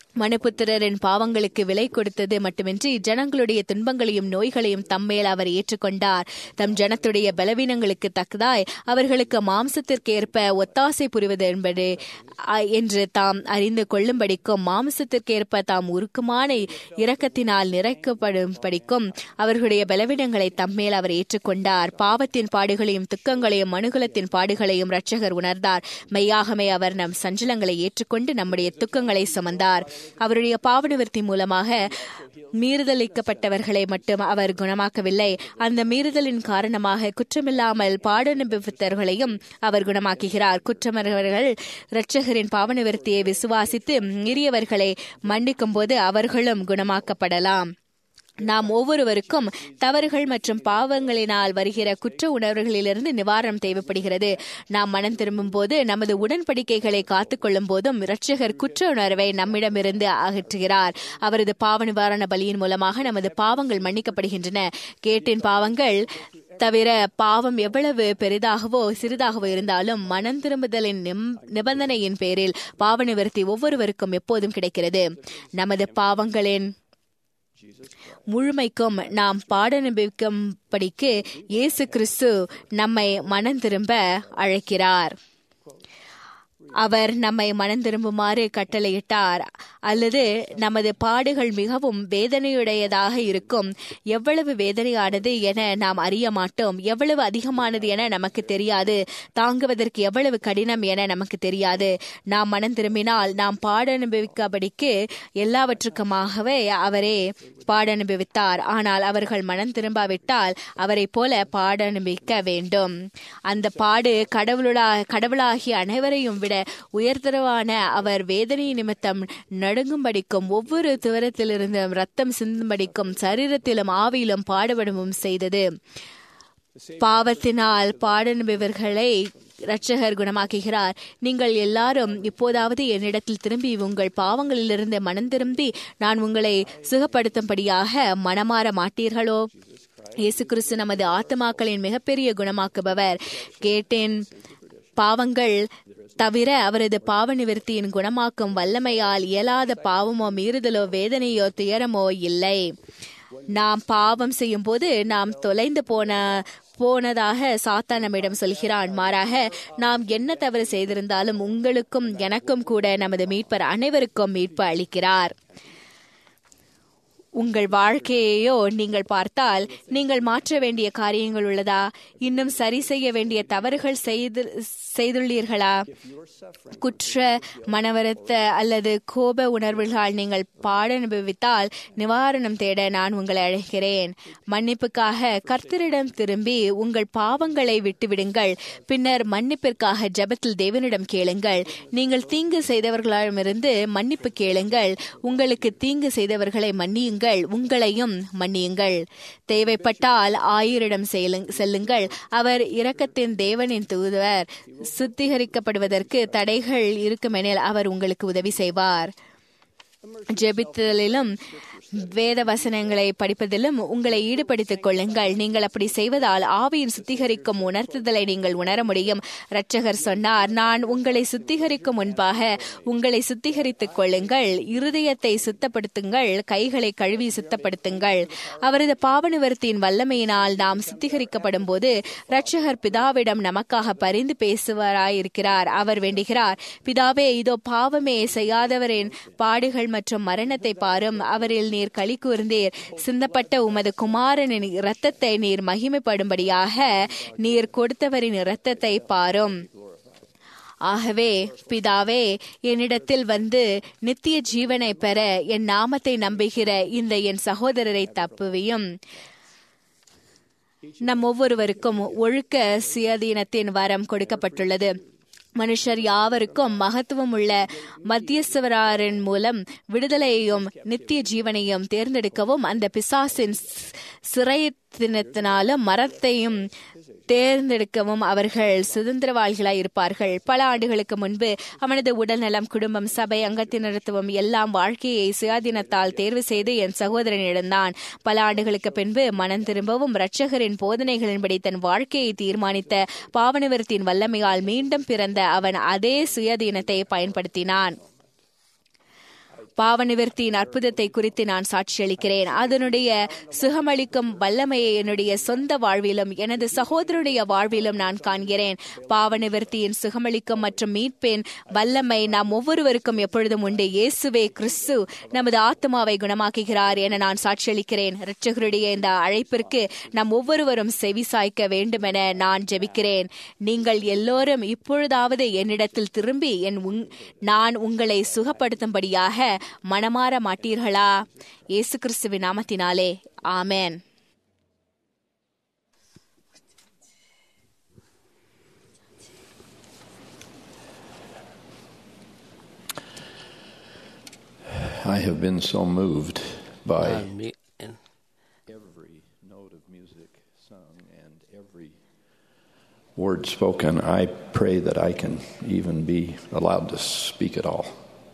மனுபுத்திரரின் பாவங்களுக்கு விலை கொடுத்தது மட்டுமின்றி ஜனங்களுடைய துன்பங்களையும் நோய்களையும் தம்மேல் அவர் ஏற்றுக்கொண்டார். தம் ஜனத்துடைய பலவீனங்களுக்கு தக்கதாய் அவர்களுக்கு மாம்சத்திற்கேற்ப ஒத்தாசை புரிவது என்பது என்று தாம் அறிந்து கொள்ளும்படிக்கும் மாம்சத்திற்கேற்ப தாம் உருக்கமான இரக்கத்தினால் நிறைக்கப்படும்படிக்கும் அவர்களுடைய பலவீனங்களை தம்மேல் அவர் ஏற்றுக்கொண்டார். பாவத்தின் பாடுகளையும் துக்கங்களையும் மனுகுலத்தின் பாடுகளையும் இரட்சகர் உணர்ந்தார். மெய்யாகமே அவர் நம் சஞ்சலங்களை ஏற்றுக்கொண்டு நம்முடைய துக்கங்களை சுமந்தார். அவருடைய பாவ நிவர்த்தி மூலமாக மீறுதலிக்கப்பட்டவர்களை மட்டும் அவர் குணமாக்கவில்லை, அந்த மீறுதலின் காரணமாக குற்றமில்லாமல் பாட அனுபவித்தவர்களையும் அவர் குணமாக்குகிறார். குற்றமற்றவர்கள் இரட்சகரின் பாவ நிவர்த்தியை விசுவாசித்து மீறியவர்களை மன்னிக்கும் போது அவர்களும் குணமாக்கப்படலாம். நாம் ஒவ்வொருவருக்கும் தவறுகள் மற்றும் பாவங்களினால் வருகிற குற்ற உணர்வுகளிலிருந்து நிவாரணம் தேவைப்படுகிறது. நாம் மனம் திரும்பும் போது நமது உடன்படிக்கைகளை காத்துக்கொள்ளும் போதும் இரட்சகர் குற்ற உணர்வை நம்மிடமிருந்து அகற்றுகிறார். அவரது பாவ நிவாரண பலியின் மூலமாக நமது பாவங்கள் மன்னிக்கப்படுகின்றன. கேட்டின் பாவங்கள் தவிர பாவம் எவ்வளவு பெரிதாகவோ சிறிதாகவோ இருந்தாலும் மனம் திரும்புதலின் நிபந்தனையின் பேரில் பாவ நிவர்த்தி ஒவ்வொருவருக்கும் எப்போதும் கிடைக்கிறது. நமது பாவங்களின் முழுமைக்கும் நாம் பாட அனுபவிக்கும்படிக்கு இயேசு கிறிஸ்து நம்மை மனம் திரும்ப அழைக்கிறார். அவர் நம்மை மனம் திரும்புமாறு கட்டளையிட்டார். அல்லது நமது பாடுகள் மிகவும் வேதனையுடையதாக இருக்கும். எவ்வளவு வேதனையானது என நாம் அறிய மாட்டோம். எவ்வளவு அதிகமானது என நமக்கு தெரியாது. தாங்குவதற்கு எவ்வளவு கடினம் என நமக்கு தெரியாது. நாம் மனம் திரும்பினால் நாம் பாட அனுபவிக்கபடிக்கு எல்லாவற்றுக்குமாகவே அவரே பாட அனுபவித்தார். ஆனால் அவர்கள் மனம் திரும்பாவிட்டால் அவரை போல பாட அனுபவிக்க வேண்டும். அந்த பாடு கடவுளா கடவுளாகிய அனைவரையும் விட உயர்தரவான அவர் வேதனை நிமித்தம் நடுங்கும்படிக்கும் ஒவ்வொரு துவரத்திலிருந்து ரத்தம் சிந்தும்படிக்கும் சரீரத்திலும் ஆவியிலும் பாடுபடவும் செய்தது. பாவத்தினால் பாடனுபவர்களை இரட்சகர் குணமாக்குகிறார். நீங்கள் எல்லாரும் இப்போதாவது என்னிடத்தில் திரும்பி உங்கள் பாவங்களிலிருந்து மனம் திரும்பி நான் உங்களை சுகப்படுத்தும்படியாக மனமாற மாட்டீர்களோ? இயேசு கிறிஸ்து நமது ஆத்மாக்களின் மிகப்பெரிய குணமாக்குபவர். கேட்டேன் பாவங்கள் தவிர அவரது பாவ நிவர்த்தியின் குணமாக்கும் வல்லமையால் இயலாத பாவமோ மீறுதலோ வேதனையோ துயரமோ இல்லை. நாம் பாவம் செய்யும் போது நாம் தொலைந்து போன போனதாக சாத்தான் நம்மிடம் சொல்கிறான். மாறாக நாம் என்ன தவறு செய்திருந்தாலும் உங்களுக்கும் எனக்கும் கூட நமது மீட்பர் அனைவருக்கும் மீட்பு அளிக்கிறார். உங்கள் வாழ்க்கையையோ நீங்கள் பார்த்தால் நீங்கள் மாற்ற வேண்டிய காரியங்கள் உள்ளதா? இன்னும் சரி செய்ய வேண்டிய தவறுகள் செய்து செய்துள்ளீர்களா? குற்ற மனவருத்த அல்லது கோப உணர்வுகளால் நீங்கள் பாட அனுபவித்தால் நிவாரணம் தேட நான் உங்களை அழைக்கிறேன். மன்னிப்புக்காக கர்த்தரிடம் திரும்பி உங்கள் பாவங்களை விட்டுவிடுங்கள். பின்னர் மன்னிப்பிற்காக ஜெபத்தில் தேவனிடம் கேளுங்கள். நீங்கள் தீங்கு செய்தவர்களிடமிருந்து மன்னிப்பு கேளுங்கள். உங்களுக்கு தீங்கு செய்தவர்களை மன்னியுங்கள், உங்களையும் மன்னியுங்கள். தேவைப்பட்டால் ஆயரிடம் செல்லுங்கள். அவர் இரக்கத்தின் தேவனின் தூதுவர். சுத்திகரிக்கப்படுவதற்கு தடைகள் இருக்குமெனில் அவர் உங்களுக்கு உதவி செய்வார். ஜெபித்தலிலும் வேத வசனங்களை படிப்பதிலும் உங்களை ஈடுபடுத்திக் கொள்ளுங்கள். நீங்கள் அப்படி செய்வதால் ஆவியின் சுத்திகரிக்கும் உணர்த்துதலை நீங்கள் உணர முடியும். இரட்சகர் சொன்னார், நான் உங்களை சுத்திகரிக்கும் முன்பாக உங்களை சுத்திகரித்துக் கொள்ளுங்கள். இருதயத்தை சுத்தப்படுத்துங்கள், கைகளை கழுவி சுத்தப்படுத்துங்கள். அவரது பாவ நிவர்த்தியின் வல்லமையினால் நாம் சுத்திகரிக்கப்படும் போது இரட்சகர் பிதாவிடம் நமக்காக பரிந்து பேசுவராயிருக்கிறார். அவர் வேண்டுகிறார், பிதாவே, இதோ பாவமே செய்யாதவரின் பாடுகள் மற்றும் மரணத்தை பாரும். அவரில் நீர் களி கூர்ந்தீர். சிந்தப்பட்ட உமது குமாரனின் இரத்தத்தை நீர் மகிமைப்படும்படியாக நீர் கொடுத்தவரின் இரத்தத்தை பாரும். ஆகவே பிதாவே, என்னிடத்தில் வந்து நித்திய ஜீவனை பெற என் நாமத்தை நம்புகிற இந்த என் சகோதரரை தப்புவியும். நம் ஒவ்வொருவருக்கும் ஒழுக்க சுயாதீனத்தின் வரம் கொடுக்கப்பட்டுள்ளது. மனுஷர் யாவருக்கும் மகத்துவம் உள்ள மத்தியஸ்தவரின் மூலம் விடுதலையையும் நித்திய ஜீவனையும் தேர்ந்தெடுக்கவும் அந்த பிசாசின் சிறைத்தினத்தினாலும் மரத்தையும் தேர்ந்தெடுக்கவும் அவர்கள் சுதந்திரவாளிகளாய் இருப்பார்கள். பல ஆண்டுகளுக்கு முன்பு அவனது உடல்நலம், குடும்பம், சபை, அங்கத்தினத்துவம் எல்லாம் வாழ்க்கையை சுயாதீனத்தால் தேர்வு செய்து என் சகோதரன் இழந்தான். பல ஆண்டுகளுக்கு பின்பு மனம் திரும்பவும் இரட்சகரின் போதனைகளின்படி தன் வாழ்க்கையை தீர்மானித்த பாவநிவர்த்தியின் வல்லமையால் மீண்டும் பிறந்த அவன் அதே சுயாதீனத்தை பயன்படுத்தினான். பாவ நிவர்த்தியின் அற்புதத்தை குறித்து நான் சாட்சியளிக்கிறேன். அதனுடைய சுகமளிக்கும் வல்லமையை என்னுடைய சொந்த வாழ்விலும் எனது சகோதரனுடைய வாழ்விலும் நான் காண்கிறேன். பாவ நிவர்த்தியின் சுகமளிக்கும் மற்றும் மீட்பின் வல்லமை நாம் ஒவ்வொருவருக்கும் எப்பொழுதும் உண்டு. இயேசுவே கிறிஸ்து நமது ஆத்மாவை குணமாக்குகிறார் என நான் சாட்சியளிக்கிறேன். இரட்சகருடைய இந்த அழைப்பிற்கு நாம் ஒவ்வொருவரும் செவி சாய்க்க வேண்டும் என நான் ஜெபிக்கிறேன். நீங்கள் எல்லோரும் இப்பொழுதாவது என்னிடத்தில் திரும்பி என் நான் உங்களை சுகப்படுத்தும்படியாக மனமாற மாட்டீர்களா? இயேசு கிறிஸ்துவின் நாமத்தினாலே ஆமென். I have been so moved by every note of music sung and every word spoken. I pray that I can even be allowed to speak at all.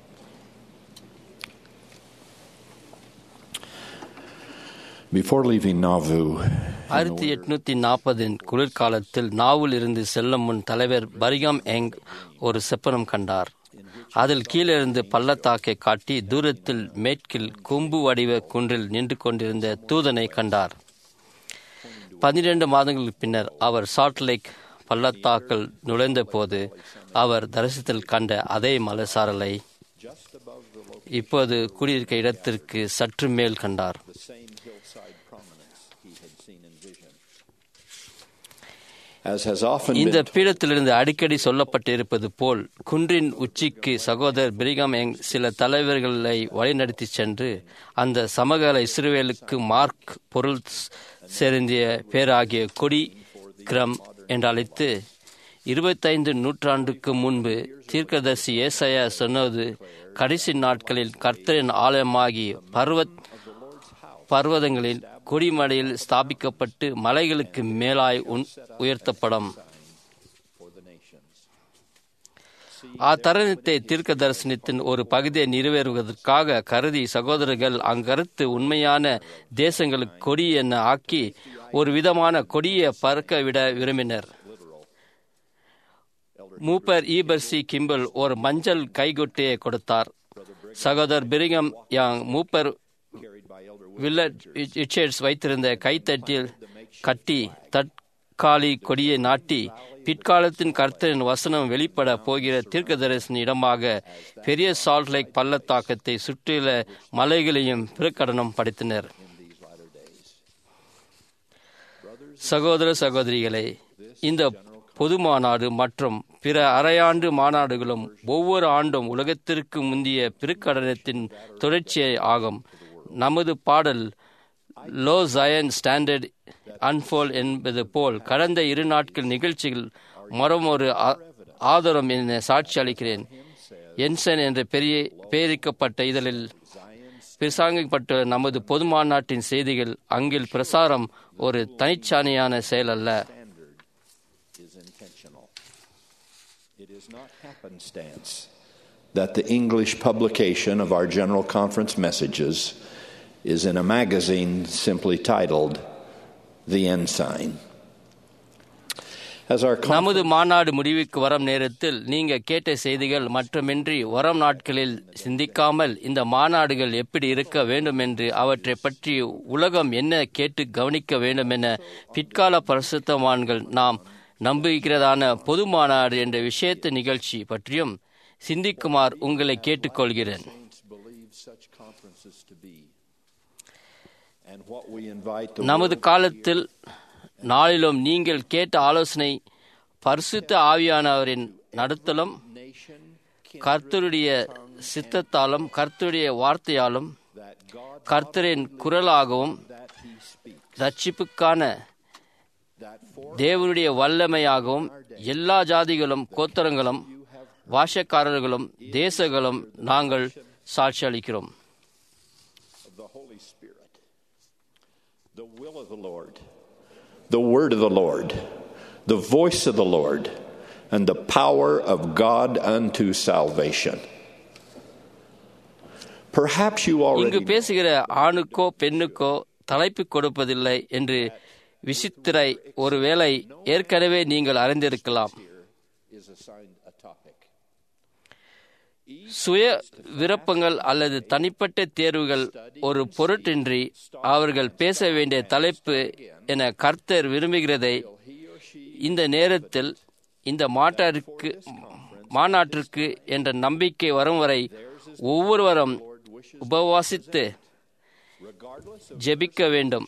Before leaving Nauvoo, ஆயிரத்தி எட்நூத்தி நாற்பதின் குளிர்காலத்தில் நாவில் இருந்து செல்லும் முன் தலைவர் பரிகாம் யங் ஒரு செப்பனம் கண்டார். அதில் கீழிருந்து பள்ளத்தாக்கை காட்டி தூரத்தில் மேற்கில் கொம்பு வடிவ குன்றில் நின்று கொண்டிருந்த தூதனை கண்டார். பன்னிரண்டு மாதங்களுக்கு பின்னர் அவர் சால்ட் லேக் பள்ளத்தாக்கில் நுழைந்த போது அவர் தரிசனத்தில் கண்ட அதே மலைசாரலை இப்போது குடியிருக்க இடத்திற்கு சற்று மேல் கண்டார். இந்த பீடத்திலிருந்து அடிக்கடி சொல்லப்பட்டிருப்பது போல் குன்றின் உச்சிக்கு சகோதரர் பிரிகாம் யங் சில தலைவர்களை வழிநடத்தி சென்று அந்த சமகால இஸ்ரவேலுக்கு மார்க் பொருள் செருந்திய பேராகிய கொடி கிரம் என்று அழைத்து இருபத்தைந்து நூற்றாண்டுக்கு முன்பு தீர்க்கதரிசி ஏசாயா சொன்னது கடைசி நாட்களில் கர்த்தரின் ஆலயமாகி பர்வத் பர்வதங்களில் கொடிமலையில் ஸ்தாபிக்கப்பட்டு மலைகளுக்கு மேலாய் உயர்த்தப்படும். அத்தருணத்தை தீர்க்க தரிசனத்தின் ஒரு பகுதியை நிறைவேறுவதற்காக கருதி சகோதரர்கள் அங்கருத்து உண்மையான தேசங்களுக்கு கொடி என ஆக்கி ஒரு விதமான கொடியை பறக்க விட விரும்பினர். மூப்பர் ஈபர்சி கிம்பிள் ஒரு மஞ்சள் கைகொட்டையை கொடுத்தார். சகோதரர் பிரிகம் யாங் மூப்பர் வில்லட் ரிச்சர்ட்ஸ் வைத்திருந்த கைத்தட்டில் கட்டி தற்காலி கொடியை நாட்டி பிற்காலத்தின் கர்த்தரின் வசனம் வெளிப்பட போகிற தீர்க்கதரிசன இடமாக பெரிய சால்ட் லேக் பள்ளத்தாக்கத்தை சுற்றியுள்ள மலைகளையும் பிரகடனம் படுத்தினர். சகோதர சகோதரிகளே, இந்த பொது மாநாடு மற்றும் பிற அரையாண்டு மாநாடுகளும் ஒவ்வொரு ஆண்டும் உலகத்திற்கு முந்தைய பிரகடனத்தின் தொடர்ச்சியை ஆகும். நமது பாடல் லோ ஜயன் ஸ்டாண்டர்ட் அன்ஃபோல் என்பது போல் கடந்த இரு நாட்கள் நிகழ்ச்சிகள் மரம் ஒரு ஆதாரம் என சாட்சி அளிக்கிறேன். என்சன் என்ற பெரிய பெயரிக்கப்பட்ட இதழில் பிரசாங்கிக்கப்பட்ட நமது பொது மாநாட்டின் செய்திகள் அங்கில் பிரசாரம் ஒரு தனிச்சானையான செயல் அல்ல. It is not happenstance that the English publication of our General Conference messages is in a magazine simply titled The Ensign. நமது மாநாடு முடிவுக்கு வரும் நேரத்தில் நீங்க கேட்ட செய்திகள் மட்டுமின்றி வரும் நாட்களில் சிந்திக்காமல் இந்த மாநாடுகள் எப்படி இருக்க வேண்டும் என்று அவற்றை பற்றி உலகம் என்ன கேட்டு கவனிக்க வேண்டும் என பிற்கால பரிசுத்தவான்கள் நாம் நம்புகிறதான பொது மாநாடு என்ற விஷயத்த நிகழ்ச்சி பற்றியும் சிந்திக்குமாறு உங்களை கேட்டுக்கொள்கிறேன். நமது காலத்தில் நாளிலும் நீங்கள் கேட்ட ஆலோசனை பரிசுத்த ஆவியானவரின் நடத்தலும் கர்த்தருடைய சித்தத்தாலும் கர்த்தருடைய வார்த்தையாலும் கர்த்தரின் குரலாகவும் ரட்சிப்புக்கான தேவனுடைய வல்லமையாகவும் எல்லா ஜாதிகளும் கோத்திரங்களும் வாஷக்காரர்களும் தேசங்களும் நாங்கள் சாட்சி அளிக்கிறோம். The will of the Lord, the word of the Lord, the voice of the Lord, and the power of God unto salvation. Perhaps you already இங்கு பேசுகிற ஆணுக்கோ பெண்ணுக்கோ தலைப்பு கொடுப்பதில்லை என்று விசித்திரை ஒருவேளை ஏற்கனவே நீங்கள் அறிந்திருக்கலாம். சுய விருப்பங்கள் அல்லது தனிப்பட்ட தேர்வுகள் ஒரு பொருட்டின்றி அவர்கள் பேச வேண்டிய தலைப்பு என கர்த்தர் விரும்புகிறதை இந்த நேரத்தில் இந்த மாநாட்டிற்கு மாநாட்டிற்கு என்ற நம்பிக்கை வரும் வரை ஒவ்வொருவரும் உபவாசித்து ஜெபிக்க வேண்டும்.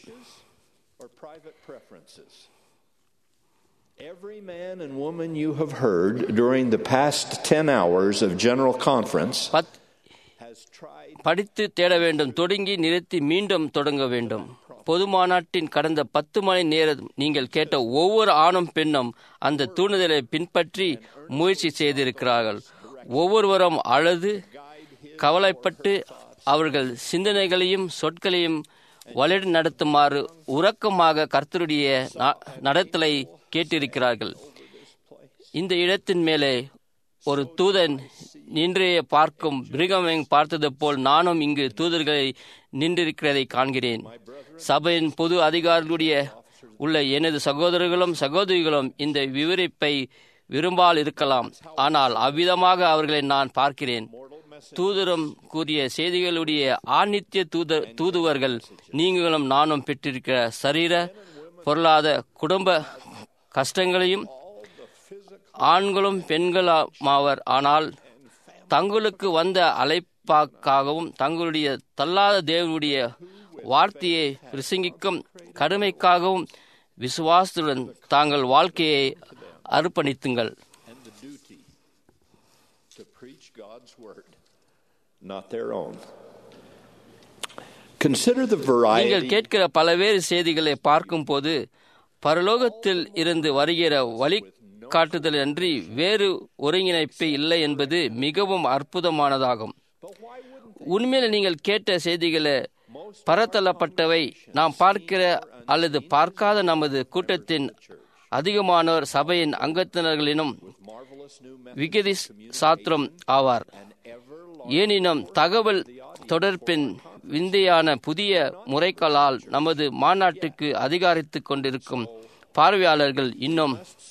Every man and woman you have heard during the past ten hours of General Conference படித்து தேட வேண்டும், தொடங்கி நிறுத்தி மீண்டும் தொடங்க வேண்டும். பொது மாநாட்டின் கடந்த பத்து மணி நேரம் நீங்கள் கேட்ட ஒவ்வொரு ஆணும் பெண்ணும் அந்த தூண்டுதலை பின்பற்றி முயற்சி செய்திருக்கிறார்கள். ஒவ்வொருவரும் அழுது கவலைப்பட்டு அவர்கள் சிந்தனைகளையும் சொற்களையும் வழி நடத்துமாறு உறக்கமாக கர்த்தருடைய நடத்தலை கேட்டிருக்கிறார்கள். இந்த இடத்தின் மேலே ஒரு தூதன் நின்றே பார்க்கும் பிரிகமை பார்த்தது போல் நானும் இங்கு தூதர்களை நின்றிருக்கிறதை காண்கிறேன். சபையின் பொது அதிகாரிகளுடைய உள்ள எனது சகோதரர்களும் சகோதரிகளும் இந்த விவரிப்பை விரும்பால் இருக்கலாம், ஆனால் அவ்விதமாக அவர்களை நான் பார்க்கிறேன். தூதரும் கூறிய செய்திகளுடைய ஆநித்திய தூத தூதுவர்கள் நீங்களும் நானும் பெற்றிருக்கிற சரீர பொருளாத குடும்ப கஷ்டங்களையும் ஆண்களும் பெண்களுமாவர். ஆனால் தங்களுக்கு வந்த அழைப்பாக்காகவும் தங்களுடைய தள்ளாத தேவனுடைய வார்த்தையை பிரசங்கிக்கும் கடுமைக்காகவும் விசுவாசத்துடன் தாங்கள் வாழ்க்கையை அர்ப்பணித்துங்கள். நீங்கள் கேட்கிற பல்வேறு செய்திகளை பார்க்கும் போது பரலோகத்தில் இருந்து வருகிற வழிகாட்டுதல் அன்றி வேறு ஒருங்கிணைப்பு இல்லை என்பது மிகவும் அற்புதமானதாகும். உண்மையில் நீங்கள் கேட்ட செய்திகளை பரத்தள்ளப்பட்டவை. நாம் பார்க்கிற அல்லது பார்க்காத நமது கூட்டத்தின் அதிகமானோர் சபையின் அங்கத்தினர்களினும் விகிதி சாத்திரம் ஆவார். எனினும் தகவல் தொடர்பின் விந்தையான புதிய முறைகளால் நமது மாநாட்டுக்கு அதிகாரித்துக் கொண்டிருக்கும் பார்வையாளர்கள் இன்னும்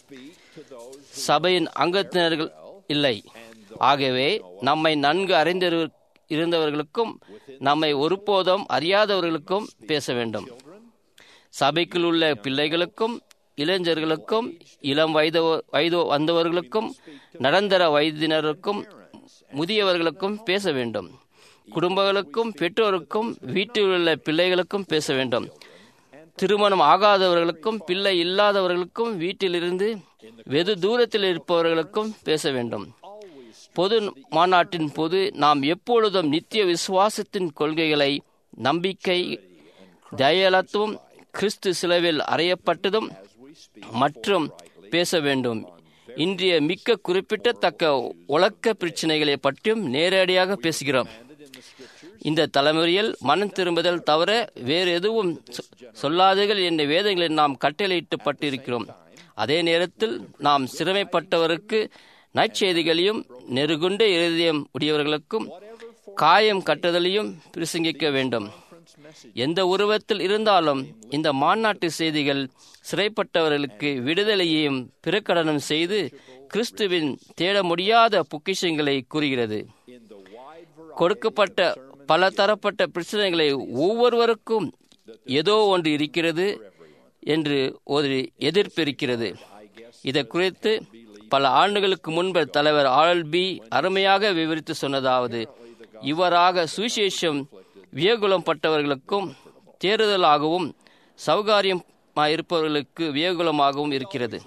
சபையின் அங்கத்தினர்கள் இல்லை. ஆகவே நம்மை நன்கு அறிந்த இருந்தவர்களுக்கும் நம்மை ஒருபோதும் அறியாதவர்களுக்கும் பேச வேண்டும். சபைக்குள் உள்ள பிள்ளைகளுக்கும் இளைஞர்களுக்கும் இளம் வயது வயது வந்தவர்களுக்கும் நடந்தர வயதினருக்கும் முதியவர்களுக்கும் பேச வேண்டும். குடும்பங்களுக்கும் பெற்றோருக்கும் வீட்டில் உள்ள பிள்ளைகளுக்கும் பேச வேண்டும். திருமணம் ஆகாதவர்களுக்கும் பிள்ளை இல்லாதவர்களுக்கும் வீட்டிலிருந்து வெகு தூரத்தில் இருப்பவர்களுக்கும் பேச வேண்டும். பொது மாநாட்டின் போது நாம் எப்பொழுதும் நித்திய விசுவாசத்தின் கொள்கைகளை, நம்பிக்கை, தயலத்துவம், கிறிஸ்து சிலுவையில் அறையப்பட்டதும் மற்றும் பேச வேண்டும். இன்றைய மிக்க குறிப்பிடத்தக்க உலக்க பிரச்சனைகளை பற்றியும் நேரடியாக பேசுகிறோம். இந்த தலைமுறையில் மனம் திரும்புதல் தவிர வேறு எதுவும் சொல்லாதீர்கள் என்ற வேதங்களில் நாம் கட்டளையிட்டுப்பட்டிருக்கிறோம். அதே நேரத்தில் நாம் சிறுமைப்பட்டவருக்கு நற்செய்திகளையும் நெருகுண்ட இருதயம் உடையவர்களுக்கும் காயம் கட்டுதலையும் பிரசங்கிக்க வேண்டும். எந்த உருவத்தில் இருந்தாலும் இந்த மாநாட்டு செய்திகள் சிறைப்பட்டவர்களுக்கு விடுதலையையும் பிரகடனம் செய்து கிறிஸ்துவின் தேட முடியாத பொக்கிஷங்களை கூறுகிறது. கொடுக்கப்பட்ட பல தரப்பட்ட பிரச்சனைகளை ஒவ்வொருவருக்கும் ஏதோ ஒன்று இருக்கிறது என்று ஒரு எதிர்ப்பு இருக்கிறது. இதை குறித்து பல ஆண்டுகளுக்கு முன்பு தலைவர் ஆல்பி அருமையாக விவரித்து சொன்னதாவது, இவராக சுவிசேஷம் வியகுலம் பட்டவர்களுக்கும் தேறுதலாகவும் சௌகாரியமாயிருப்பவர்களுக்கு வியகுலமாகவும் இருக்கிறது.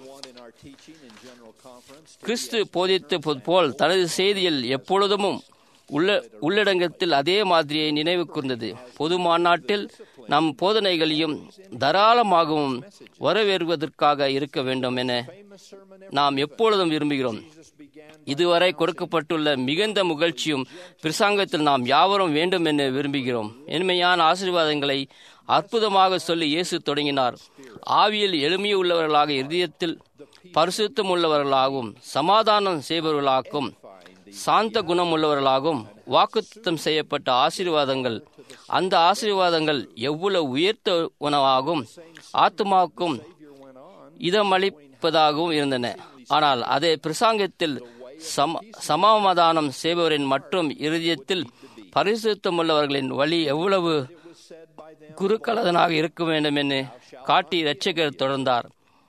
கிறிஸ்து போதித்த போல் தனது செய்தியில் எப்பொழுதும் உள்ள உள்ளடங்கத்தில் அதே மாதிரியை நினைவு கூர்ந்தது. பொது மாநாட்டில் நம் போதனைகளையும் தாராளமாகவும் வரவேறுவதற்காக இருக்க வேண்டும் என நாம் எப்பொழுதும் விரும்புகிறோம். இதுவரை கொடுக்கப்பட்டுள்ள மிகுந்த முகழ்ச்சியும் பிரசங்கத்தில் நாம் யாவரும் வேண்டும் என விரும்புகிறோம். எளிமையான ஆசீர்வாதங்களை அற்புதமாக சொல்லி இயேசு தொடங்கினார். ஆவியில் எளிமையுள்ளவர்களாக, இருதயத்தில் பரிசுத்தம் உள்ளவர்களாகவும், சமாதானம் செய்பவர்களாகவும், சாந்த குணம் உள்ளவர்களாகவும் வாக்குத்தத்தம் செய்யப்பட்ட ஆசீர்வாதங்கள், அந்த ஆசீர்வாதங்கள் எவ்வளவு உயர்த்த உணவாகவும் ஆத்மாவுக்கும் இதமளிப்பதாகவும் இருந்தன. ஆனால் அதே பிரசங்கத்தில் சம சமாதானம் செய்பவரின் மற்றும் இருதயத்தில் பரிசுத்தமுள்ளவர்களின் வழி எவ்வளவு குறுக்கலதனாக இருக்க வேண்டும் என்று காட்டி இரட்சகர் தொடர்ந்தார்.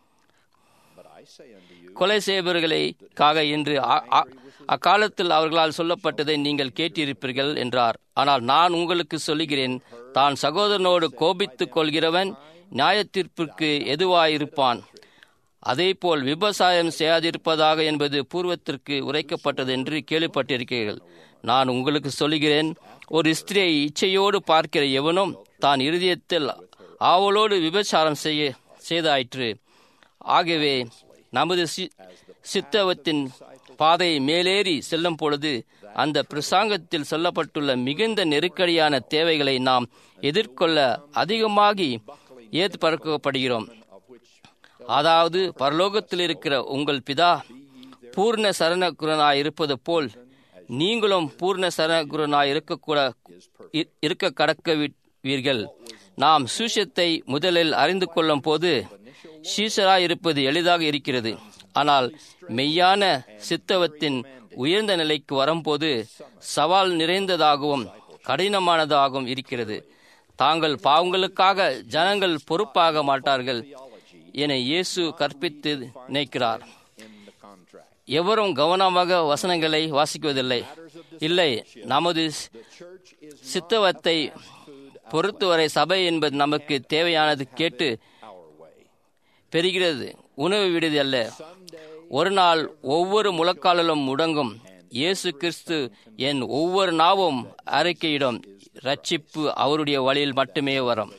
கொலை செய்பவர்களுக்காக இன்று அக்காலத்தில் அவர்களால் சொல்லப்பட்டதை நீங்கள் கேட்டிருப்பீர்கள் என்றார். ஆனால் நான் உங்களுக்கு சொல்லுகிறேன், தான் சகோதரனோடு கோபித்துக் கொள்கிறவன் நியாயத்தீர்ப்பிற்கு எதுவாயிருப்பான். அதேபோல் விபசாயம் செய்யாதிருப்பதாக என்பது பூர்வத்திற்கு உரைக்கப்பட்டது என்று கேள்விப்பட்டிருக்கிறீர்கள். நான் உங்களுக்கு சொல்லுகிறேன், ஒரு ஸ்திரியை இச்சையோடு பார்க்கிற எவனும் தான் இருதயத்தில் ஆவலோடு விபச்சாரம் செய்ய செய்தாயிற்று. ஆகவே நமது சித்தவத்தின் பாதை மேலேறி செல்லும் பொழுது அந்த பிரசங்கத்தில் சொல்லப்பட்டுள்ள மிகுந்த நெருக்கடியான தேவைகளை நாம் எதிர்கொள்ள அதிகமாகி ஏற்படுத்தப்படுகிறோம். அதாவது, பரலோகத்தில் இருக்கிற உங்கள் பிதா பூர்ண சரணகுரனாய் இருப்பது போல் நீங்களும் பூர்ண சரணகுரனாய் இருக்கக்கூட இருக்க கடக்கவீர்கள். நாம் சுவிசேஷத்தை முதலில் அறிந்து கொள்ளும் போது சீஷராய் இருப்பது எளிதாக இருக்கிறது. ஆனால் மெய்யான சித்தவத்தின் உயர்ந்த நிலைக்கு வரும்போது சவால் நிறைந்ததாகவும் கடினமானதாகவும் இருக்கிறது. தாங்கள் பாவங்களுக்காக ஜனங்கள் பொறுப்பாக மாட்டார்கள் என இயேசு கற்பித்து நினைக்கிறார். எவரும் கவனமாக வசனங்களை வாசிக்குவதில்லை. இல்லை, நமது சித்தவத்தை பொறுத்தவரை சபை என்பது நமக்கு தேவையானது கேட்டு பெறுகிறது, உணவு விடுதி அல்ல. ஒரு நாள் ஒவ்வொரு முழக்காலிலும் முடங்கும். இயேசு கிறிஸ்து என் ஒவ்வொரு நாவும் அறிக்கையிடும். ரட்சிப்பு அவருடைய வழியில் மட்டுமே வரும்.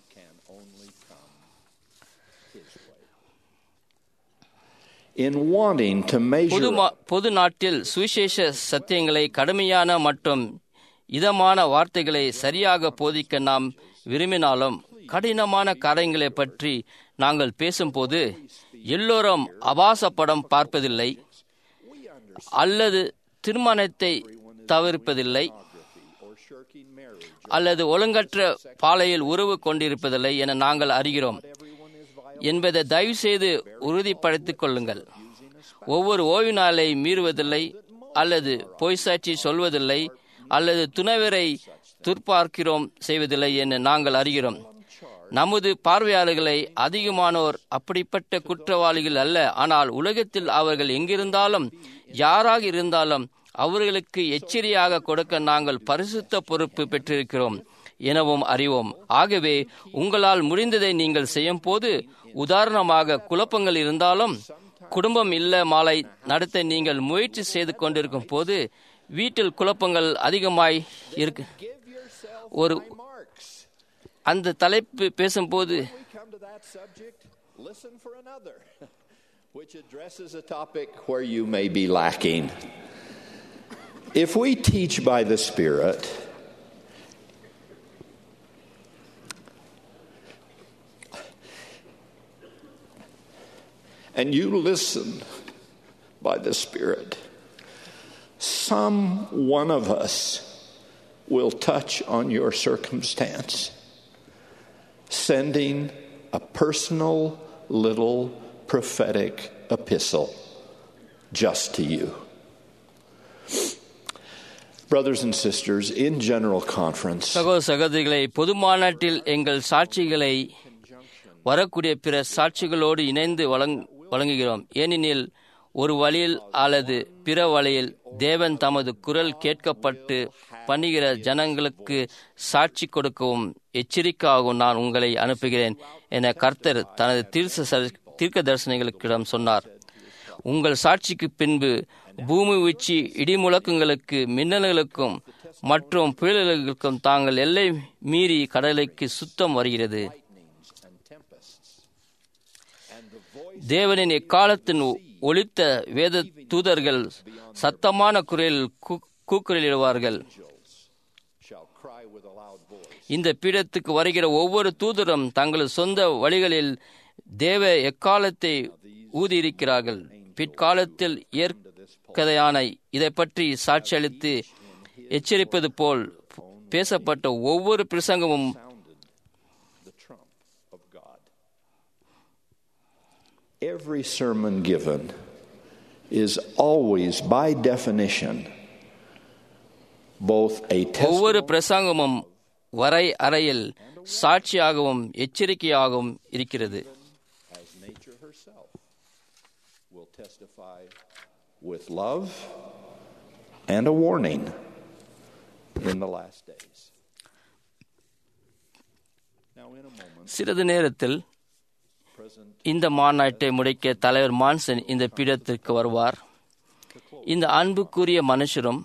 பொது நாட்டில் சுவிசேஷ சத்தியங்களை கடுமையான மற்றும் இதமான வார்த்தைகளை சரியாக போதிக்க நாம் விரும்பினாலும் கடினமான காரியங்களை பற்றி நாங்கள் பேசும்போது எல்லோரும் ஆபாச படம் பார்ப்பதில்லை அல்லது திருமணத்தை தவிர்ப்பதில்லை அல்லது ஒழுங்கற்ற பாலையில் உறவு கொண்டிருப்பதில்லை என நாங்கள் அறிகிறோம் என்பதை தயவு செய்து உறுதிப்படுத்திக் கொள்ளுங்கள். ஒவ்வொரு ஓய்வு நாளை மீறுவதில்லை அல்லது பொய் சாட்சி சொல்வதில்லை அல்லது துணைவரை துர்பார்க்கிறோம் செய்வதில்லை என நாங்கள் அறிகிறோம். நமது பார்வையாளர்களை அதிகமானோர் அப்படிப்பட்ட குற்றவாளிகள் அல்ல. ஆனால் உலகத்தில் அவர்கள் எங்கிருந்தாலும் யாராக இருந்தாலும் அவர்களுக்கு எச்சரியாக கொடுக்க நாங்கள் பரிசுத்த பொறுப்பு பெற்றிருக்கிறோம் எனவும் அறிவோம். ஆகவே உங்களால் முடிந்ததை நீங்கள் செய்யும் போது, உதாரணமாக குழப்பங்கள் இருந்தாலும் குடும்பம் இல்ல மாலை நடத்த நீங்கள் முயற்சி செய்து கொண்டிருக்கும் போது வீட்டில் குழப்பங்கள் அதிகமாய் இருக்கு. ஒரு அந்த தலைப்பு பேசும்போது which addresses a topic where you may be lacking. If we teach by the Spirit, and you listen by the Spirit, some one of us will touch on your circumstance, sending a personal little prophetic epistle just to you. Brothers and sisters, in General Conference, சகோதர சகோதரிகளை, பொது மாநாட்டில் எங்கள் சாட்சிகளை வரக்கூடிய பிற சாட்சிகளோடு இணைந்து வழங்குகிறோம். ஏனெனில் ஒரு வழியில் அல்லது பிற வழியில் தேவன் தமது குரல் கேட்கப்பட்டு பண்ணுகிற ஜனங்களுக்கு சாட்சி கொடுக்கவும் எச்சரிக்கையாகவும் நான் உங்களை அனுப்புகிறேன் என கர்த்தர் தனது தீர்க்க தீர்க்க தரிசனங்களுக்கிடம் சொன்னார். உங்கள் சாட்சிக்கு பின்பு பூமி உச்சி இடிமுழக்கங்களுக்கு, மின்னல்களுக்கும் மற்றும் புயல்களுக்கும் தாங்கள் எல்லை மீறி கடலுக்கு சுத்தம் வருகிறது. தேவனின் எக்காலத்தின் ஒலித்த வேத தூதர்கள் சத்தமான குரலில் கூக்குரலிடுவார்கள். இந்த பீடத்துக்கு வருகிற ஒவ்வொரு தூதரும் தங்கள் சொந்த வழிகளில் தேவ எக்காலத்தை ஊதியிருக்கிறார்கள். பிற்காலத்தில் ஏற்கதையான இதை பற்றி சாட்சி அளித்து எச்சரிப்பது போல் பேசப்பட்ட ஒவ்வொரு பிரசங்கமும் every sermon given is always, by definition, both a ஒவ்வொரு testimony பிரசங்கமும் வரை அறையில் சாட்சியாகவும் எச்சரிக்கையாகவும் இருக்கிறது. as nature herself will testify with love and a warning in the last days. Now, in a moment, சிறிது நேரத்தில் President இந்த மாநாட்டை முடிக்க தலைவர் மான்சன் இந்த பீடத்திற்கு வருவார். இந்த அன்புக்குரிய மனுஷரும்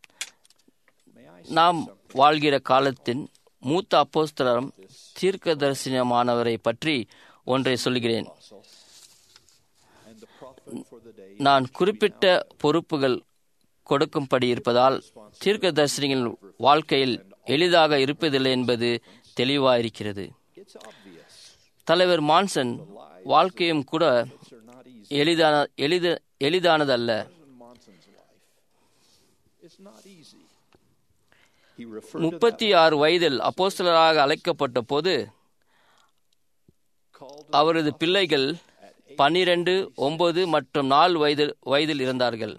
நாம் வாழ்கிற காலத்தின் மூத்த அப்போஸ்தலரும் தீர்க்கதரிசனமானவரை பற்றி ஒன்றை சொல்கிறேன். நான் குறிப்பிட்ட பொறுப்புகள் கொடுக்கும்படி இருப்பதால் தீர்க்கதரிசிகளின் வாழ்க்கையில் எளிதாக இருப்பதில்லை என்பது தெளிவாயிருக்கிறது. தலைவர் மான்சன் வாழ்க்கையும் கூட எளிதான எளித எளிதானதல்ல. முப்பத்தி ஆறு வயதில் அப்போஸ்தலராக அழைக்கப்பட்ட போது அவரது பிள்ளைகள் பன்னிரண்டு, ஒன்பது மற்றும் நாலு வயது வயதில் இருந்தார்கள்.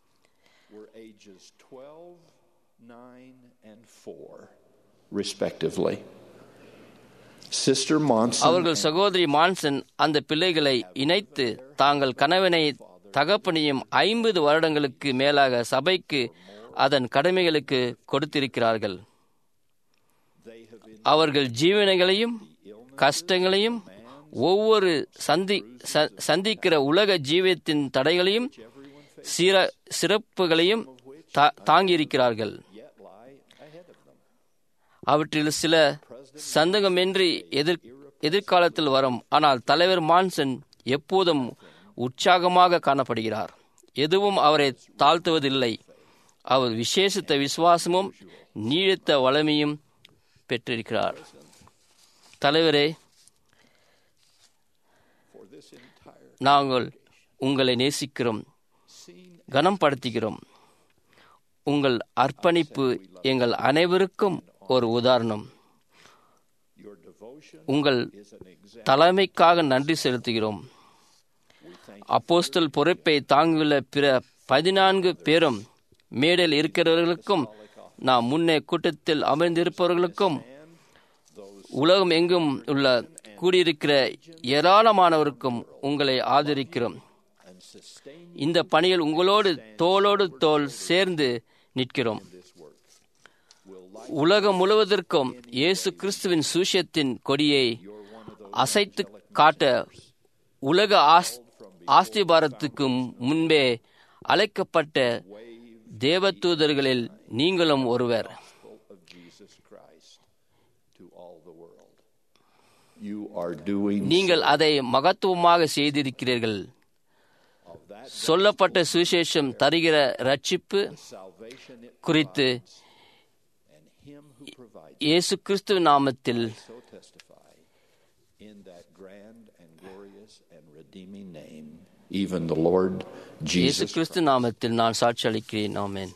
respectively. Sister Monson அவர்கள் சகோதரி மான்சன் அந்த பிள்ளைகளை இணைத்து தாங்கள் கணவனை தகப்பனையும் ஐம்பது வருடங்களுக்கு மேலாக சபைக்கு அதன் கடமைகளுக்கு கொடுத்திருக்கிறார்கள். அவர்கள் ஜீவனைகளையும் கஷ்டங்களையும் ஒவ்வொரு சந்தி சந்திக்கிற உலக ஜீவியத்தின் தடைகளையும் சிற சிறப்புகளையும் தாங்கியிருக்கிறார்கள். அவற்றில் சில சந்தேகமின்றி எதிர் எதிர்காலத்தில் வரும். ஆனால் தலைவர் மான்சன் எப்போதும் உற்சாகமாக காணப்படுகிறார். எதுவும் அவரை தாழ்த்துவதில்லை. அவர் விசேஷித்த விசுவாசமும் நீடித்த வளமையும் பெற்றிருக்கிறார். தலைவரே, நாங்கள் உங்களை நேசிக்கிறோம், கனம் படுத்துகிறோம். உங்கள் அர்ப்பணிப்பு எங்கள் அனைவருக்கும் ஒரு உதாரணம். உங்கள் தலைமைக்காக நன்றி செலுத்துகிறோம். அப்போஸ்தல் பொறுப்பை தாங்கியுள்ள பிற பதினான்கு பேரும் மேடையில் இருக்கிறவர்களுக்கும் நாம் முன்னே கூட்டத்தில் அமர்ந்திருப்பவர்களுக்கும் உலகம் எங்கும் உள்ள கூடியிருக்கிற ஏராளமானவருக்கும் உங்களை ஆதரிக்கிறோம். இந்த பணியில் உங்களோடு தோளோடு தோள் சேர்ந்து நிற்கிறோம். உலகம் முழுவதற்கும் இயேசு கிறிஸ்துவின் சுவிசேஷத்தின் கொடியை அசைத்து காட்ட உலக ஆஸ்திபாரத்துக்கு முன்பே அழைக்கப்பட்ட தேவதூதர்களில் நீங்களும் ஒருவர். நீங்கள் அதை மகத்துவமாக செய்திருக்கிறீர்கள். சொல்லப்பட்ட சுவிசேஷம் தருகிற ரட்சிப்பு குறித்து இயேசு கிறிஸ்து நாமத்தில் இயேசு கிறிஸ்து நாமத்தில் நான் சாட்சி அளிக்கிறேன். ஆமென்.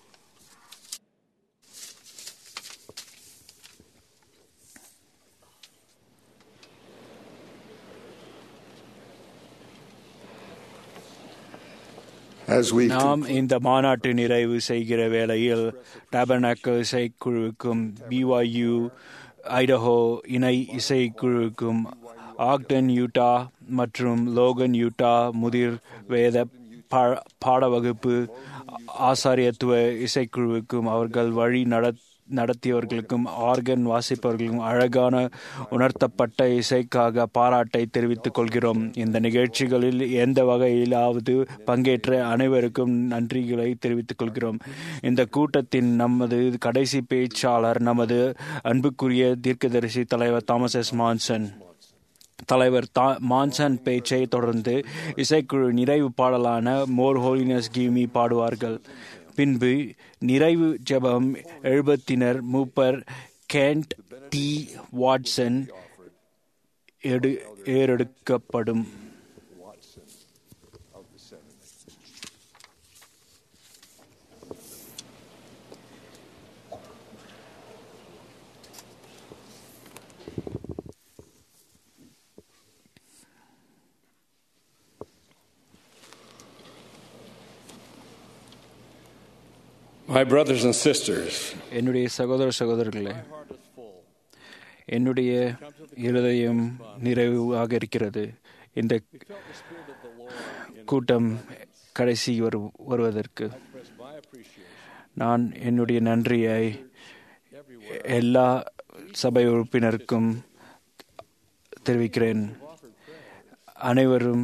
நாம் இந்த மாநாட்டு நிறைவு செய்கிற வேளையில் டாபர்னாக்கல் இசைக்குழுவுக்கும் பிஒய்யூ ஐடஹோ இணை இசைக்குழுவுக்கும் ஆக்டன் யூட்டா மற்றும் லோகன் யூட்டா முதிர் வேத பாட வகுப்பு ஆசாரியத்துவ இசைக்குழுவுக்கும் அவர்கள் வழி நட நடத்தியவர்களுக்கும் ஆர்கன் வாசிப்பவர்களுக்கும் அழகான உணர்த்தப்பட்ட இசைக்காக பாராட்டை தெரிவித்துக் கொள்கிறோம். இந்த நிகழ்ச்சிகளில் எந்த வகையிலாவது பங்கேற்ற அனைவருக்கும் நன்றிகளை தெரிவித்துக் கொள்கிறோம். இந்த கூட்டத்தின் நமது கடைசி பேச்சாளர் நமது அன்புக்குரிய தீர்க்கதரிசி தலைவர் தாமஸ் எஸ் மான்சன். தலைவர் தா மான்சன் பேச்சை தொடர்ந்து இசைக்குழு நிறைவு பாடலான மோர் ஹோலினஸ் கிவ் மீ பாடுவார்கள். பின்பு நிறைவு ஜெபம் எழுபத்தினர் மூப்பர் கேண்ட் டி வாட்சன் எடு ஏறெடுக்கப்படும். My brothers and sisters, என்னுடைய சகோதர சகோதரர்களே, என்னுடைய இருதயம் நிறைவாக இருக்கிறது. இந்த கூட்டம் கடைசி வரு வருவதற்கு நான் என்னுடைய நன்றியை எல்லா சபை உறுப்பினருக்கும் தெரிவிக்கிறேன். அனைவரும்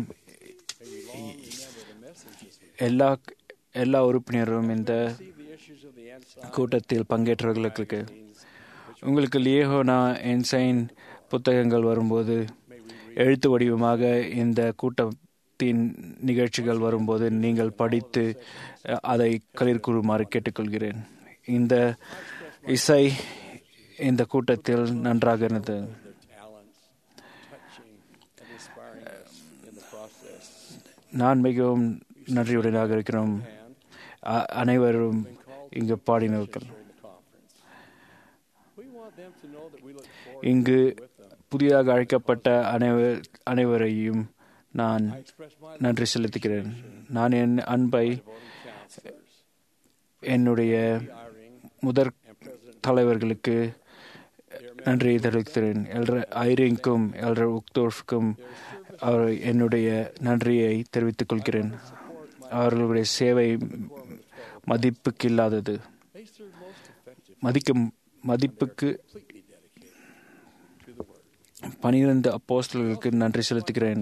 எல்லா எல்லா உறுப்பினரும் இந்த கூட்டத்தில் பங்கேற்றவர்களுக்கு உங்களுக்கு லியோனா என்சைன் புத்தகங்கள் வரும்போது எழுத்து வடிவமாக இந்த கூட்டத்தின் நிகழ்ச்சிகள் வரும்போது நீங்கள் படித்து அதை களிர்கூறுமாறு கேட்டுக்கொள்கிறேன். இந்த இசை இந்த கூட்டத்தில் நன்றாக இருந்தது. நான் மிகவும் நன்றியுடனாக இருக்கிறோம். அனைவரும் இங்கு பாடினவர்கள். இங்கு புதிதாக அழைக்கப்பட்ட அனைவர் அனைவரையும் நான் நன்றி செலுத்துகிறேன். நான் என் அன்பை என்னுடைய முதற் தலைவர்களுக்கு நன்றியை தெரிவிக்கிறேன். எல்டர் ஐரிங்க்கும் எல்டர் உக்தோர்ஃப்க்கும் அவர் என்னுடைய நன்றியை தெரிவித்துக் கொள்கிறேன். அவர்களுடைய சேவை மதிப்புக்கு இல்லாதது. மதிக்க மதிப்புக்கு பனிரெண்டு அப்போஸ்தலர்களுக்கு நன்றி செலுத்துகிறேன்.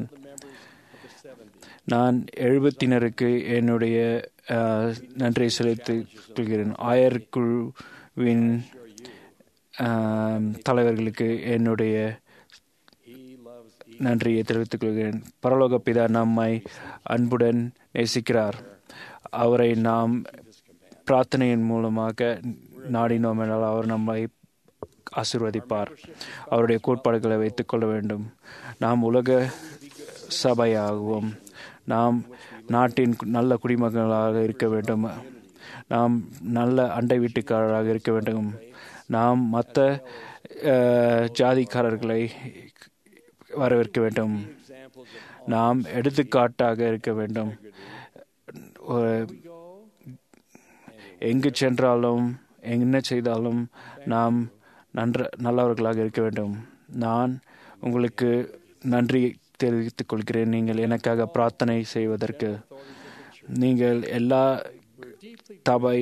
நான் எழுபத்தினருக்கு என்னுடைய நன்றியை செலுத்திக் கொள்கிறேன். ஆயர் குழுவின் தலைவர்களுக்கு என்னுடைய நன்றியை தெரிவித்துக் கொள்கிறேன். பரலோக பிதா நம்மை அன்புடன் நேசிக்கிறார். அவரை நாம் பிரார்த்தனையின் மூலமாக நாடினோம் என்றால் அவர் நம்மை ஆசீர்வதிப்பார். அவருடைய கோட்பாடுகளை வைத்துக் கொள்ள வேண்டும். நாம் உலக சபையாகவும் நாம் நாட்டின் நல்ல குடிமகன்களாக இருக்க வேண்டும். நாம் நல்ல அண்டை வீட்டுக்காரராக இருக்க வேண்டும். நாம் மற்ற ஜாதிக்காரர்களை வரவேற்க வேண்டும். நாம் எடுத்துக்காட்டாக இருக்க வேண்டும். எங்கு சென்றாலும் என்ன செய்தாலும் நாம் நன்ற நல்லவர்களாக இருக்க வேண்டும். நான் உங்களுக்கு நன்றி தெரிவித்துக் கொள்கிறேன். நீங்கள் எனக்காக பிரார்த்தனை செய்வதற்கு நீங்கள் எல்லா தபை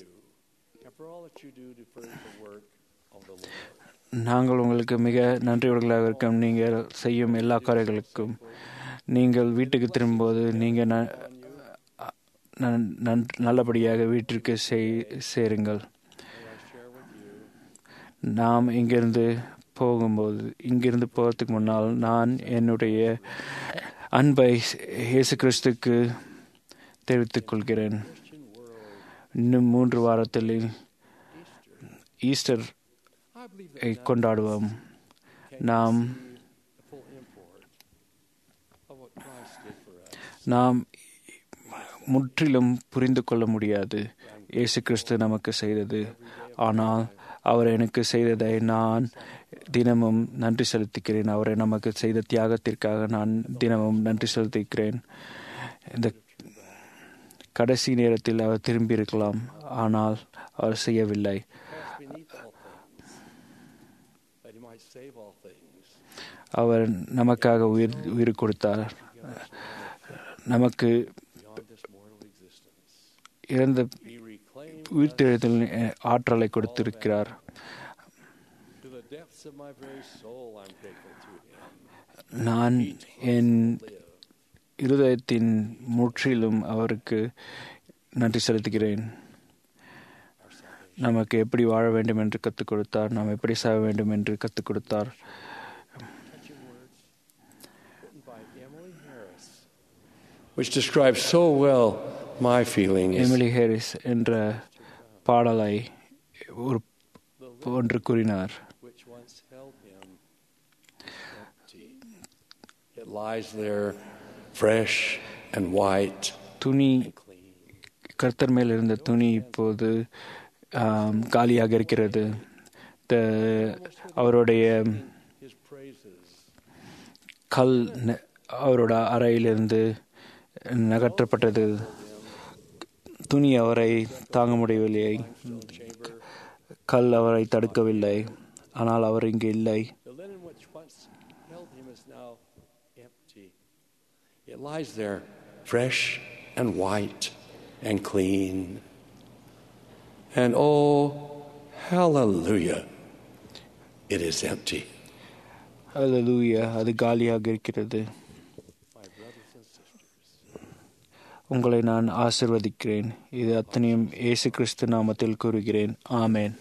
நாங்கள் உங்களுக்கு மிக நன்றியுள்ளவர்களாக இருக்கோம். நீங்கள் செய்யும் எல்லா காரியங்களுக்கும். நீங்கள் வீட்டுக்கு திரும்பும்போது நீங்கள் நல்லபடியாக வீட்டிற்கு சேருங்கள். நாம் இங்கிருந்து போகும்போது இங்கிருந்து போகிறதுக்கு முன்னால் நான் என்னுடைய அன்பை இயேசு கிறிஸ்துக்கு தெரிவித்துக் கொள்கிறேன். இன்னும் மூன்று வாரத்தில் ஈஸ்டர் கொண்டாடுவோம். நாம் நாம் முற்றிலும் புரிந்து கொள்ள முடியாது இயேசு கிறிஸ்து நமக்கு செய்தது. ஆனால் அவர் எனக்கு செய்ததை நான் தினமும் நன்றி செலுத்துகிறேன். அவரை நமக்கு செய்த தியாகத்திற்காக நான் தினமும் நன்றி செலுத்துகிறேன். இந்த கடைசி நேரத்தில் அவர் திரும்பி இருக்கலாம், ஆனால் அவர் செய்யவில்லை. அவர் நமக்காக உயிர் உயிர் கொடுத்தார். நமக்கு இறந்த உயிர்த்தெழுதல் ஆற்றலை கொடுத்திருக்கிறார். நான் என் இருதயத்தின் முற்றிலும் அவருக்கு நன்றி செலுத்துகிறேன். நமக்கு எப்படி வாழ வேண்டும் என்று கற்றுக் கொடுத்தார். நாம் எப்படி சாக வேண்டும் என்று கற்றுக் கொடுத்தார். Which describes so well my feelings. Emily Harris என்ற பாடலை ஒரு ஒன்று கூறினார். It lies there fresh and white. துணி கர்த்தர் மேல் இருந்த துணி இப்போது காலியாக இருக்கிறது. அவருடைய கல் அவரோட அறையிலிருந்து நகற்றப்பட்டது. துணி அவரை தாங்க முடியவில்லை, கல் அவரை தடுக்கவில்லை, ஆனால் அவர் இங்கு இல்லை. The linen which once held him is now empty. It lies there, fresh and white and clean. And oh, hallelujah, it is empty. ஹல்லேலூயா, அது காலியாக இருக்கிறது. உங்களை நான் ஆசிர்வதிக்கிறேன். இது அத்தனையும் இயேசு கிறிஸ்து நாமத்தில் கூறுகிறேன். ஆமேன்.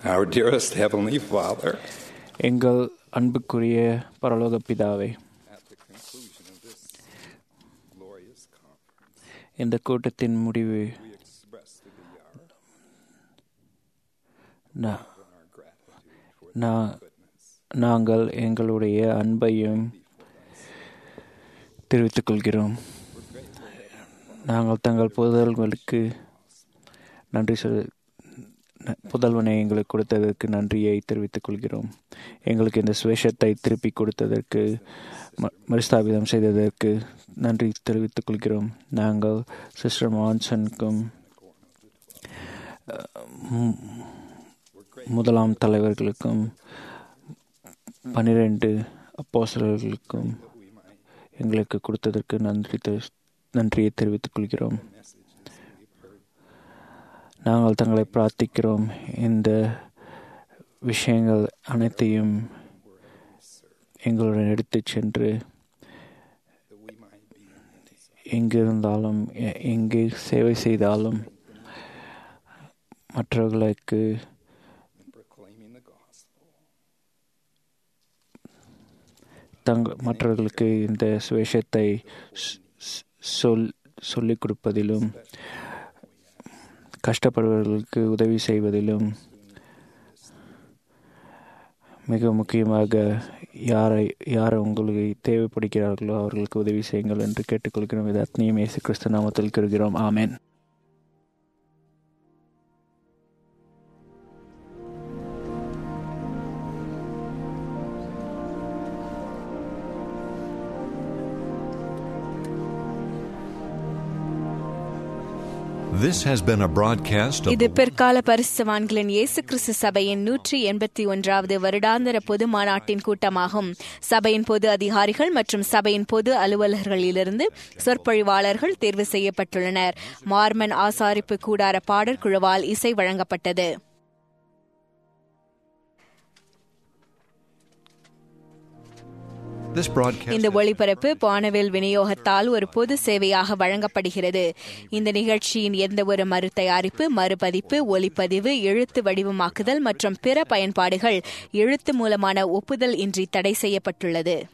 Our dearest Heavenly Father, எங்கள் அன்புக்குரிய பரலோக பிதாவே, இந்த கூட்டத்தின் முடிவு நாங்கள் எங்களுடைய அன்பையும் தெரிவித்துக் கொள்கிறோம். நாங்கள் தங்கள் புதல்களுக்கு நன்றி சொல் புதல்வனை எங்களுக்கு கொடுத்ததற்கு நன்றியை தெரிவித்துக் கொள்கிறோம். எங்களுக்கு இந்த சுவேஷத்தை திருப்பி கொடுத்ததற்கு, மறுஸ்தாபிதம் செய்ததற்கு நன்றி தெரிவித்துக் கொள்கிறோம். நாங்கள் சிஸ்டர் மான்சனுக்கும் முதலாம் தலைவர்களுக்கும் பன்னிரண்டு அப்போஸ்தலர்களுக்கும் எங்களுக்கு கொடுத்ததற்கு நன்றி நன்றியை தெரிவித்துக் கொள்கிறோம். நாங்கள் தங்களை பிரார்த்திக்கிறோம். இந்த விஷயங்கள் அனைத்தையும் எங்களுடன் எடுத்துச் சென்று எங்கிருந்தாலும் எங்கே சேவை செய்தாலும் மற்றவர்களுக்கு தங் மற்றவர்களுக்கு இந்த சுவேஷத்தை சொல் சொல்லிக் கொடுப்பதிலும், கஷ்டப்படுபவர்களுக்கு உதவி செய்வதிலும், மிக முக்கியமாக யாரை யார் உங்களுக்கு தேவைப்படுகிறார்களோ அவர்களுக்கு உதவி செய்யுங்கள் என்று கேட்டுக்கொள்கிறோம். இது அத்தனையும் இயேசு கிறிஸ்து நாமத்தில் கூறுகிறோம். ஆமென். This has been a broadcast of இது பிற்கால பரிசுத்தவான்களின் இயேசு கிறிஸ்து சபையின் நூற்றி எண்பத்தி ஒன்றாவது வருடாந்திர பொது மாநாட்டின் கூட்டமாகும். சபையின் பொது அதிகாரிகள் மற்றும் சபையின் பொது அலுவலர்களிலிருந்து சொற்பொழிவாளர்கள் தேர்வு செய்யப்பட்டுள்ளனர். மார்மன் ஆசாரிப்பு கூடார பாடற் குழுவால் இசை வழங்கப்பட்டது. இந்த ஒளிபரப்பு பானவேல் விநியோகத்தால் ஒரு பொது சேவையாக வழங்கப்படுகிறது. இந்த நிகழ்ச்சியின் எந்த ஒரு மறு தயாரிப்பு, மறுபதிப்பு, ஒலிப்பதிவு, எழுத்து வடிவமாக்குதல் மற்றும் பிற பயன்பாடுகள் எழுத்து மூலமான ஒப்புதல் இன்றி தடை செய்யப்பட்டுள்ளது.